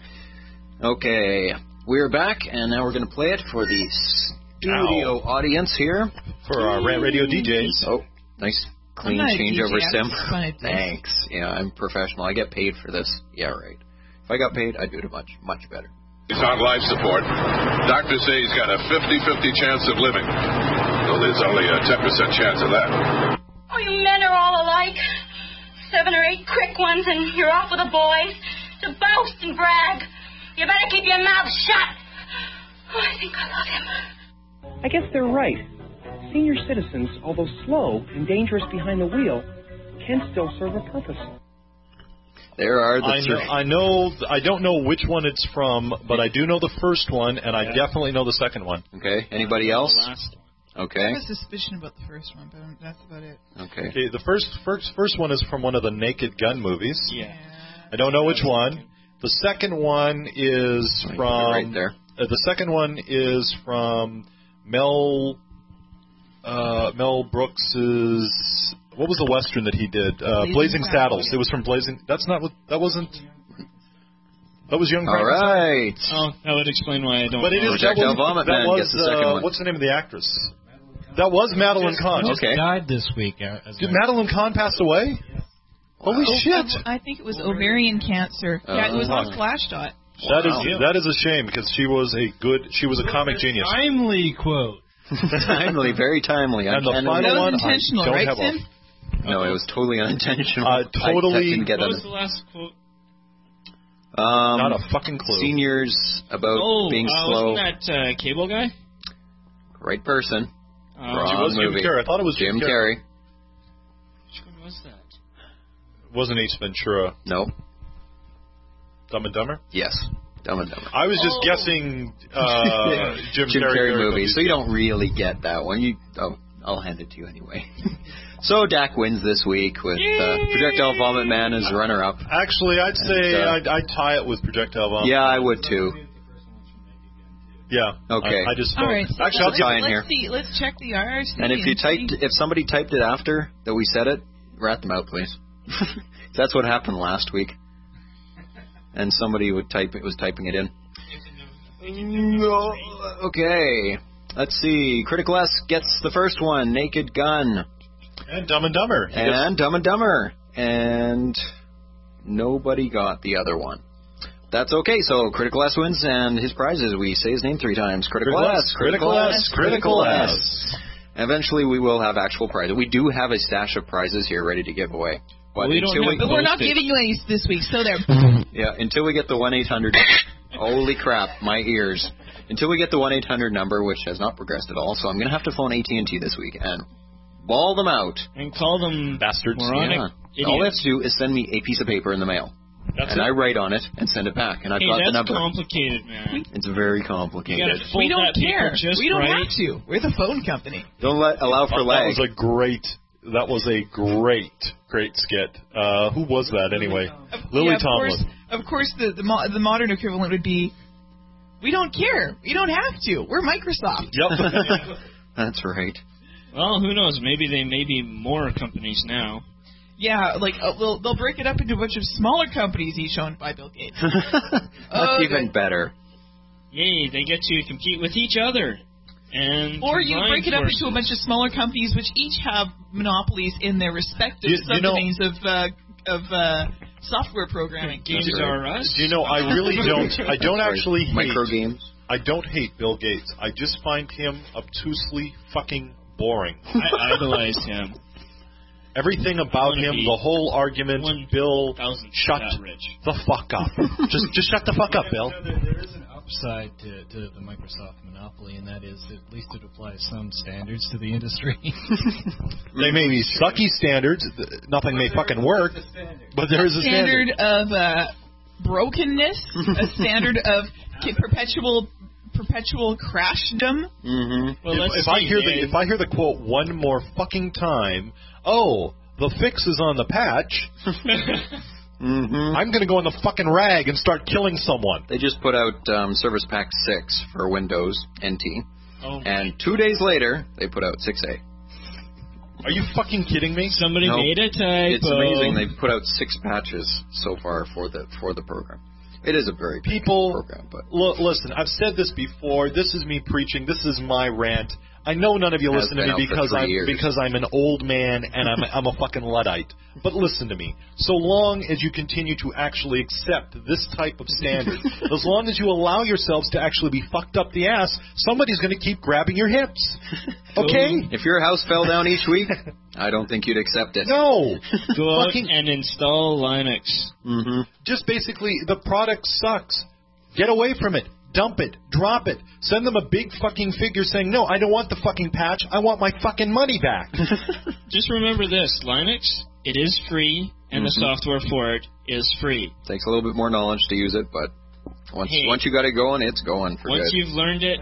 Okay, we're back, and now we're going to play it for the studio Ow. audience here. For our Rant Radio D Js. Oh, nice clean I'm not a changeover, D J, Sim. I'm just fun at this. Thanks. Yeah, I'm professional. I get paid for this. Yeah, right. If I got paid, I'd do it much, much better. He's on life support. Doctors say he's got a fifty-fifty chance of living. Well, there's only a ten percent chance of that. Oh, you men are all alike. seven or eight quick ones and you're off with the boys to boast and brag. You better keep your mouth shut. Oh, I think I love him. I guess they're right. Senior citizens, although slow and dangerous behind the wheel, can still serve a purpose. There are the I know, three. I know. I don't know which one it's from, but I do know the first one, and I Yeah. definitely know the second one. Okay. Anybody else? I Okay. have a suspicion about the first one, but um, that's about it. Okay. Okay. The first first first one is from one of the Naked Gun movies. Yeah. I don't know which one. The second one is Right from. there. Uh, the second one is from Mel. Uh, Mel Brooks's. What was the western that he did? Uh, Blazing Blazing Saddles. Saddles. It was from Blazing. That's not what. That wasn't. That was Young All Frankenstein. right. Oh, that would explain why I don't. But it know. is that Projectile was, Vomit that Man was gets the second uh, one. what's the name of the actress? That was Madeline Kahn. Just Okay. died this week. uh, as Did I- Madeline Kahn pass away? Holy Oh, shit! I think it was ovarian cancer. Yeah, it was on Oh. Slashdot. That is Wow. that is a shame because she was a good. She was a comic genius. Timely quote. Timely, very timely. And the Uncannily- final That was one, intentional, I don't right, have Tim? a, No, it was totally unintentional. Uh, I- I totally- didn't get What it. was the last quote? Um, not a fucking clue. Seniors about Oh, being uh, slow. wasn't that uh, cable guy? Right person. Uh, Wrong It was Jim movie. Carrey. I thought it was Jim Jim Carrey. Which one was that? Wasn't Ace Ventura? No. Dumb and Dumber. Yes. Dumb and Dumber. I was just Oh. guessing uh, Jim, Jim Carrey Carrey movie, so you don't really get that one. You, oh, I'll hand it to you anyway. So Dak wins this week with uh, Projectile Vomit Man as runner-up. Actually, I'd say And, uh, I'd, I'd tie it with Projectile Vomit. Yeah, I would too. Yeah. Okay. I, I just All right. So actually, I'll let's, give tie in let's here. see. Let's check the I R C. And if you see- typed, if somebody typed it after that we said it, rat them out, please. That's what happened last week. And somebody would type it was typing it in. No. Okay. Let's see. Critical S gets the first one. Naked Gun. And Dumb and Dumber. And Dumb and Dumber. And nobody got the other one. That's okay. So Critical S wins, and his prize is we say his name three times. Critical, Critical S. S, Critical S, Critical S. Eventually, we will have actual prizes. We do have a stash of prizes here ready to give away. But We don't until have But we're not posted. giving you any this week, so there. Yeah, until we get the one eight hundred. Holy crap, my ears. Until we get the one eight hundred number, which has not progressed at all, so I'm going to have to phone A T and T this week and ball them out. And call them Bastards. moronic Yeah. All they have idiots. to do is send me a piece of paper in the mail. That's and it. I write on it and send it back. And I've Hey, got the that's number. complicated, man. It's very You complicated. gotta fold We don't that paper care. just We don't right. have to. We're the phone company. Don't let allow for Oh, that lag. was a great. That was a great, great skit. Uh, who was that anyway? Lily yeah, of Tomlin. Course, of course, the the, mo- the modern equivalent would be, we don't care. We don't have to. We're Microsoft. Yep. That's right. Well, who knows? Maybe they may be more companies now. Yeah, like uh, they'll they'll break it up into a bunch of smaller companies, each owned by Bill Gates. That's Oh, even good. better. Yay, they get to compete with each other. And Or you combine break it up forces. into a bunch of smaller companies, which each have monopolies in their respective You- you know- subdomains of uh, of uh, software programming. Games are us. Do you know? I really don't. I don't Sorry, actually hate. micro games. I don't hate Bill Gates. I just find him obtusely fucking boring. I idolize him. Everything about wanna him, be the whole argument, one Bill, thousandth shut that rich. the fuck up. just, just shut the fuck up, Bill. You know, there, there is an upside to, to the Microsoft monopoly, and that is at least it applies some standards to the industry. They may be sucky standards. th- Nothing may fucking work, but there is a standard standard. of uh, brokenness, a standard of ki- perpetual perpetual crashdom. Mm-hmm. Well, If, let's if I see, hear Dave. the if I hear the quote one more fucking time, oh, the fix is on the patch. Mm-hmm. I'm going to go on the fucking rag and start killing someone. They just put out um, Service Pack six for Windows N T. Oh, And two days later, they put out six A. Are you fucking kidding me? somebody No. made a typo. It's amazing. They've put out six patches so far for the for the program. It is a very big People, program, but L- listen, I've said this before. This is me preaching. This is my rant. I know none of you Has listen to been me out for because three I'm years. because I'm an old man and I'm I'm a fucking Luddite. But listen to me. So long as you continue to actually accept this type of standard, as long as you allow yourselves to actually be fucked up the ass, somebody's going to keep grabbing your hips. Okay? If your house fell down each week, I don't think you'd accept it. No. Go out Fucking- and install Linux. Mm-hmm. Just basically, the product sucks. Get away from it. Dump it. Drop it. Send them a big fucking figure saying, no, I don't want the fucking patch. I want my fucking money back. Just remember this, Linux, it is free, and the Mhm. software for it is free. Takes a little bit more knowledge to use it, but once Hey. once you got it going, it's going for Once good. you've learned it,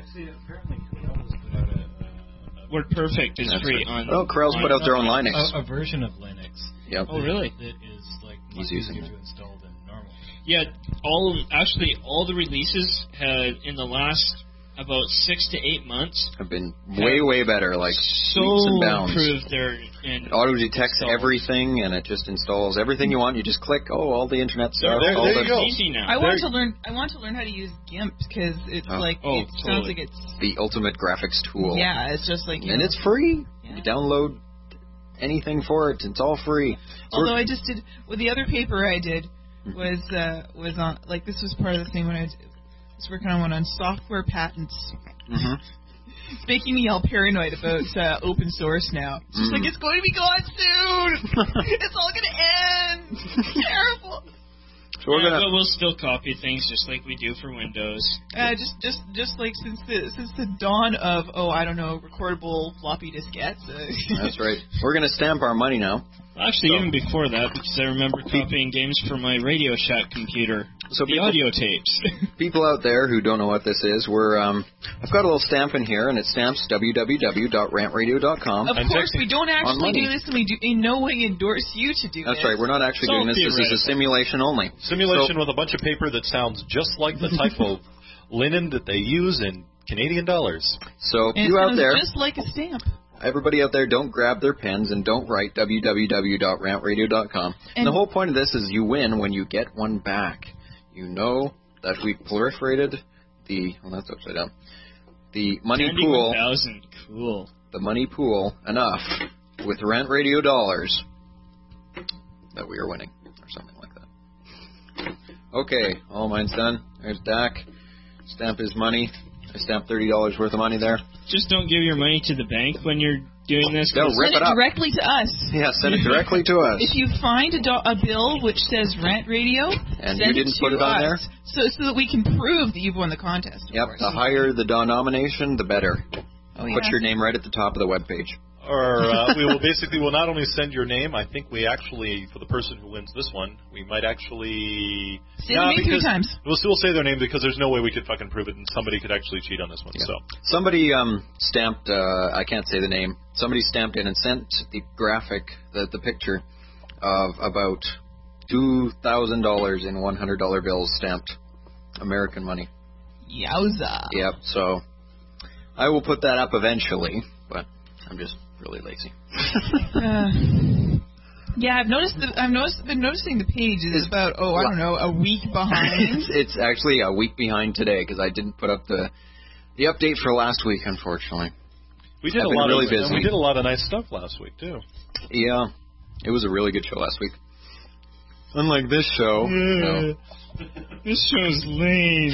WordPerfect is That's free right. on... Oh, Corel's on- put out their own Linux. A, a version of Linux. Yep. Oh, really? That is like He's much using easier it. to install than normal. Yeah, all of, actually, all the releases had, in the last about six to eight months, Have been way, way better, like so leaps and bounds. improved their... In, It auto-detects installs. everything, and it just installs everything you want. You just click, oh, all the internet stuff. There- all there the, you go. Easy now. I want to learn. I want to learn how to use GIMP because it's Oh. like Oh, it sounds totally. like it's the ultimate graphics tool. yeah. It's just like you And know, it's free. Yeah. You download anything for it. It's all free. So Although I just did with the other paper I did was uh, was on like this was part of the thing when I was working on one on software patents. Mhm. It's making me all paranoid about uh, open source now. It's just Mhm. like it's going to be gone soon. It's all going to end. It's terrible. So we're Yeah, gonna. but we'll still copy things just like we do for Windows. Uh, just, just, just like since the since the dawn of oh I don't know recordable floppy diskettes. Uh, That's right. We're gonna stamp our money now. Actually, So- even before that, because I remember copying games from my Radio Shack computer. So the people- audio tapes. People out there who don't know what this is, we're um, I've got a little stamp in here, and it stamps w w w dot rant radio dot com. Of course, we don't actually money. do this, and we do in no way endorse you to do That's this. right. We're not actually It's all doing this. This is a theoretical. simulation only. Simulation So- with a bunch of paper that sounds just like the type of linen that they use in Canadian dollars. So And you it out sounds there, just like a stamp. everybody out there, don't grab their pens and don't write w w w dot rant radio dot com. And, And- the whole point of this is you win when you get one back. You know that we've proliferated the, well, that's upside down, the money pool, ninety-one thousand, cool. the money pool enough with Rant Radio dollars that we are winning, or something like that. Okay, all mine's done. There's Dak. Stamp his money. I stamped thirty dollars worth of money there. Just don't give your money to the bank when you're doing this. No, 'cause- rip Send it it up. directly to us. Yeah, send it directly to us. If you find a, do- a bill which says Rant Radio, And send you didn't it put to it on us, there? so so that we can prove that you've won the contest. Of Yep, course. the higher the denomination, the better. Oh, Put yeah. your name right at the top of the webpage. Or uh, we will basically will not only send your name. I think we actually, for the person who wins this one, we might actually. Say their name three because times. We'll still say their name because there's no way we could fucking prove it, and somebody could actually cheat on this one. Yeah. So Somebody um, stamped, uh, I can't say the name, somebody stamped in and sent the graphic, the, the picture of about two thousand dollars in one hundred dollar bills stamped American money. Yowza. Yep, so I will put that up eventually, but I'm just really lazy. Uh, yeah, I've noticed. The, I've noticed. Been noticing the page is about oh I don't know a week behind. it's, it's actually a week behind today because I didn't put up the the update for last week, unfortunately. we did I've a been lot really of busy. we did a lot of nice stuff last week too. Yeah, it was a really good show last week. Unlike this show. No. This show's lame.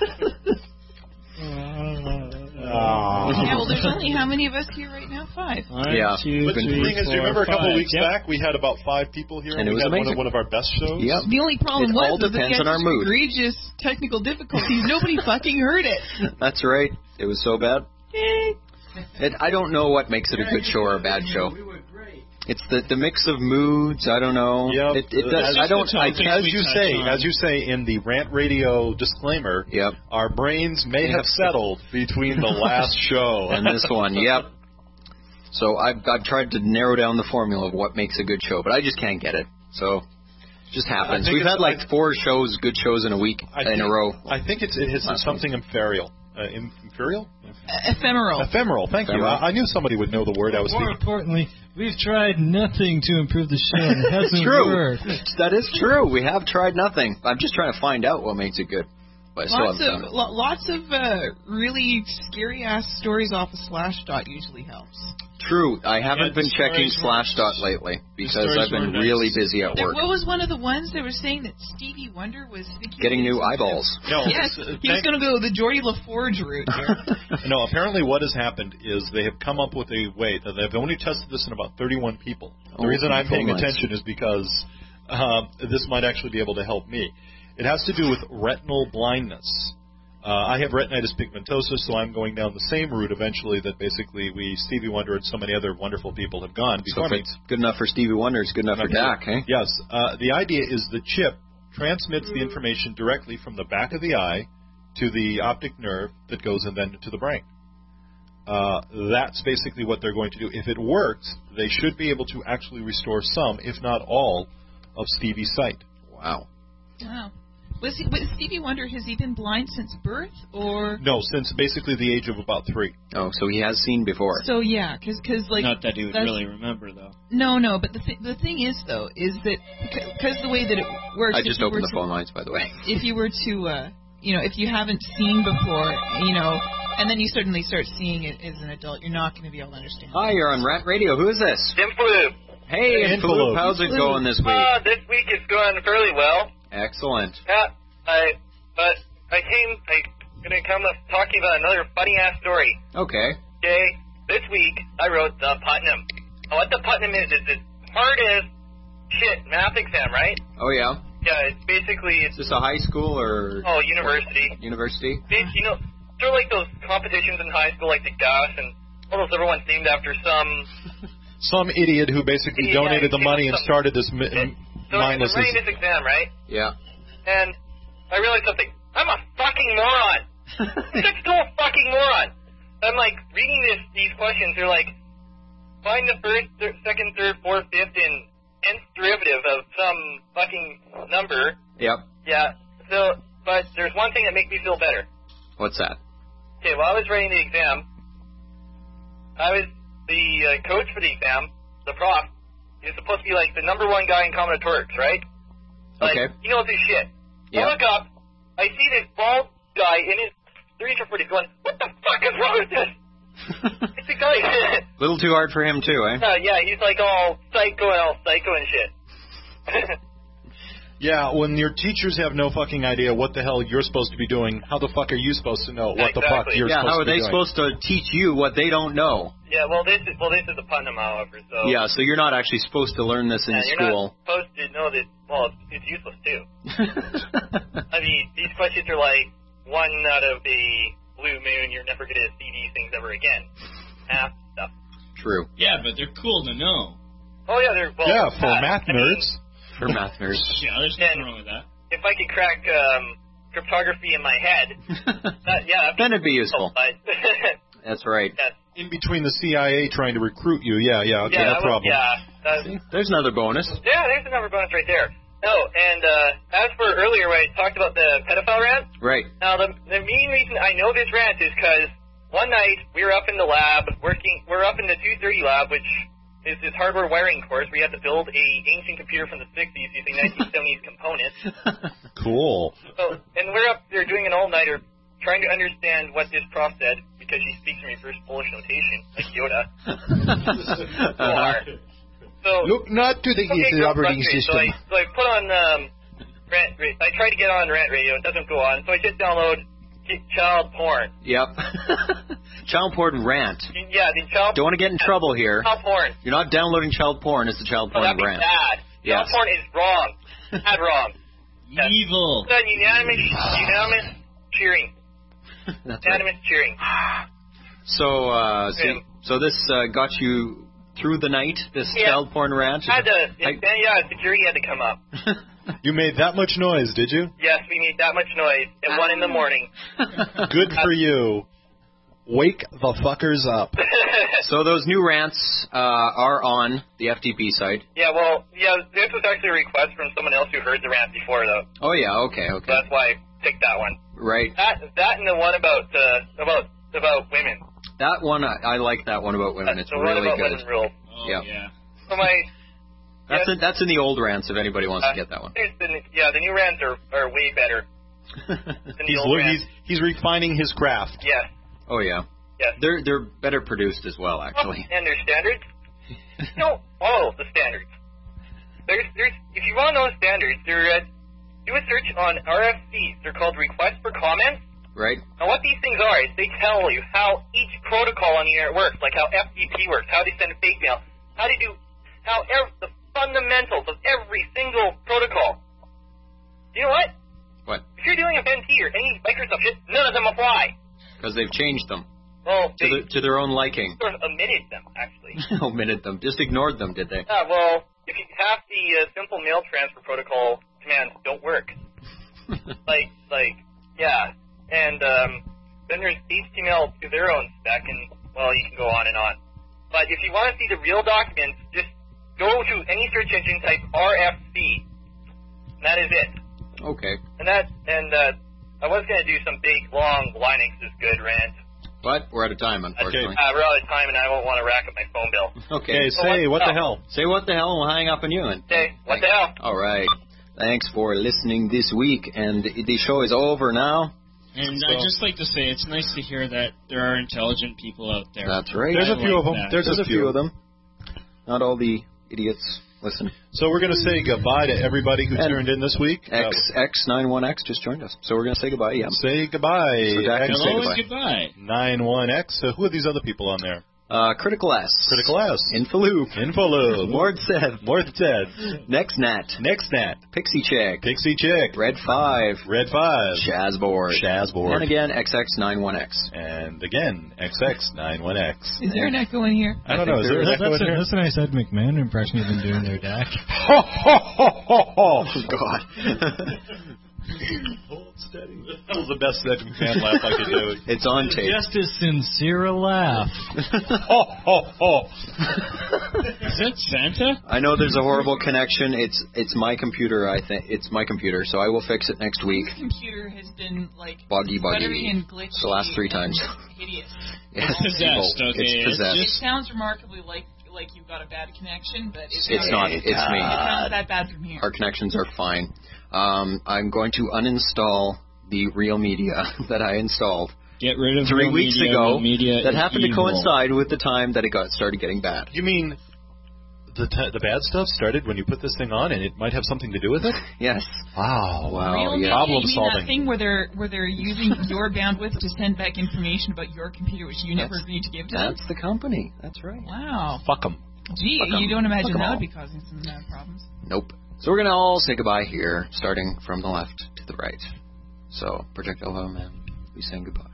Yeah, well, there's only how many of us here right now? Five. One, Yeah. two, But the three, thing is, four, you remember a couple five. weeks Yep. back we had about five people here, And it we was had one of, amazing. one of our best shows. Yep. The only problem It was all that we depends had on our such mood. egregious technical difficulties. Nobody fucking heard it. That's right. It was so bad. It, I don't know what makes it a good show or a bad show. It's the the mix of moods. I don't know. Yep. It, it does. I don't. I, as you say, as you say in the Rant Radio disclaimer, yep. our brains may have settled between the last show and this one. Yep. So I've I've tried to narrow down the formula of what makes a good show, but I just can't get it. So it just happens. think We've it's- had like four shows, good shows in a week I in think, a row. I think it's it has Last something imperial. Uh, im- imperial? Ephemeral. Ephemeral. Thank Ephemeral. you. I, I knew somebody would know the word I was More speaking. importantly, we've tried nothing to improve the show. and It hasn't True. worked. That is true. We have tried nothing. I'm just trying to find out what makes it good. But I still Lots haven't of found it. lo- lots of uh, really scary ass stories off of Slashdot usually helps. True. I haven't Yeah, the been checking stories were- Slashdot lately because stories I've been were nice. really busy at There, work. what was one of the ones that were saying that Stevie Wonder was thinking Getting he new was gonna- eyeballs. No, yes, it's, uh, he was thank- going to go the Geordie LaForge route here. No, apparently what has happened is they have come up with a way that they've only tested this in about thirty-one people. The Oh, reason I'm paying nice. attention is because uh, this might actually be able to help me. It has to do with retinal blindness. Uh, I have retinitis pigmentosa, so I'm going down the same route eventually that basically we, Stevie Wonder and so many other wonderful people have gone So before if me. it's good enough for Stevie Wonder, it's good enough for Dak, eh? Yes. Uh, the idea is the chip transmits the information directly from the back of the eye to the optic nerve that goes and then to the brain. Uh, that's basically what they're going to do. If it works, they should be able to actually restore some, if not all, of Stevie's sight. Wow. Wow. Was, he, was Stevie Wonder, has he been blind since birth? Or No, since basically the age of about three. Oh, so he has seen before. So, yeah, because, like... Not that he would that's- really remember, though. No, no, but the, th- the thing is, though, is that... Because the way that it works... I if just you opened were the to- phone lines, by the way. If you were to, uh, you know, if you haven't seen before, you know, and then you suddenly start seeing it as an adult, you're not going to be able to understand. Hi, you're on Rat Radio. Who is this? Infloop. Hey, Hey, Infloop. Infloop. How's it going this week? Uh, this week is going fairly well. Excellent. Yeah, I, but I came, I gonna come up talking about another funny ass story. Okay. Okay, this week I wrote the Putnam. Now, what the Putnam is is the hardest shit math exam, right? Oh, yeah. Yeah, it's basically it's Is this a high school or oh university. university? It's, you know, sort of like those competitions in high school, like the G A S and all those other ones named after some. Some idiot who basically Yeah, donated the it's money and some- started this mi- So I'm mindless... writing this exam, right? Yeah. And I realized something. I'm a fucking moron. I'm such a fucking moron. I'm like reading this these questions. They're like, find the first, thir- second, third, fourth, fifth, and nth derivative of some fucking number. Yep. Yeah. So, but there's one thing that makes me feel better. What's that? Okay, while I was writing the exam, I was the uh, coach for the exam, the prof. He's supposed to be like the number one guy in combinatorics, right? Like, Okay. he knows his shit. I Yeah. look up, I see this bald guy in his threes or forties going, what the fuck is wrong with this? It's a guy. A little too hard for him, too, eh? uh, yeah, he's like all psycho and all psycho and shit. Yeah, when your teachers have no fucking idea what the hell you're supposed to be doing, how the fuck are you supposed to know what the fuck you're yeah, supposed how to are be they doing? supposed to teach you what they don't know? Yeah, well, this is well, this is a Putnam, however. So Yeah, so you're not actually supposed to learn this in yeah, you're school. not supposed to know that. Well, it's, it's useless too. I mean, these questions are like one out of a blue moon. You're never going to see these things ever again. Math stuff. True. Yeah, but they're cool to know. Oh yeah, they're well. Yeah, for uh, math I mean, nerds. For math nerds. Yeah, there's nothing wrong with that. if I could crack um, cryptography in my head, that, yeah, then it'd be useful. But That's right. In between the C I A trying to recruit you, yeah, yeah, okay, yeah, no that was- problem. yeah, that- There's another bonus. yeah, there's another bonus right there. No, and uh, as for earlier when I talked about the pedophile rant, Right. now the the main reason I know this rant is because one night we were up in the lab working. We're up in the two thirty lab, which is this hardware wiring course. We had to build a ancient computer from the sixties using nineteen seventies components. Cool. So, and we're up there doing an all-nighter, trying to understand what this prof said because she speaks in reverse Polish notation, like Yoda. So hard. So Look not to the okay, the so operating frustrated. system. So I, so I put on um, rant. ra- I tried to get on rant radio. It doesn't go on. So I just download ch- child porn. Yep. Child porn rant. Yeah, the child. Don't want to get in trouble here. Child porn. You're not downloading child porn. It's the child Oh, porn that'd be rant. bad. Child Yes. porn is wrong. Bad wrong. Evil. Yes. Unanimous, unanimous cheering. That's right. Unanimous cheering. So, uh, so, Yeah. so this uh, got you through the night. This Yeah. child porn rant. Had to. It, yeah, security had to come up. You made that much noise, did you? Yes, we made that much noise at one in the morning. Good for you. Wake the fuckers up. So those new rants uh, are on the F T P site. Yeah, well, yeah, this was actually a request from someone else who heard the rant before, though. Oh yeah, okay, So okay, that's why I picked that one. right. That that and the one about uh, about about women. That one, I, I like that one about women. It's the one really about good. women rule. Oh, Yeah. yeah. So my That's in, that's in the old rants. If anybody wants uh, to get that one. there's the, yeah, the new rants are are way better. than the He's, old he's rant. he's refining his craft. Yes. Oh yeah. Yes. They're they're better produced as well, actually. And their standards? No, all the standards. There's, there's, if you want to know the standards, there, uh, do a search on R F Cs. They're called requests for comments. Right. Now, what these things are is they tell you how each protocol on the air works, like how F T P works, how they send a fake mail, how they do, how ev- the fundamentals of every single protocol. You know what? What? If you're doing a N T or any Microsoft shit, none of them apply. Because they've changed them Well, to, they the, to their own liking. sort of omitted them, actually. Omitted them. Just ignored them, did they? Uh, well, if you, half the uh, simple mail transfer protocol commands don't work. like, like, yeah. And um, then there's H T M L to their own spec, and, well, you can go on and on. But if you want to see the real documents, just go to any search engine, type R F C. And that is it. Okay. And that, and uh, I was going to do some big, long Linux is good rant. But we're out of time, unfortunately. Uh, we're out of time, and I won't want to rack up my phone bill. Okay. Okay, say what the hell. Say what the hell, and we'll hang up on you. And Say, what the hell? all right. Thanks for listening this week, and the show is over now. And So- I'd just like to say it's nice to hear that there are intelligent people out there. That's right. There's I a few like of them. that. There's, There's a few of them. Not all the idiots listen. So we're going to say goodbye to everybody who And tuned in this week. X X ninety-one X just joined us, so we're going to say goodbye. Yeah. Say goodbye. So Dak can say Hello and goodbye. goodbye. ninety-one X. So who are these other people on there? Uh, Critical S. Critical S. Infaloop. Infaloop. Mordsev. Mordsev. NextNat. NextNat. Pixie Chick. Pixie Chick. Red five. Red five. Shazboard. Shazboard. And again, X X ninety-one X. And again, X X ninety-one X. Is there an echo in here? I don't know. Is there an That's, echo in a, here? that's a nice Ed McMahon impression you've been doing there, Dak. Ho, ho, ho, ho, ho. Oh, God. Hold steady. That was the best Ed McMahon laugh I could do. It's on tape. Just as sincere a laugh. Ho, ho, ho. Is that Santa? I know there's a horrible connection. It's it's my computer. I think it's my computer, so I will fix it next week. This computer has been like Buggy, buggy. buttery and glitchy. The last three times. and Hideous. Yes, It's possessed, evil. okay, It's it's possessed. It sounds remarkably like like you've got a bad connection, but it's, It's not. It's me. It sounds that bad from here. Our connections are fine. Um, I'm going to uninstall the Real Media that I installed Get rid of three real weeks media. ago. Real media That is happened to evil. coincide with the time that it got started getting bad. You mean the t- the bad stuff started when you put this thing on, and it might have something to do with it? Yes. Wow. Wow. Real yeah. media, Problem you mean solving. that thing where they're where they're using your bandwidth to send back information about your computer, which you never That's- agreed to give to them? That's the company. That's right. Wow. Fuck them. Gee, Fuck 'em. you don't imagine Fuck 'em that all. would be causing some uh, problems. Nope. So we're going to all say goodbye here, starting from the left to the right. So, Projectile Hello Man, we saying goodbye.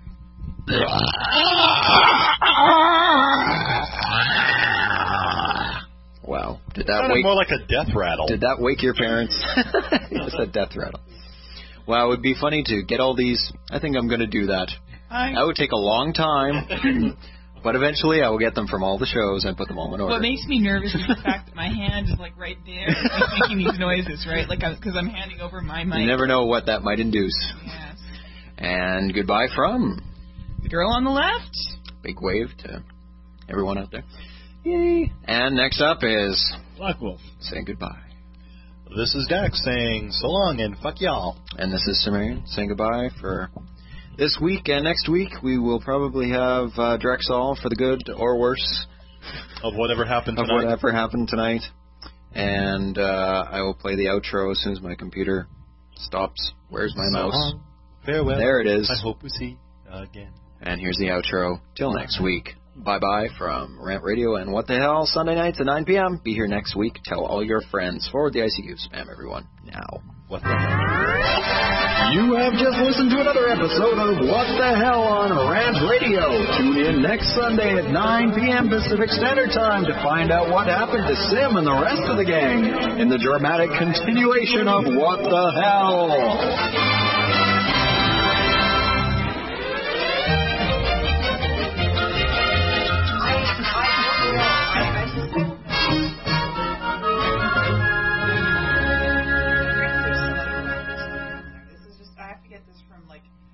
Wow. Did that Sounded wake more like a death rattle. Did that wake your parents? It's a death rattle. Wow, it would be funny to get all these. I think I'm going to do that. I, That would take a long time, but eventually I will get them from all the shows and put them all in order. what makes me nervous is the fact that my hand is like right there, like, making these noises, right? Like because I'm handing over my mic. You never know what that might induce. Yes. And goodbye from The girl on the left. Big wave to everyone out there. Yay. And next up is Black Wolf. saying goodbye. This is Dak saying so long and fuck y'all. And this is Sumerian saying goodbye for this week. And next week we will probably have uh, Drexel for the good or worse Of whatever happened of tonight. whatever happened tonight. And uh, I will play the outro as soon as my computer stops. Where's my So mouse? long. Farewell. There it is. I hope we see again. And here's the outro. Till next week. Bye-bye from Rant Radio and What the Hell, Sunday nights at nine p.m. Be here next week. Tell all your friends. Forward the I C Q. Spam everyone. Now. What the hell? You have just listened to another episode of What the Hell on Rant Radio. Tune in next Sunday at nine p.m. Pacific Standard Time to find out what happened to Sim and the rest of the gang in the dramatic continuation of What the Hell. This is just I have to get this from like